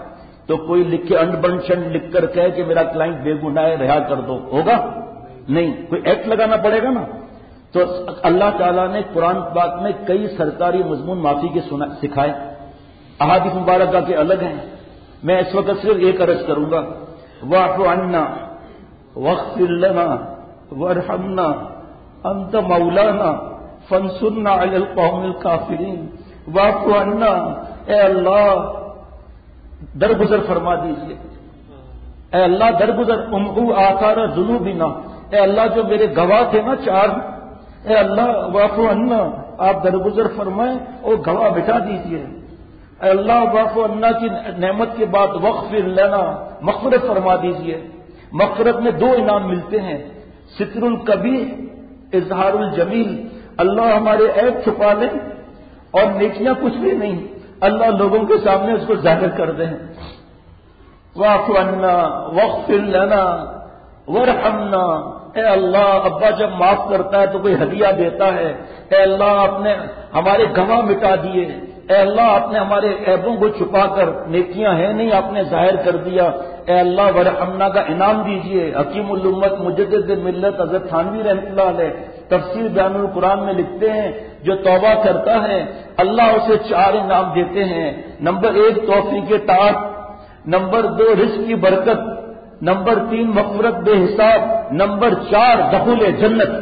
تو کوئی لکھے انڈ بن شنڈ لکھ کر کہے کہ میرا کلائنٹ بے گناہ ہے رہا کر دو، ہوگا نہیں، کوئی ایکٹ لگانا پڑے گا نا۔ تو اللہ تعالیٰ نے قرآن پاک میں کئی سرکاری مضمون معافی کے سکھائے، احادیث مبارکہ کے الگ ہیں۔ میں اس وقت صرف ایک عرض کروں گا، واعف عنا واغفر لنا وارحمنا انت مولانا فانصرنا علی القوم الکافرین۔ واعف عنا، اے اللہ درگزر فرما دیجیے، اے اللہ درگزر، امحو آثار ذنوبنا، اے اللہ جو میرے گواہ تھے نا چار، اے اللہ واعف عنا، آپ درگزر فرمائیں اور گواہ مٹا دیجیے۔ اے اللہ واعف عنا کی نعمت کے بعد واغفر لنا، مغفرت فرما دیجیے۔ مغفرت میں دو انعام ملتے ہیں، ستر القبیح، اظہار الجمیل، اللہ ہمارے عیب چھپا لیں، اور نیکیاں کچھ بھی نہیں، اللہ لوگوں کے سامنے اس کو ظاہر کر دیں۔ واعف عنا واغفر لنا وارحمنا، اے اللہ ابا جب معاف کرتا ہے تو کوئی ہدیہ دیتا ہے، اے اللہ آپ نے ہمارے گواہ مٹا دیے، اے اللہ آپ نے ہمارے عیبوں کو چھپا کر، نیکیاں ہیں نہیں آپ نے ظاہر کر دیا، اے اللہ وارحمنا کا انعام دیجیے۔ حکیم الامت مجدد ملت حضرت تھانوی رحمۃ اللہ علیہ تفسیر بیان القرآن میں لکھتے ہیں، جو توبہ کرتا ہے اللہ اسے چار انعام دیتے ہیں، نمبر 1 توفیق طاعت، نمبر 2 رزق کی برکت، نمبر 3 مغفرت بے حساب، نمبر 4 دخول جنت۔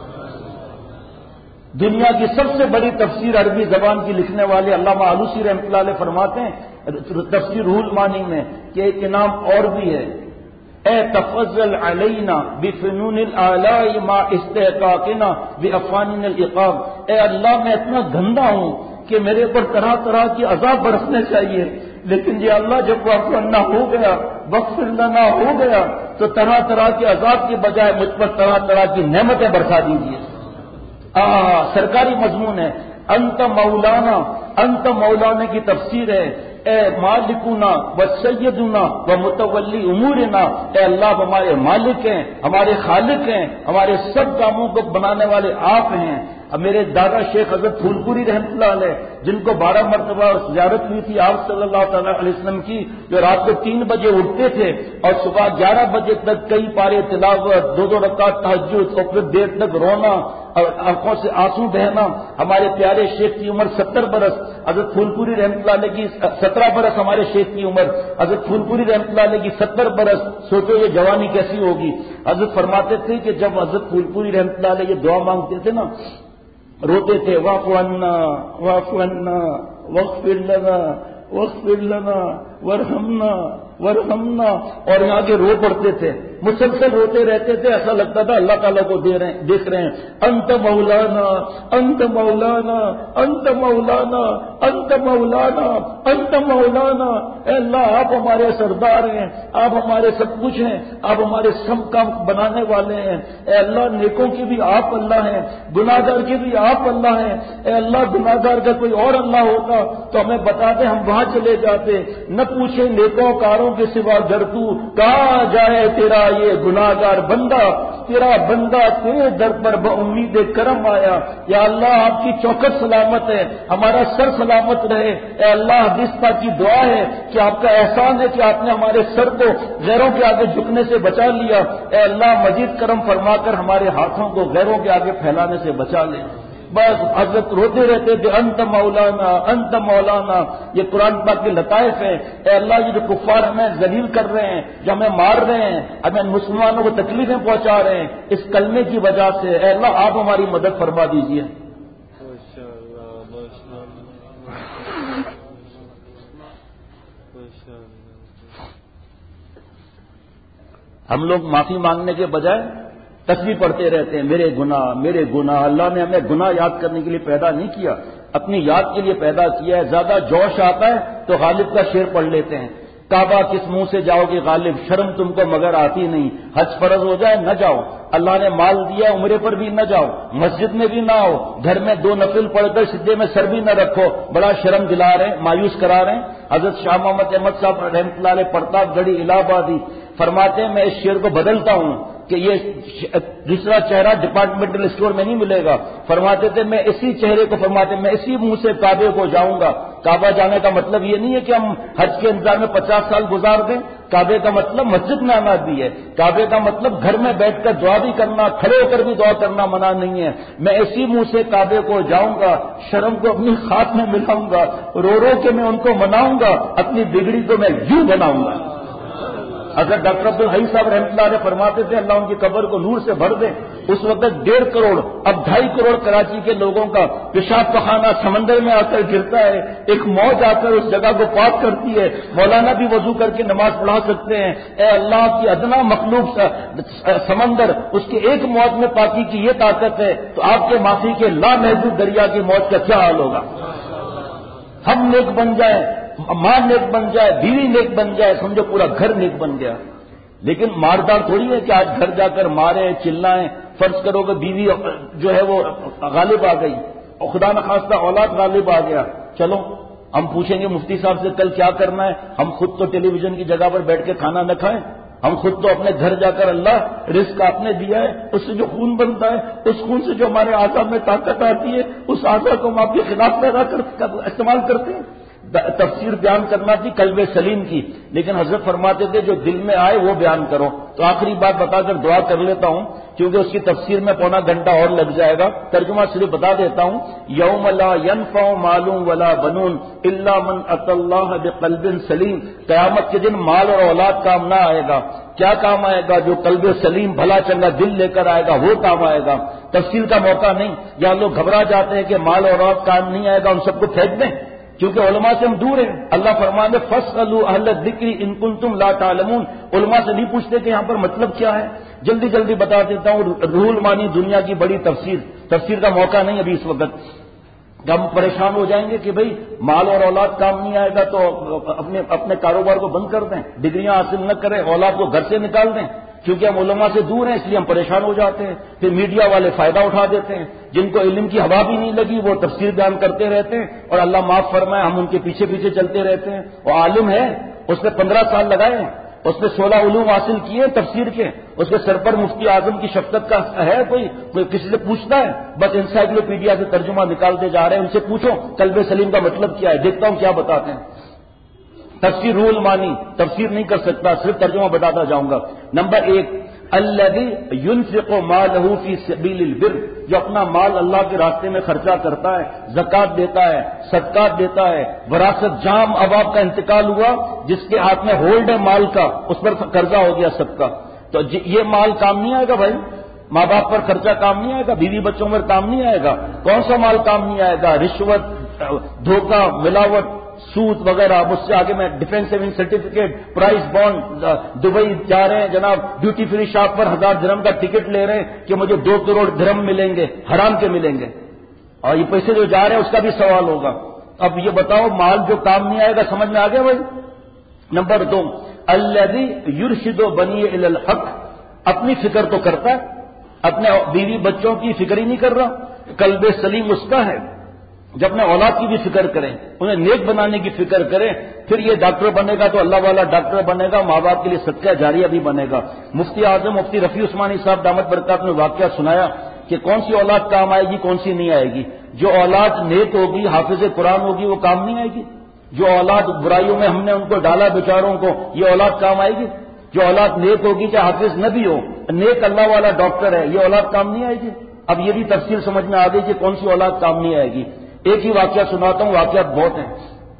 دنیا کی سب سے بڑی تفسیر عربی زبان کی لکھنے والے علامہ آلوسی رحمۃ اللہ علیہ فرماتے ہیں تفسیر روح المعانی میں کہ ایک انعام اور بھی ہے، اے تفضل علینا بفنون الاعلاء ما استحقاقنا بافان العقاب، اے اللہ میں اتنا گندا ہوں کہ میرے پر طرح طرح کی عذاب برسنے چاہیے، لیکن یہ اللہ جب واعف عنا ہو گیا، واغفر لنا ہو گیا، تو طرح طرح کے عذاب کے بجائے مجھ پر طرح طرح کی نعمتیں برسا دیجیے۔ سرکاری مضمون ہے، انت مولانا، انت مولانا کی تفسیر ہے، اے مالکنا و سیدنا و متولی امورنا، اے اللہ ہمارے مالک ہیں، ہمارے خالق ہیں، ہمارے سب کاموں کو بنانے والے آپ ہیں۔ اب میرے دادا شیخ حضرت پھول پوری رحمۃ اللہ علیہ جن کو 12 مرتبہ زیارت ہوئی تھی آپ صلی اللہ تعالی علیہ وسلم کی، جو رات کو 3 بجے اٹھتے تھے اور صبح 11 بجے تک کئی پارے تلاوت، 2 رکعت تہجد اور پھر دیر تک رونا اور آنکھوں سے آنسو بہنا۔ ہمارے پیارے شیخ کی عمر 70 برس، حضرت پھول پوری رحمۃ اللہ علیہ کی 17 برس، ہمارے شیخ کی عمر حضرت پھول پوری رحمۃ اللہ علیہ کی 70 برس، سوچو یہ جوانی کیسی ہوگی۔ حضرت فرماتے تھے کہ جب حضرت پھول پوری رحمۃ اللہ علیہ یہ دعا مانگتے تھے نا، روتے تھے واعف عنا واعف عنا واغفر لنا واغفر لنا وارحمنا وارحمنا، اور یہاں کے رو پڑتے تھے، مسلسل روتے رہتے تھے، ایسا لگتا تھا اللہ تعالیٰ کو دیکھ رہے ہیں۔ انت مولانا انت مولانا انت مولانا انت مولانا انت مولانا، اے اللہ آپ ہمارے سردار ہیں، آپ ہمارے سب کچھ ہیں، آپ ہمارے سب کام بنانے والے ہیں، اے اللہ نیکوں کی بھی آپ اللہ ہیں، گناہ گار کی بھی آپ اللہ ہیں، اے اللہ گناہ گار کا کوئی اور اللہ ہوتا تو ہمیں بتا دے، ہم وہاں چلے جاتے، نہ پوچھیں نیکوں کاروں کے سوا گر تو کہاں جائے تیرا یہ گناہ گار بندہ، تیرا بندہ تیرے در پر بامید کرم آیا۔ یا اللہ آپ کی چوکٹ سلامت ہے، ہمارا سر سلامت رہے، اے اللہ حدیث پاک کی دعا ہے کہ آپ کا احسان ہے کہ آپ نے ہمارے سر کو غیروں کے آگے جھکنے سے بچا لیا، اے اللہ مزید کرم فرما کر ہمارے ہاتھوں کو غیروں کے آگے پھیلانے سے بچا لیں۔ بس حضرت روتے رہتے تھے انت مولانا انت مولانا، یہ قرآن پاک کے لطائف ہیں۔ اے اللہ یہ جو کفار ہمیں ذلیل کر رہے ہیں، جو ہمیں مار رہے ہیں، ہمیں مسلمانوں کو تکلیفیں پہنچا رہے ہیں اس کلمے کی وجہ سے، اے اللہ آپ ہماری مدد فرما دیجیے۔ ہم لوگ معافی مانگنے کے بجائے تسبیح پڑھتے رہتے ہیں، میرے گناہ میرے گناہ۔ اللہ نے ہمیں گناہ یاد کرنے کے لیے پیدا نہیں کیا، اپنی یاد کے لیے پیدا کیا ہے۔ زیادہ جوش آتا ہے تو غالب کا شعر پڑھ لیتے ہیں، کعبہ کس منہ سے جاؤ گے غالب، شرم تم کو مگر آتی نہیں، حج فرض ہو جائے نہ جاؤ، اللہ نے مال دیا عمرے پر بھی نہ جاؤ، مسجد میں بھی نہ آؤ، گھر میں 2 نفل پڑھ کر سجدے میں سر بھی نہ رکھو، بڑا شرم دلا رہے ہیں، مایوس کرا رہے ہیں۔ حضرت شاہ محمد احمد صاحب رحمۃ اللہ علیہ پرتاپ گڑھی الہ آبادی فرماتے ہیں میں اس شعر کو بدلتا ہوں کہ یہ دوسرا چہرہ ڈپارٹمنٹل اسٹور میں نہیں ملے گا. فرماتے تھے میں اسی چہرے کو میں اسی منہ سے کعبے کو جاؤں گا. کعبہ جانے کا مطلب یہ نہیں ہے کہ ہم حج کے انتظار میں 50 سال گزار دیں. کعبے کا مطلب مسجد میں آنا بھی ہے. کعبے کا مطلب گھر میں بیٹھ کر دعا بھی کرنا, کھڑے ہو کر بھی دعا کرنا منع نہیں ہے. میں اسی منہ سے کعبے کو جاؤں گا, شرم کو اپنی خاک میں ملاؤں گا, رو رو کے میں ان کو مناؤں گا, اپنی بگڑی کو میں یوں بناؤں گا. اگر ڈاکٹر عبدالحی صاحب رحمۃ اللہ علیہ فرماتے تھے اللہ ان کی قبر کو نور سے بھر دے. اس وقت 1.5 کروڑ اب 2.5 کروڑ کراچی کے لوگوں کا پیشاب پخانہ سمندر میں آ کر گرتا ہے. ایک موج آ کر اس جگہ کو پاک کرتی ہے. مولانا بھی وضو کر کے نماز پڑھا سکتے ہیں. اے اللہ کی ادنا مخلوق سمندر, اس کے ایک موج میں پاکی کی یہ طاقت ہے, تو آپ کے معافی کے لامحدود دریا کی موج کا کیا حال ہوگا. ہم نیک بن جائیں, ماں نیک بن جائے, بیوی نیک بن جائے, سمجھو پورا گھر نیک بن گیا. لیکن ماردار تھوڑی ہے کہ آج گھر جا کر مارے چلائیں. فرض کرو کہ بیوی جو ہے وہ غالب آ گئی اور خدا نخواستہ اولاد غالب آ گیا, چلو ہم پوچھیں گے مفتی صاحب سے کل کیا کرنا ہے. ہم خود تو ٹیلی ویژن کی جگہ پر بیٹھ کے کھانا نہ کھائیں. ہم خود تو اپنے گھر جا کر اللہ رزق آپ نے دیا ہے, اس سے جو خون بنتا ہے, اس خون سے جو ہمارے اعضاء میں طاقت آتی ہے, اس اعضاء کو ہم آپ کے خلاف پیدا استعمال کرتے ہیں. تفسیر بیان کرنا تھی قلب سلیم کی, لیکن حضرت فرماتے تھے جو دل میں آئے وہ بیان کرو. تو آخری بات بتا کر دعا کر لیتا ہوں, کیونکہ اس کی تفسیر میں پونا گھنٹہ اور لگ جائے گا. ترجمہ صرف بتا دیتا ہوں. یوم لا ينفع مال ولا بنون الا من اتى الله بقلب سلیم. قیامت کے دن مال اور اولاد کام نہ آئے گا. کیا کام آئے گا؟ جو قلب سلیم بھلا چنگا دل لے کر آئے گا وہ کام آئے گا. تفصیل کا موقع نہیں. یا لوگ گھبرا جاتے ہیں کہ مال اور اولاد کام نہیں آئے گا, ان سب کو پھینک دیں کیونکہ علماء سے ہم دور ہیں. اللہ فرمانے فاسألوا اہل الذکر ان کنتم لا تعلمون. علماء سے نہیں پوچھتے کہ یہاں پر مطلب کیا ہے. جلدی جلدی بتا دیتا ہوں. روح المانی دنیا کی بڑی تفسیر کا موقع نہیں ابھی اس وقت. ہم پریشان ہو جائیں گے کہ بھئی مال اور اولاد کام نہیں آئے گا تو اپنے کاروبار کو بند کر دیں, ڈگریاں حاصل نہ کریں, اولاد کو گھر سے نکال دیں. کیونکہ ہم علماء سے دور ہیں اس لیے ہم پریشان ہو جاتے ہیں. پھر میڈیا والے فائدہ اٹھا دیتے ہیں. جن کو علم کی ہوا بھی نہیں لگی وہ تفسیر بیان کرتے رہتے ہیں, اور اللہ معاف فرمائے ہم ان کے پیچھے پیچھے چلتے رہتے ہیں. وہ عالم ہے, اس نے 15 سال لگائے ہیں, اس نے 16 علوم حاصل کیے تفسیر کے. اس کے سر پر مفتی اعظم کی شفقت کا ہے کوئی کسی سے پوچھتا ہے؟ بس انسائکلوپیڈیا سے ترجمہ نکالتے جا رہے ہیں. ان سے پوچھو قلب سلیم کا مطلب کیا ہے, دیکھتا ہوں کیا بتاتے ہیں. تفسیر روح المانی تفسیر نہیں کر سکتا, صرف ترجمہ بتاتا جاؤں گا. نمبر 1 الذی ينفق مالہ فی سبیل البر. جو اپنا مال اللہ کے راستے میں خرچہ کرتا ہے, زکوٰۃ دیتا ہے, صدقات دیتا ہے. وراثت جام اب آپ کا انتقال ہوا, جس کے ہاتھ میں ہولڈ ہے مال کا, اس پر قرضہ ہو گیا سب کا. تو یہ مال کام نہیں آئے گا بھائی. ماں باپ پر خرچہ کام نہیں آئے گا, بیوی بچوں پر کام نہیں آئے گا. کون سا مال کام نہیں آئے گا؟ رشوت, دھوکہ, ملاوٹ, سود وغیرہ. مجھ سے آگے میں defence saving certificate, prize bond, Dubai جا رہے ہیں جناب, ڈیوٹی فری شاپ پر 1000 درہم کا ٹکٹ لے رہے ہیں کہ مجھے 2 کروڑ درہم ملیں گے, حرام کے ملیں گے, اور یہ پیسے جو جا رہے ہیں اس کا بھی سوال ہوگا. اب یہ بتاؤ مال جو کام نہیں آئے گا, سمجھ میں آ گیا بھائی. نمبر 2 الذی یرشد بنی الی الحق. اپنی فکر تو کرتا ہے, اپنے بیوی بچوں کی فکر ہی نہیں کر رہا. قلب سلیم اس کا ہے. جب اپنے اولاد کی بھی فکر کریں, انہیں نیک بنانے کی فکر کریں. پھر یہ ڈاکٹر بنے گا تو اللہ والا ڈاکٹر بنے گا, ماں باپ کے لیے صدقہ جاریہ بھی بنے گا. مفتی اعظم مفتی رفیع عثمانی صاحب دامت برکات نے واقعہ سنایا کہ کون سی اولاد کام آئے گی, کون سی نہیں آئے گی. جو اولاد نیک ہوگی, حافظ قرآن ہوگی, وہ کام نہیں آئے گی. جو اولاد برائیوں میں ہم نے ان کو ڈالا بیچاروں کو, یہ اولاد کام آئے گی. جو اولاد نیک ہوگی چاہے حافظ نہ بھی ہو, نیک اللہ والا ڈاکٹر ہے, یہ اولاد کام نہیں آئے گی. اب یہ بھی تفصیل سمجھ میں آ گئی کہ کون سی اولاد کام نہیں آئے گی. ایک ہی واقعہ سناتا ہوں, واقعات بہت ہیں.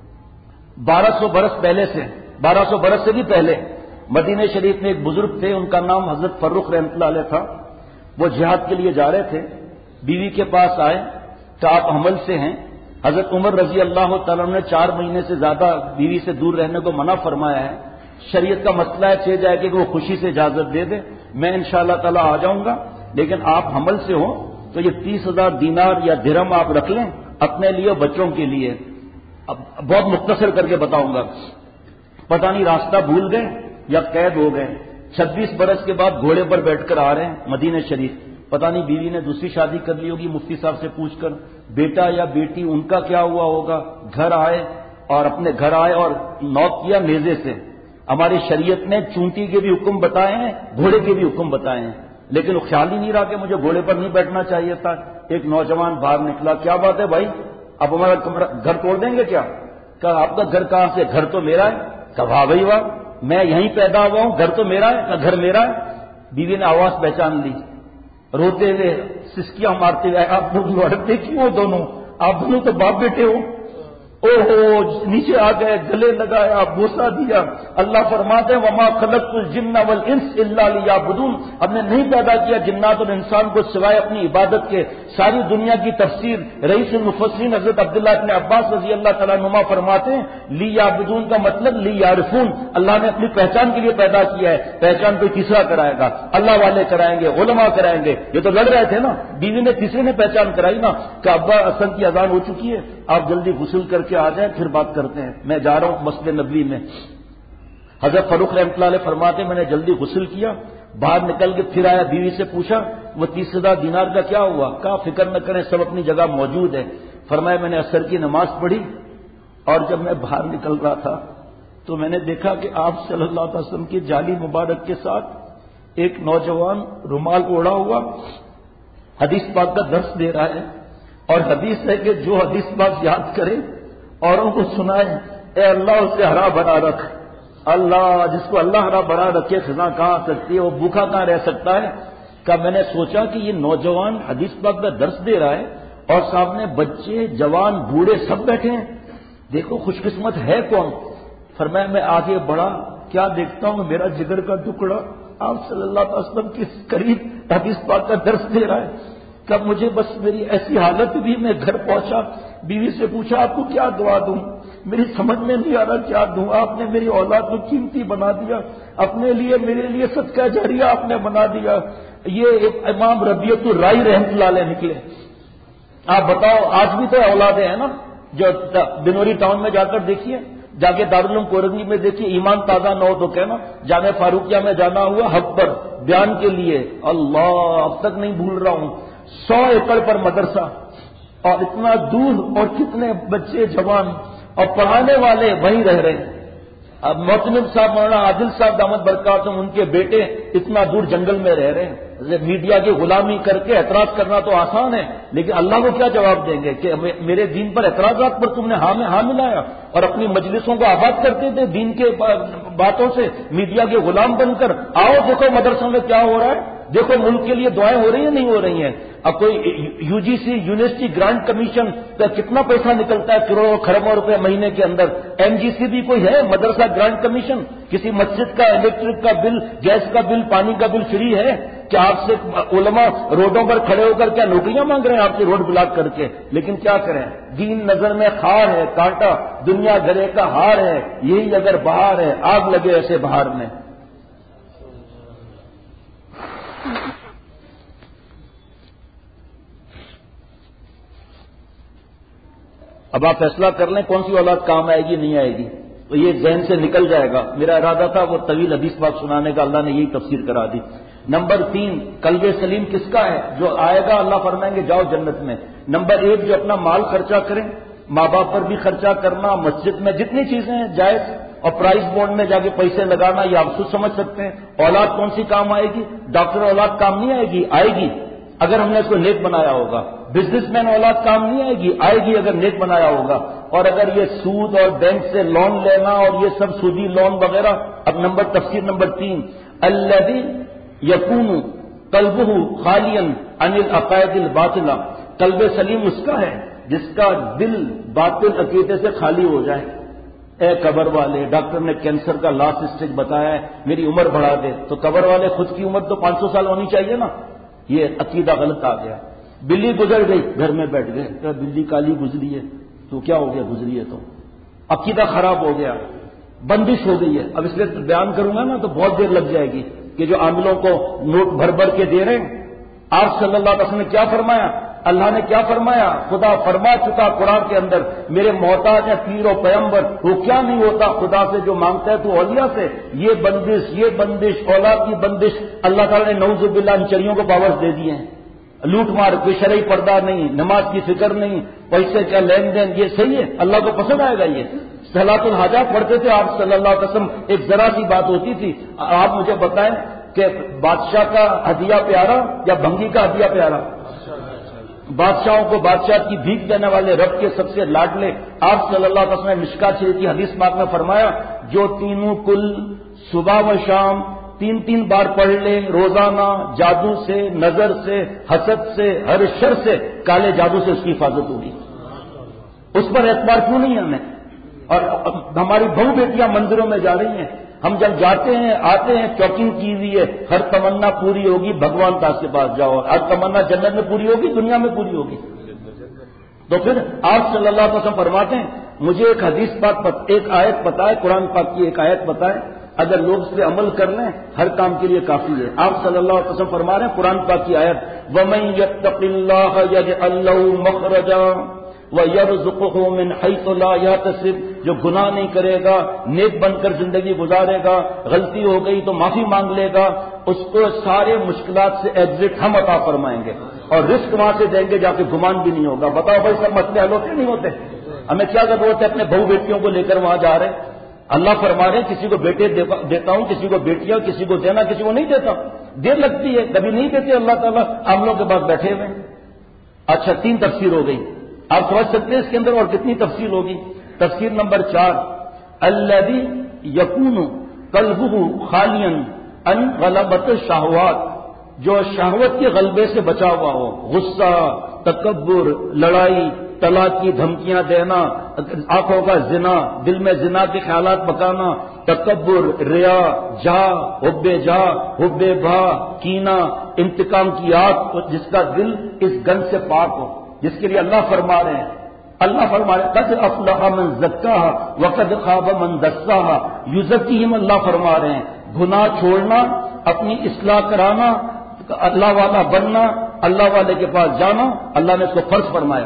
1200 برس پہلے سے, 1200 برس سے بھی پہلے مدینہ شریف میں ایک بزرگ تھے, ان کا نام حضرت فرخ رحمۃ اللہ علیہ تھا. وہ جہاد کے لیے جا رہے تھے, بیوی کے پاس آئے کہ آپ حمل سے ہیں. حضرت عمر رضی اللہ تعالیٰ نے 4 مہینے سے زیادہ بیوی سے دور رہنے کو منع فرمایا ہے. شریعت کا مسئلہ ہے, چہ جائے کہ وہ خوشی سے اجازت دے دے, میں انشاءاللہ تعالیٰ آ جاؤں گا, لیکن آپ حمل سے ہوں تو یہ 30,000 دینار یا درہم آپ رکھ لیں اپنے لیے, بچوں کے لیے. اب بہت مختصر کر کے بتاؤں گا. پتہ نہیں راستہ بھول گئے یا قید ہو گئے. 26 برس کے بعد گھوڑے پر بیٹھ کر آ رہے ہیں مدینہ شریف. پتہ نہیں بیوی نے دوسری شادی کر لی ہوگی, مفتی صاحب سے پوچھ کر. بیٹا یا بیٹی ان کا کیا ہوا ہوگا. گھر آئے اور اپنے گھر آئے اور نوک کیا نیزے سے. ہماری شریعت نے چونٹی کے بھی حکم بتائے ہیں، گھوڑے کے بھی حکم بتائے ہیں، لیکن خیال ہی نہیں رہا کہ مجھے گھوڑے پر نہیں بیٹھنا چاہیے تھا۔ ایک نوجوان باہر نکلا، کیا بات ہے بھائی، اب ہمارا گھر توڑ دیں گے کیا؟ کہا آپ کا گھر کہاں سے؟ گھر تو میرا ہے۔ کہا واہ بھائی واہ، میں یہیں پیدا ہوا ہوں، گھر تو میرا ہے۔ کہا گھر میرا ہے۔ بیوی نے آواز پہچان لی، روتے ہوئے سسکیاں مارتے ہوئے، آپ لڑتے کیوں ہو دونوں؟ آپ دونوں تو باپ بیٹے ہو۔ او ہو، نیچے آ گئے، گلے لگایا، بوسا دیا۔ اللہ فرماتے ہیں وما خلقت الجن والانس الا لیعبدون، ہم نے نہیں پیدا کیا جنات اور انسان کو سوائے اپنی عبادت کے۔ ساری دنیا کی تفسیر رئیس المفسرین حضرت عبداللہ ابن عباس رضی اللہ تعالیٰ عنہما فرماتے ہیں لیعبدون کا مطلب لیعرفون، اللہ نے اپنی پہچان کے لیے پیدا کیا ہے۔ پہچان کوئی تیسرا کرائے گا، اللہ والے کرائیں گے، علماء کرائیں گے۔ یہ تو لڑ رہے تھے نا، بیوی نے تیسرے نے پہچان کرائی نا کہ ابا اصل کی اذان ہو چکی ہے، آپ جلدی غسل کر کے آ جائیں، پھر بات کرتے ہیں، میں جا رہا ہوں مسجد نبوی میں۔ حضرت فاروق رحمۃ اللہ علیہ فرماتے ہیں میں نے جلدی غسل کیا، باہر نکل کے پھر آیا، بیوی سے پوچھا وہ 30,000 دینار کا کیا ہوا؟ کہا فکر نہ کریں، سب اپنی جگہ موجود ہے۔ فرمایا میں نے عصر کی نماز پڑھی اور جب میں باہر نکل رہا تھا تو میں نے دیکھا کہ آپ صلی اللہ علیہ وسلم کی جالی مبارک کے ساتھ ایک نوجوان رومال اوڑھا ہوا حدیث پاک کا درس دے رہا ہے، اور حدیث ہے کہ جو حدیث پاک یاد کرے اوروں کو سنائے، اے اللہ اسے ہرا بھرا رکھ۔ اللہ جس کو اللہ ہرا بھرا رکھے خزاں کہاں آ سکتی ہے، وہ بھوکا کہاں رہ سکتا ہے؟ کہ میں نے سوچا کہ یہ نوجوان حدیث پاک کا درس دے رہا ہے اور سامنے بچے جوان بوڑھے سب بیٹھے ہیں، دیکھو خوش قسمت ہے کون؟ فرمایا میں آگے بڑھا، کیا دیکھتا ہوں میرا جگر کا ٹکڑا آپ صلی اللہ علیہ وسلم کے قریب حدیث پاک کا درس دے رہا ہے۔ کب مجھے بس میری ایسی حالت بھی، میں گھر پہنچا، بیوی سے پوچھا آپ کو کیا دعا دوں؟ میری سمجھ میں نہیں آ رہا کیا دوں، آپ نے میری اولاد کو قیمتی بنا دیا، اپنے لیے میرے لیے صدقہ جاریہ آپ نے بنا دیا۔ یہ ایک امام ربیعۃ الرائی رحمۃ اللہ علیہ نکلے۔ آپ بتاؤ آج بھی تو اولادیں ہیں نا، جو بنوری ٹاؤن میں جا کر دیکھیے، جا کے دارالعلوم کورنگی میں دیکھیے، ایمان تازہ نہ ہو تو کہنا جامعہ فاروقیہ میں جانا ہوا حق پر بیان کے لیے، اللہ اب تک نہیں بھول رہا ہوں، 100 ایکڑ پر مدرسہ اور اتنا دور، اور کتنے بچے جوان اور پڑھانے والے وہیں رہ رہے ہیں۔ اب محتمم صاحب مولانا عادل صاحب دامت برکاتہم ان کے بیٹے اتنا دور جنگل میں رہ رہے ہیں۔ میڈیا کی غلامی کر کے اعتراض کرنا تو آسان ہے، لیکن اللہ کو کیا جواب دیں گے کہ میرے دین پر اعتراضات پر تم نے ہاں ملایا، اور اپنی مجلسوں کو آباد کرتے تھے دین کے باتوں سے، میڈیا کے غلام بن کر۔ آؤ دیکھو مدرسوں میں کیا ہو رہا ہے، دیکھو ملک کے لیے دعائیں ہو رہی ہیں نہیں ہو رہی ہیں۔ اب کوئی UGC یونیورسٹی گرانٹ کمیشن کا کتنا پیسہ نکلتا ہے، کروڑوں خربوں روپے مہینے کے اندر۔ MGC بھی کوئی ہے مدرسہ گرانٹ کمیشن؟ کسی مسجد کا الیکٹرک کا بل، گیس کا بل، پانی کا بل فری ہے؟ کیا آپ سے علماء روڈوں پر کھڑے ہو کر کیا نوکریاں مانگ رہے ہیں آپ سے روڈ بلاک کر کے؟ لیکن کیا کریں، دین نظر میں خار ہے کانٹا، دنیا گلے کا ہار ہے، یہی اگر بہار ہے آگ لگے ایسے بہار میں۔ اب آپ فیصلہ کر لیں کون سی اولاد کام آئے گی نہیں آئے گی، تو یہ ذہن سے نکل جائے گا۔ میرا ارادہ تھا وہ طویل حدیث پاک سنانے کا، اللہ نے یہی تفسیر کرا دی۔ نمبر 3، قلب سلیم کس کا ہے؟ جو آئے گا اللہ فرمائیں گے جاؤ جنت میں۔ نمبر 1، جو اپنا مال خرچہ کریں، ماں باپ پر بھی خرچہ کرنا، مسجد میں جتنی چیزیں ہیں جائز، اور پرائز بورڈ میں جا کے پیسے لگانا، یہ آپ خود سمجھ سکتے ہیں۔ اولاد کون سی کام آئے گی؟ ڈاکٹر اولاد کام نہیں آئے گی، آئے گی اگر ہم نے اس کو نیک بنایا ہوگا۔ بزنس مین اولاد کام نہیں آئے گی اگر نیک بنایا ہوگا۔ اور اگر یہ سود اور بینک سے لون لینا اور یہ سب سودی لون وغیرہ۔ اب تفسیر نمبر 3، الذی یکون قلبہ خالیا عن العقائد الباطلہ، قلب سلیم اس کا ہے جس کا دل باطل عقیدے سے خالی ہو جائے۔ اے قبر والے، ڈاکٹر نے کینسر کا لاسٹ اسٹیج بتایا ہے، میری عمر بڑھا دے، تو قبر والے خود کی عمر تو 500 سال ہونی چاہیے نا، یہ عقیدہ غلط آ گیا۔ بلی گزر گئی، گھر میں بیٹھ گئے، کہ بلی کالی گزری ہے تو کیا ہو گیا، گزری ہے تو عقیدہ خراب ہو گیا، بندش ہو گئی ہے۔ اب اس لیے بیان کروں گا نا تو بہت دیر لگ جائے گی کہ جو عاملوں کو نوٹ بھر بھر کے دے رہے ہیں۔ آپ صلی اللہ علیہ وسلم نے کیا فرمایا؟ اللہ نے کیا فرمایا؟ خدا فرما چکا قرآن کے اندر، میرے محتاج ہیں پیر و پیغمبر، وہ کیا نہیں ہوتا خدا سے جو مانگتا ہے تو اولیاء سے۔ یہ بندش اولاد کی بندش، اللہ تعالیٰ نے نعوذ باللہ ان چڑیوں کو پاورز دے دیے ہیں۔ لوٹ مار، کوئی شرعی پردہ نہیں، نماز کی فکر نہیں، پیسے کا لین دین، یہ صحیح ہے؟ اللہ کو پسند آئے گا یہ؟ صلاۃ الحاجات پڑھتے تھے آپ صلی اللہ علیہ وسلم، ایک ذرا سی بات ہوتی تھی، آپ مجھے بتائیں کہ بادشاہ کا ہدیہ پیارا یا بھنگی کا ہدیہ پیارا؟ بادشاہوں کو بادشاہ کی بھیک دینے والے رب کے سب سے لاڈلے آپ صلی اللہ علیہ وسلم نے مشکات شریف کی حدیث پاک میں فرمایا، جو تینوں کل صبح و شام 3 بار پڑھ لے روزانہ، جادو سے، نظر سے، حسد سے، ہر شر سے، کالے جادو سے اس کی حفاظت ہوگی۔ اس پر اعتبار کیوں نہیں ہے ہمیں؟ اور ہماری بہو بیٹیاں مندروں میں جا رہی ہیں، ہم جب جاتے ہیں آتے ہیں چوکنگ کی ہوئی ہے، ہر تمنا پوری ہوگی بھگوان داس کے پاس جاؤ، ہر تمنا جنت میں پوری ہوگی، دنیا میں پوری ہوگی۔ تو پھر آپ صلی اللہ علیہ وسلم فرماتے ہیں، مجھے ایک حدیث پاک ایک آیت پتہ ہے، قرآن پاک کی ایک آیت پتہ ہے، اگر لوگ اس پہ عمل کر لیں ہر کام کے لیے کافی ہے۔ آپ صلی اللہ علیہ وسلم فرما رہے ہیں قرآن پاک کی آیت، وَمَن يَتَّقِ اللَّهَ يَجْعَل لَّهُ مَخْرَجًا وَيَرْزُقْهُ مِنْ حَيْثُ لَا يَحْتَسِبُ، جو گناہ نہیں کرے گا، نیک بن کر زندگی گزارے گا، غلطی ہو گئی تو معافی مانگ لے گا، اس کو سارے مشکلات سے ایگزٹ ہم عطا فرمائیں گے، اور رزق وہاں سے دیں گے جا کے گمان بھی نہیں ہوگا۔ بتاؤ بھائی سب مسئلے حل ہوتے نہیں ہوتے؟ ہمیں کیا ضرورت ہے اپنے بہو بیٹیوں کو لے کر وہاں جا رہے ہیں؟ اللہ فرما رہے ہیں کسی کو بیٹے دیتا ہوں، کسی کو بیٹیاں، کسی کو دینا، کسی کو نہیں دیتا، دیر لگتی ہے، کبھی نہیں دیتے اللہ تعالیٰ، ہم لوگ کے پاس بیٹھے ہوئے۔ اچھا 3 تفسیر ہو گئی، آپ سمجھ سکتے ہیں اس کے اندر اور کتنی تفصیل ہوگی؟ تفسیر نمبر 4، الذی یکون قلبہ خالیا عن غلبۃ الشہوات، جو شہوت کے غلبے سے بچا ہوا ہو، غصہ، تکبر، لڑائی، طلاق کی دھمکیاں دینا، آنکھوں کا زنا، دل میں زنا کے خیالات پکانا، تکبر، ریا، حب بھا، کینہ، انتقام کی آگ، جس کا دل اس گند سے پاک ہو، جس کے لیے اللہ فرما رہے ہیں قد افلح من زکاہا وقد خاب من دساہا، یزکیہم، اللہ فرما رہے ہیں گناہ چھوڑنا، اپنی اصلاح کرانا، اللہ والا بننا، اللہ والے کے پاس جانا، اللہ نے اس کو فرض فرمایا۔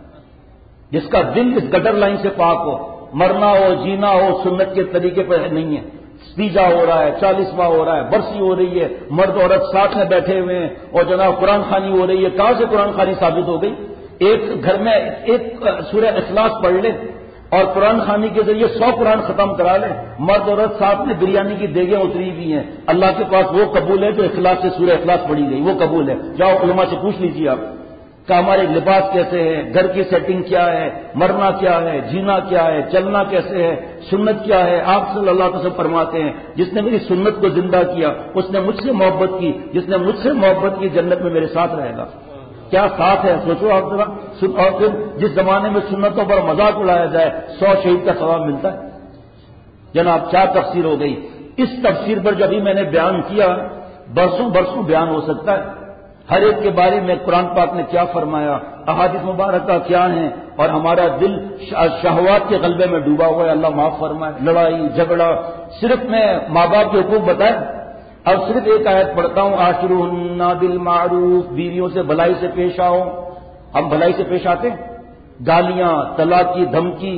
جس کا دل اس گٹر لائن سے پاک ہو، مرنا ہو جینا ہو سنت کے طریقے پر نہیں ہے، تیجا ہو رہا ہے، 40واں ہو رہا ہے، برسی ہو رہی ہے، مرد عورت ساتھ میں بیٹھے ہوئے ہیں، اور جناب قرآن خوانی ہو رہی ہے۔ کہاں سے قرآن خوانی ثابت ہو گئی؟ ایک گھر میں ایک سورہ اخلاص پڑھ لے اور قرآن خوانی کے ذریعے 100 قرآن ختم کرا لے، مرد عورت ساتھ میں بریانی کی دیگیں اتری ہوئی ہیں، اللہ کے پاس وہ قبول ہے جو اخلاص سے سورہ اخلاص پڑھی گئی، وہ قبول ہے۔ جاؤ علماء سے پوچھ لیجیے آپ کہ ہمارے لباس کیسے ہے، گھر کی سیٹنگ کیا ہے، مرنا کیا ہے، جینا کیا ہے، چلنا کیسے ہے، سنت کیا ہے۔ آپ صلی اللہ علیہ وسلم فرماتے ہیں جس نے میری سنت کو زندہ کیا اس نے مجھ سے محبت کی، جس نے مجھ سے محبت کی جنت میں میرے ساتھ رہے گا۔ کیا ساتھ ہے سوچو آپ ذرا۔ اور پھر جس زمانے میں سنتوں پر مذاق اڑایا جائے 100 شہید کا ثواب ملتا ہے۔ جناب 4 تفسیر ہو گئی۔ اس تفسیر پر جو ابھی میں نے بیان کیا برسوں بیان ہو سکتا ہے، ہر ایک کے بارے میں قرآن پاک نے کیا فرمایا، احادیث مبارکہ کیا ہیں، اور ہمارا دل شہوات کے غلبے میں ڈوبا ہوا ہے، اللہ معاف فرمائے۔ لڑائی جھگڑا، صرف میں ماں باپ کے حقوق بتائے، اب صرف ایک آیت پڑھتا ہوں، عاشروہن بالمعروف، بیویوں سے بھلائی سے پیش آؤ۔ ہم بھلائی سے پیش آتے ہیں؟ گالیاں، طلاق کی دھمکی،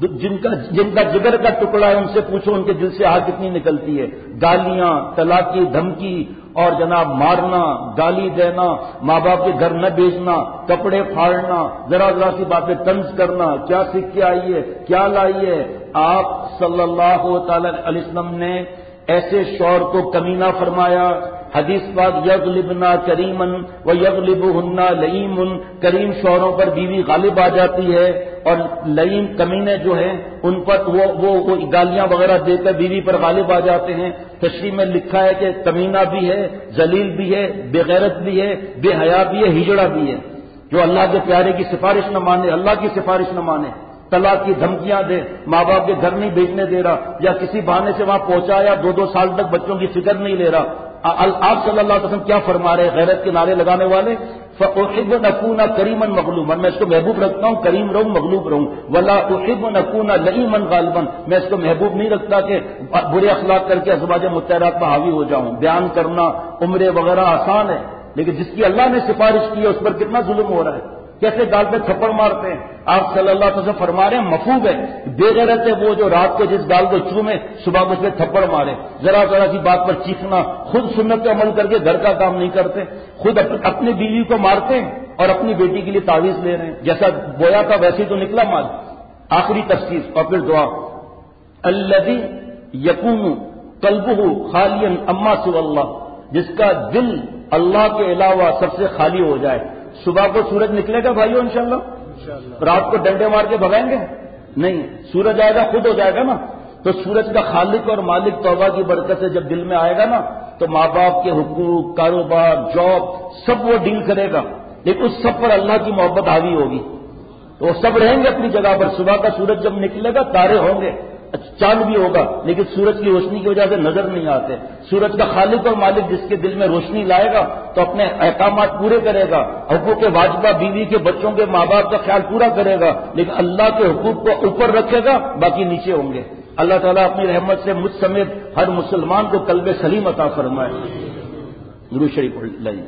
جن کا جگر کا ٹکڑا ہے ان سے پوچھو ان کے دل سے آگ کتنی نکلتی ہے۔ گالیاں، طلاق کی دھمکی، اور جناب مارنا، گالی دینا، ماں باپ کے گھر نہ بھیجنا، کپڑے پھاڑنا، ذرا سی باتیں طنز کرنا، کیا سیکھ کے آئی ہے، کیا لائی ہے۔ آپ صلی اللہ تعالی علیہ وسلم نے ایسے شوہر کو کمینہ فرمایا۔ حدیث پاک یغلبنا کریمن و یغلبہن لئیم، کریم شوہروں پر بیوی غالب آ جاتی ہے، اور لئیم کمینے جو ہیں ان پر وہ گالیاں وغیرہ دے کر بیوی پر غالب آ جاتے ہیں۔ تشریح میں لکھا ہے کہ کمینہ بھی ہے، ذلیل بھی ہے، بے غیرت بھی ہے، بے حیا بھی ہے، ہجڑا بھی ہے، جو اللہ کے پیارے کی سفارش نہ مانے، اللہ کی سفارش نہ مانے، طلاق کی دھمکیاں دے، ماں باپ کے گھر نہیں بھیجنے دے رہا، یا کسی بہانے سے وہاں پہنچایا 2 سال تک بچوں کی فکر نہیں لے رہا۔ آپ صلی اللہ علیہ وسلم کیا فرما رہے ہیں غیرت کے نعرے لگانے والے؟ فَأُحِبُّ أَنْ أَكُونَ كَرِيمًا مَغْلُوبًا، میں اس کو محبوب رکھتا ہوں کریم رہوں مغلوب رہوں، وَلَا أُحِبُّ أَنْ أَكُونَ لَئِيمًا غَالِبًا، میں اس کو محبوب نہیں رکھتا کہ برے اخلاق کر کے ازواج مطہرات پر حاوی ہو جاؤں۔ بیان کرنا عمرے وغیرہ آسان ہے، لیکن جس کی اللہ نے سفارش کی ہے اس پر کتنا ظلم ہو رہا ہے۔ کیسے گال پہ تھپڑ مارتے ہیں. آپ صلی اللہ علیہ وسلم فرما رہے ہیں مفہوم ہے بے غیرت ہے وہ جو رات کو جس گال کو چومے صبح کو اس پہ تھپڑ مارے. ذرا ذرا سی بات پر چیخنا, خود سنت پہ عمل کر کے گھر کا کام نہیں کرتے, خود اپنی بیوی کو مارتے ہیں اور اپنی بیٹی کے لیے تعویذ لے رہے ہیں. جیسا بویا تھا ویسے تو نکلا مال. آخری تفسیر اور پھر دعا. الذی یکون قلبہ خالیا اما سوى اللہ, جس کا دل اللہ کے علاوہ سب سے خالی ہو جائے. صبح کو سورج نکلے گا بھائیو انشاءاللہ؟ رات کو ڈنڈے مار کے بھگائیں گے نہیں, سورج آئے گا خود ہو جائے گا نا. تو سورج کا خالق اور مالک توبہ کی برکت سے جب دل میں آئے گا نا تو ماں باپ کے حقوق, کاروبار, جاب سب وہ ڈیل کرے گا, لیکن اس سب پر اللہ کی محبت حاوی ہوگی. تو وہ سب رہیں گے اپنی جگہ پر. صبح کا سورج جب نکلے گا تارے ہوں گے, چاند بھی ہوگا, لیکن سورج کی روشنی کی وجہ سے نظر نہیں آتے. سورج کا خالق اور مالک جس کے دل میں روشنی لائے گا تو اپنے احکامات پورے کرے گا, حقوق واجبہ, بیوی کے, بچوں کے, ماں باپ کا خیال پورا کرے گا, لیکن اللہ کے حقوق کو اوپر رکھے گا, باقی نیچے ہوں گے. اللہ تعالیٰ اپنی رحمت سے مجھ سمیت ہر مسلمان کو قلب سلیم عطا فرمائے. درود شریف پڑھ لائیے.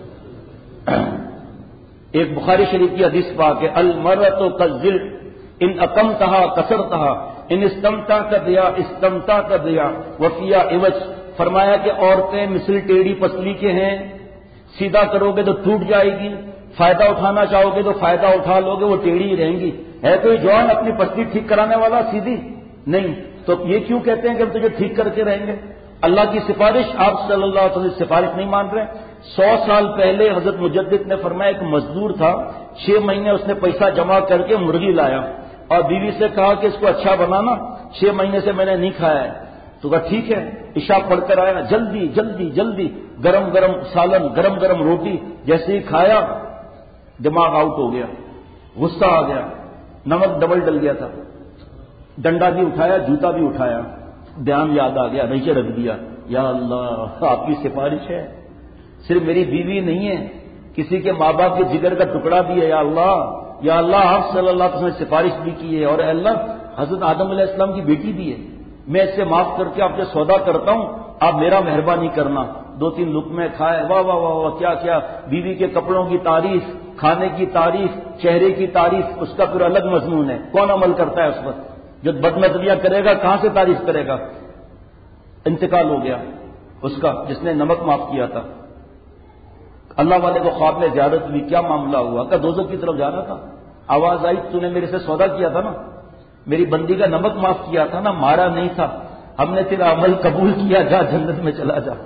ایک بخاری شریف کی حدیث پاک ہے, المرأۃ کالذل ان اقمتها کسرتها ان استمتعت بها استمتعت بها وفيها عوج. فرمایا کہ عورتیں مثل ٹیڑھی پسلی کے ہیں, سیدھا کرو گے تو ٹوٹ جائے گی, فائدہ اٹھانا چاہو گے تو فائدہ اٹھا لو گے, وہ ٹیڑھی ہی رہیں گی. ہے کوئی جوان اپنی پسلی ٹھیک کرانے والا سیدھی نہیں, تو یہ کیوں کہتے ہیں کہ ہم تجھے ٹھیک کر کے رہیں گے؟ اللہ کی سفارش, آپ صلی اللہ علیہ وسلم سفارش نہیں مان رہے. 100 سال پہلے حضرت مجدد نے فرمایا ایک مزدور تھا, 6 مہینے اس نے پیسہ جمع کر کے مرغی لایا اور بیوی سے کہا کہ اس کو اچھا بنانا, 6 مہینے سے میں نے نہیں کھایا ہے. تو کہا ٹھیک ہے. عشاء پڑھ کر آیا, جلدی جلدی جلدی, گرم گرم سالن, گرم گرم روٹی, جیسے ہی کھایا دماغ آؤٹ ہو گیا, غصہ آ گیا, نمک ڈبل ڈل گیا تھا, ڈنڈا بھی اٹھایا, جوتا بھی اٹھایا, دھیان یاد آ گیا, نیچے رکھ دیا. یا اللہ آپ کی سفارش ہے, صرف میری بیوی نہیں ہے, کسی کے ماں باپ کے جگر کا ٹکڑا بھی ہے. یا اللہ, یا اللہ آپ صلی اللہ علیہ وسلم نے سفارش بھی کی ہے, اور اے اللہ حضرت آدم علیہ السلام کی بیٹی بھی ہے, میں اس سے معاف کر کے آپ سے سودا کرتا ہوں, آپ میرا مہربانی کرنا. 2-3 لقمے کھائے, واہ واہ واہ واہ, کیا کیا, بیوی کے کپڑوں کی تعریف, کھانے کی تعریف, چہرے کی تعریف, اس کا پھر الگ مضمون ہے. کون عمل کرتا ہے اس پر؟ جو بدنظریاں کرے گا کہاں سے تعریف کرے گا؟ انتقال ہو گیا اس کا جس نے نمک معاف کیا تھا. اللہ والے کو خواب میں زیارت ہوئی, کیا معاملہ ہوا؟ کہ دوزخ کی طرف جانا تھا, آواز آئی تو نے میرے سے سودا کیا تھا نا, میری بندی کا نمک معاف کیا تھا نا, مارا نہیں تھا, ہم نے تیرا عمل قبول کیا, جا جنت میں چلا جا.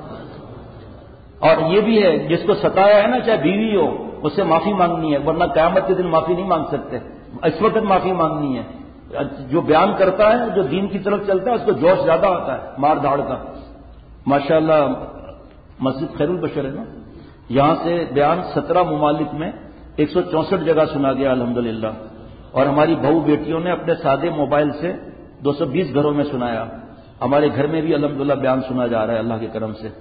اور یہ بھی ہے جس کو ستایا ہے نا, چاہے بیوی ہو, اس سے معافی مانگنی ہے, ورنہ قیامت کے دن معافی نہیں مانگ سکتے, اس وقت معافی مانگنی ہے. جو بیان کرتا ہے, جو دین کی طرف چلتا ہے, اس کو جوش زیادہ آتا ہے مار دھاڑ کا. ماشاءاللہ مسجد خیر البشر ہے نا, یہاں سے بیان 17 ممالک میں 164 جگہ سنا گیا الحمدللہ, اور ہماری بہو بیٹیوں نے اپنے سادے موبائل سے 220 گھروں میں سنایا. ہمارے گھر میں بھی الحمدللہ بیان سنا جا رہا ہے اللہ کے کرم سے.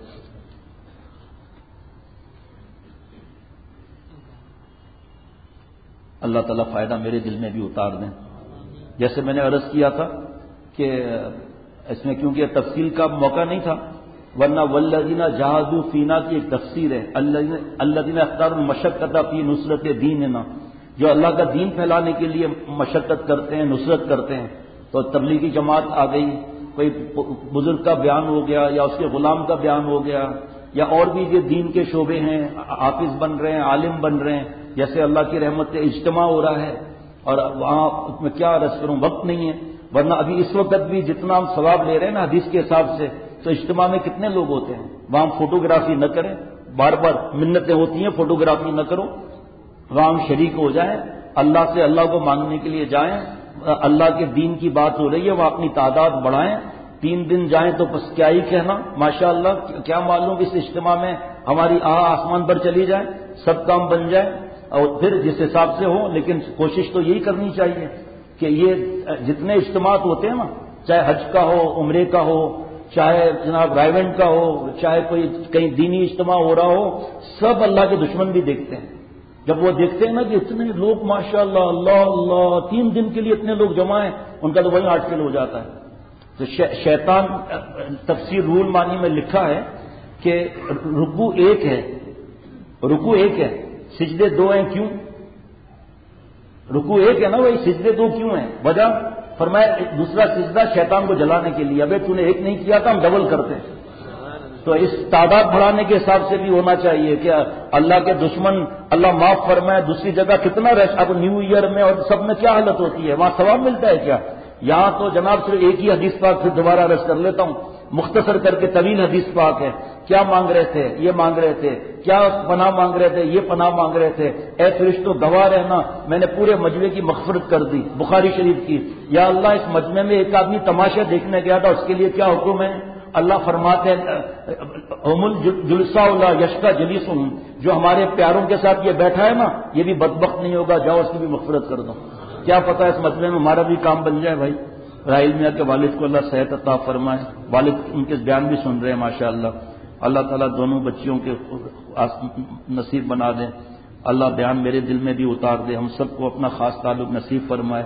اللہ تعالیٰ فائدہ میرے دل میں بھی اتار دیں. جیسے میں نے عرض کیا تھا کہ اس میں کیونکہ تفصیل کا موقع نہیں تھا, ورنہ والذین جاہدوا فینا کی ایک تفسیر ہے, الذین اختاروا المشقۃ فی نصرت دیننا, جو اللہ کا دین پھیلانے کے لیے مشقت کرتے ہیں, نصرت کرتے ہیں. تو تبلیغی جماعت آ گئی, کوئی بزرگ کا بیان ہو گیا, یا اس کے غلام کا بیان ہو گیا, یا اور بھی جو دین کے شعبے ہیں, حافظ بن رہے ہیں, عالم بن رہے ہیں. جیسے اللہ کی رحمت سے اجتماع ہو رہا ہے, اور وہاں میں کیا عرض کروں, وقت نہیں ہے. ورنہ ابھی اس وقت بھی جتنا ہم ثواب لے رہے ہیں نا حدیث کے حساب سے, تو اجتماع میں کتنے لوگ ہوتے ہیں. وہاں ہم فوٹوگرافی نہ کریں, بار بار منتیں ہوتی ہیں فوٹوگرافی نہ کرو, وہاں ہم شریک ہو جائیں, اللہ سے اللہ کو مانگنے کے لیے جائیں. اللہ کے دین کی بات ہو رہی ہے, وہ اپنی تعداد بڑھائیں. 3 دن جائیں تو بس کیا ہی کہنا, ماشاءاللہ کیا معلوم اس اجتماع میں ہماری آسمان پر چلی جائے, سب کام بن جائے, اور پھر جس حساب سے ہو. لیکن کوشش تو یہی کرنی چاہیے کہ یہ جتنے اجتماعات ہوتے ہیں نا, چاہے حج کا ہو, عمرے کا ہو, چاہے جناب رائیونٹ کا ہو, چاہے کوئی کہیں دینی اجتماع ہو رہا ہو, سب اللہ کے دشمن بھی دیکھتے ہیں. جب وہ دیکھتے ہیں نا کہ اتنے لوگ ماشاءاللہ اللہ اللہ 3 دن کے لیے اتنے لوگ جمع ہیں, ان کا تو وہیں آرٹیکل ہو جاتا ہے. تو شیطان تفسیر رول مانی میں لکھا ہے کہ رکوع 1 ہے, سجدے 2 ہیں. کیوں؟ رکوع ایک ہے نا بھائی، سجدے دو کیوں ہیں؟ وجہ فرمایا دوسرا سجدہ شیطان کو جلانے کے لیے، ابے تو نے ایک نہیں کیا تھا ہم ڈبل کرتے ہیں۔ تو اس تعداد بڑھانے کے حساب سے بھی ہونا چاہیے کہ اللہ کے دشمن اللہ معاف فرمائے دوسری جگہ کتنا رش، اب نیو ایئر میں اور سب میں کیا حالت ہوتی ہے، وہاں ثواب ملتا ہے کیا؟ یہاں تو جناب صرف ایک ہی حدیث پاک پھر دوبارہ عرض کر لیتا ہوں، مختصر کر کے طویل حدیث پاک ہے۔ کیا مانگ رہے تھے؟ یہ مانگ رہے تھے۔ کیا پناہ مانگ رہے تھے؟ یہ پناہ مانگ رہے تھے۔ اے فرشتوں گواہ رہنا میں نے پورے مجمع کی مغفرت کر دی، بخاری شریف کی۔ یا اللہ اس مجمع میں ایک آدمی تماشا دیکھنے گیا تھا، اس کے لیے کیا حکم ہے؟ اللہ فرماتے ہیں هم الجلساء لا یشقى جلیسهم، جو ہمارے پیاروں کے ساتھ یہ بیٹھا ہے نا یہ بھی بدبخت نہیں ہوگا، جاؤ اس کی بھی مغفرت کر دو۔ کیا پتہ اس مجمع میں ہمارا بھی کام بن جائے بھائی۔ راحیل میاں کے والد کو اللہ صحت عطا فرمائے، والد ان کے بیان بھی سن رہے ہیں ماشاءاللہ، اللہ تعالیٰ دونوں بچیوں کے نصیب بنا دیں، اللہ بیان میرے دل میں بھی اتار دے، ہم سب کو اپنا خاص تعلق نصیب فرمائے۔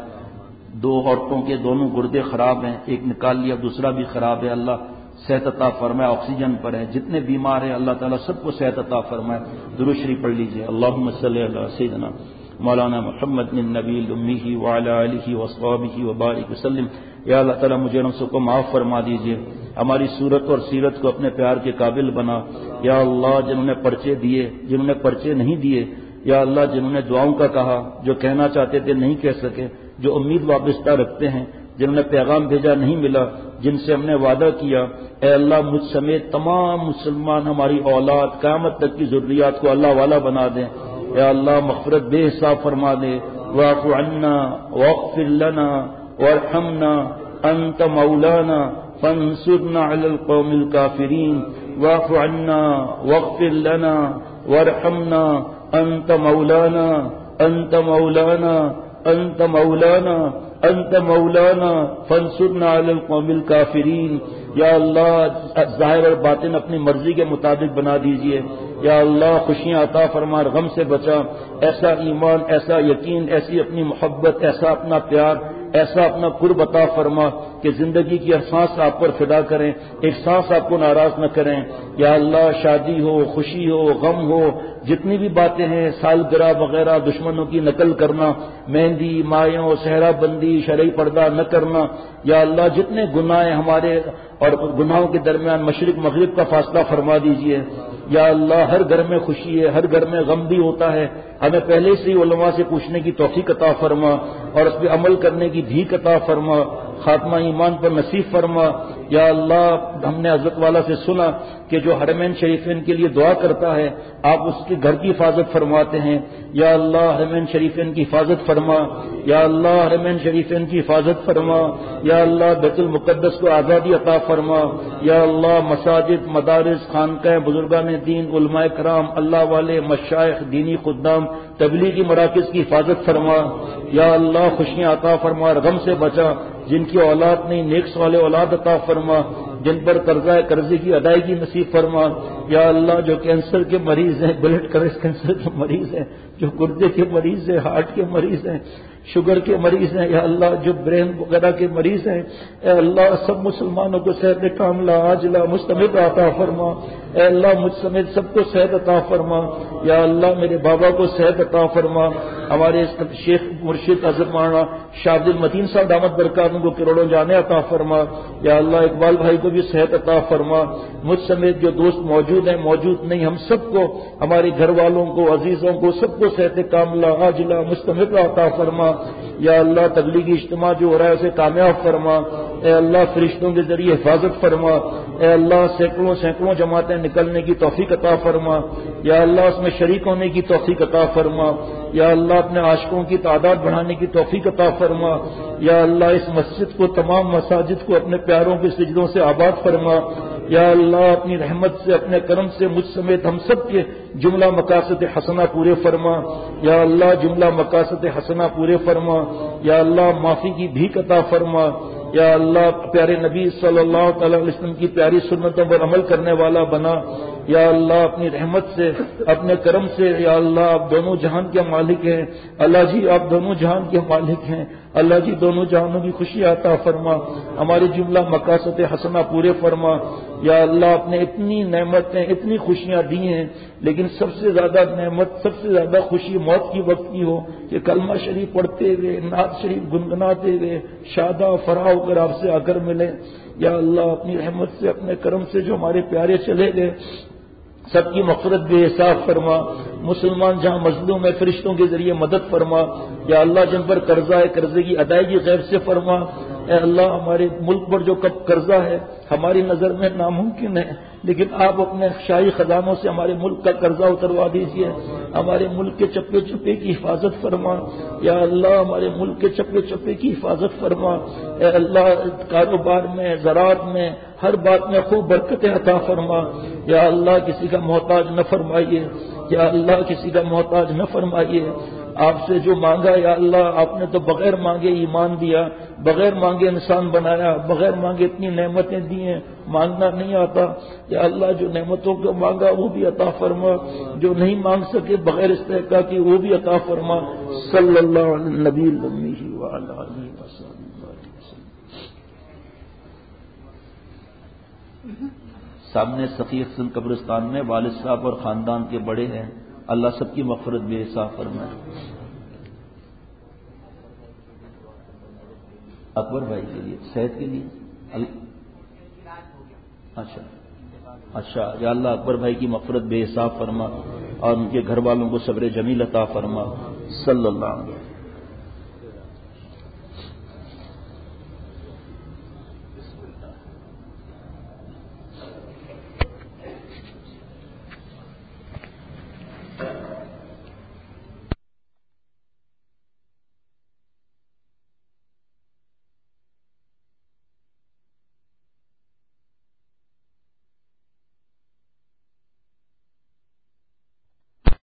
دو عورتوں کے دونوں گردے خراب ہیں، ایک نکال لیا دوسرا بھی خراب ہے، اللہ صحت عطا فرمائے، آکسیجن پر ہیں، جتنے بیمار ہیں اللہ تعالیٰ سب کو صحت عطا فرمائے۔ درود شریف پڑھ لیجیے، اللہم صلی علی سیدنا مولانا محمد النبی الامی وعلی آلہ وصحبہ وبارک وسلم۔ یا اللہ تعالیٰ مجھے ہم سب کو معاف فرما دیجیے، ہماری صورت اور سیرت کو اپنے پیار کے قابل بنا۔ یا اللہ جنہوں نے پرچے دیے، جنہوں نے پرچے نہیں دیے، یا اللہ جنہوں نے دعاؤں کا کہا، جو کہنا چاہتے تھے نہیں کہہ سکے، جو امید وابستہ رکھتے ہیں، جنہوں نے پیغام بھیجا نہیں ملا، جن سے ہم نے وعدہ کیا، اے اللہ مجھ سمیت تمام مسلمان ہماری اولاد قیامت تک کی ذریات کو اللہ والا بنا دیں۔ اے اللہ مغفرت بے حساب فرما دے، واعف عنا واغفر لنا وارحمنا انت مولانا فانصرنا علی القوم الکافرین، واعف عنا واغفر لنا وارحمنا انت مولانا انت مولانا انت مولانا انت مولانا فانصرنا علی القوم الکافرین۔ یا اللہ ظاہر اور باطن اپنی مرضی کے مطابق بنا دیجئے، یا اللہ خوشیاں عطا فرما، غم سے بچا، ایسا ایمان، ایسا یقین، ایسی اپنی محبت، ایسا اپنا پیار، ایسا اپنا قرب عطا فرما کہ زندگی کی ہر سانس آپ پر فدا کریں، ایک سانس آپ کو ناراض نہ کریں۔ یا اللہ شادی ہو، خوشی ہو، غم ہو، جتنی بھی باتیں ہیں سالگرہ وغیرہ، دشمنوں کی نقل کرنا، مہندی، مایوں، صحرا بندی، شرعی پردہ نہ کرنا، یا اللہ جتنے گناہ ہیں ہمارے اور گناہوں کے درمیان مشرق مغرب کا فاصلہ فرما دیجئے۔ یا اللہ ہر گھر میں خوشی ہے، ہر گھر میں غم بھی ہوتا ہے، ہمیں پہلے سے ہی علماء سے پوچھنے کی توفیق عطا فرما اور اس پہ عمل کرنے کی بھیک عطا فرما، خاتمہ ایمان پر نصیب فرما۔ یا اللہ ہم نے حضرت والا سے سنا کہ جو حرمین شریفین کے لیے دعا کرتا ہے آپ اس کے گھر کی حفاظت فرماتے ہیں، یا اللہ حرمین شریفین کی حفاظت فرما، یا اللہ حرمین شریفین کی حفاظت فرما، یا اللہ بیت المقدس کو آزادی عطا فرما، یا اللہ مساجد، مدارس، خانقاہ، بزرگان دین، علماء کرام، اللہ والے، مشائخ، دینی خدام، تبلیغی مراکز کی حفاظت فرما، یا اللہ خوشیاں عطا فرما، غم سے بچا، جن کی اولاد نہیں نیک صالح اولاد عطا فرما، جن پر قرضے کی ادائیگی نصیب فرما، یا اللہ جو کینسر کے مریض ہیں، بلڈ کینسر کے مریض ہیں، جو گردے کے مریض ہیں، ہارٹ کے مریض ہیں، شوگر کے مریض ہیں، یا اللہ جو برین وغیرہ کے مریض ہیں، اے اللہ سب مسلمانوں کو صحت کاملہ عاجلہ مستمر عطا فرما، اے اللہ مجھ سمیت سب کو صحت عطا فرما، یا اللہ میرے بابا کو صحت عطا فرما، ہمارے شیخ مرشد حضرت مولانا شاہ عبد المتین صاحب دامت برکات ان کو کروڑوں جانے عطا فرما، یا اللہ اقبال بھائی کو بھی صحت عطا فرما، مجھ سمیت جو دوست موجود ہیں موجود نہیں ہم سب کو، ہمارے گھر والوں کو، عزیزوں کو، سب کو صحت کاملہ عاجلہ مستمر عطا فرما، یا اللہ تبلیغی اجتماع جو ہو رہا ہے اسے کامیاب فرما، اے اللہ فرشتوں کے ذریعے حفاظت فرما، اے اللہ سینکڑوں جماعتیں نکلنے کی توفیق عطا فرما، یا اللہ اس میں شریک ہونے کی توفیق عطا فرما، یا اللہ اپنے عاشقوں کی تعداد بڑھانے کی توفیق عطا فرما، یا اللہ اس مسجد کو، تمام مساجد کو اپنے پیاروں کے سجدوں سے آباد فرما، یا اللہ اپنی رحمت سے، اپنے کرم سے مجھ سمیت ہم سب کے جملہ مقاصد حسنہ پورے فرما، یا اللہ جملہ مقاصد حسنہ پورے فرما، یا اللہ معافی کی بھیک عطا فرما، یا اللہ پیارے نبی صلی اللہ تعالی علیہ وسلم کی پیاری سنتوں پر عمل کرنے والا بنا،
یا اللہ اپنی رحمت سے اپنے کرم سے یا اللہ آپ دونوں جہان کے مالک ہیں، اللہ جی آپ دونوں جہان کے مالک ہیں، اللہ جی دونوں جہانوں کی خوشی عطا فرما، ہماری جملہ مقاصد حسنہ پورے فرما، یا اللہ آپ نے اتنی نعمتیں اتنی خوشیاں دی ہیں، لیکن سب سے زیادہ نعمت سب سے زیادہ خوشی موت کی وقت کی ہو کہ کلمہ شریف پڑھتے ہوئے نعت شریف گنگناتے ہوئے شادہ فرا ہو کر آپ سے آ کر ملے، یا اللہ اپنی رحمت سے اپنے کرم سے جو ہمارے پیارے چلے گئے سب کی مغفرت بے حساب فرما، مسلمان جہاں مظلوم ہے فرشتوں کے ذریعے مدد فرما، یا اللہ جن پر قرضہ ہے قرضے کی ادائیگی غیب سے فرما، اے اللہ ہمارے ملک پر جو قرضہ ہے ہماری نظر میں ناممکن ہے، لیکن آپ اپنے شاہی خزانوں سے ہمارے ملک کا قرضہ اتروا دیجیے، ہمارے ملک کے چپے چپے کی حفاظت فرما، یا اللہ ہمارے ملک کے چپے چپے کی حفاظت فرما، اے اللہ کاروبار میں زراعت میں ہر بات میں خوب برکت عطا فرما، یا اللہ کسی کا محتاج نہ فرمائیے، یا اللہ کسی کا محتاج نہ فرمائیے، آپ سے جو مانگا یا اللہ آپ نے تو بغیر مانگے ایمان دیا، بغیر مانگے انسان بنایا، بغیر مانگے اتنی نعمتیں دی ہیں، مانگنا نہیں آتا، یا اللہ جو نعمتوں کو مانگا وہ بھی عطا فرما، جو نہیں مانگ سکے بغیر استحقاق کی وہ بھی عطا فرما، صلی اللہ علیہ نبی الامی وعلی آلہ وصحبہ۔
سامنے سخی حسن قبرستان میں والد صاحب اور خاندان کے بڑے ہیں، اللہ سب کی مغفرت بے حساب فرمائے۔ اکبر بھائی کے لیے صحت کے لیے اچھا یا اللہ اکبر بھائی کی مغفرت بے حساب فرما اور ان کے گھر والوں کو صبر جمیل عطا فرما، صلی اللہ علیہ وسلم۔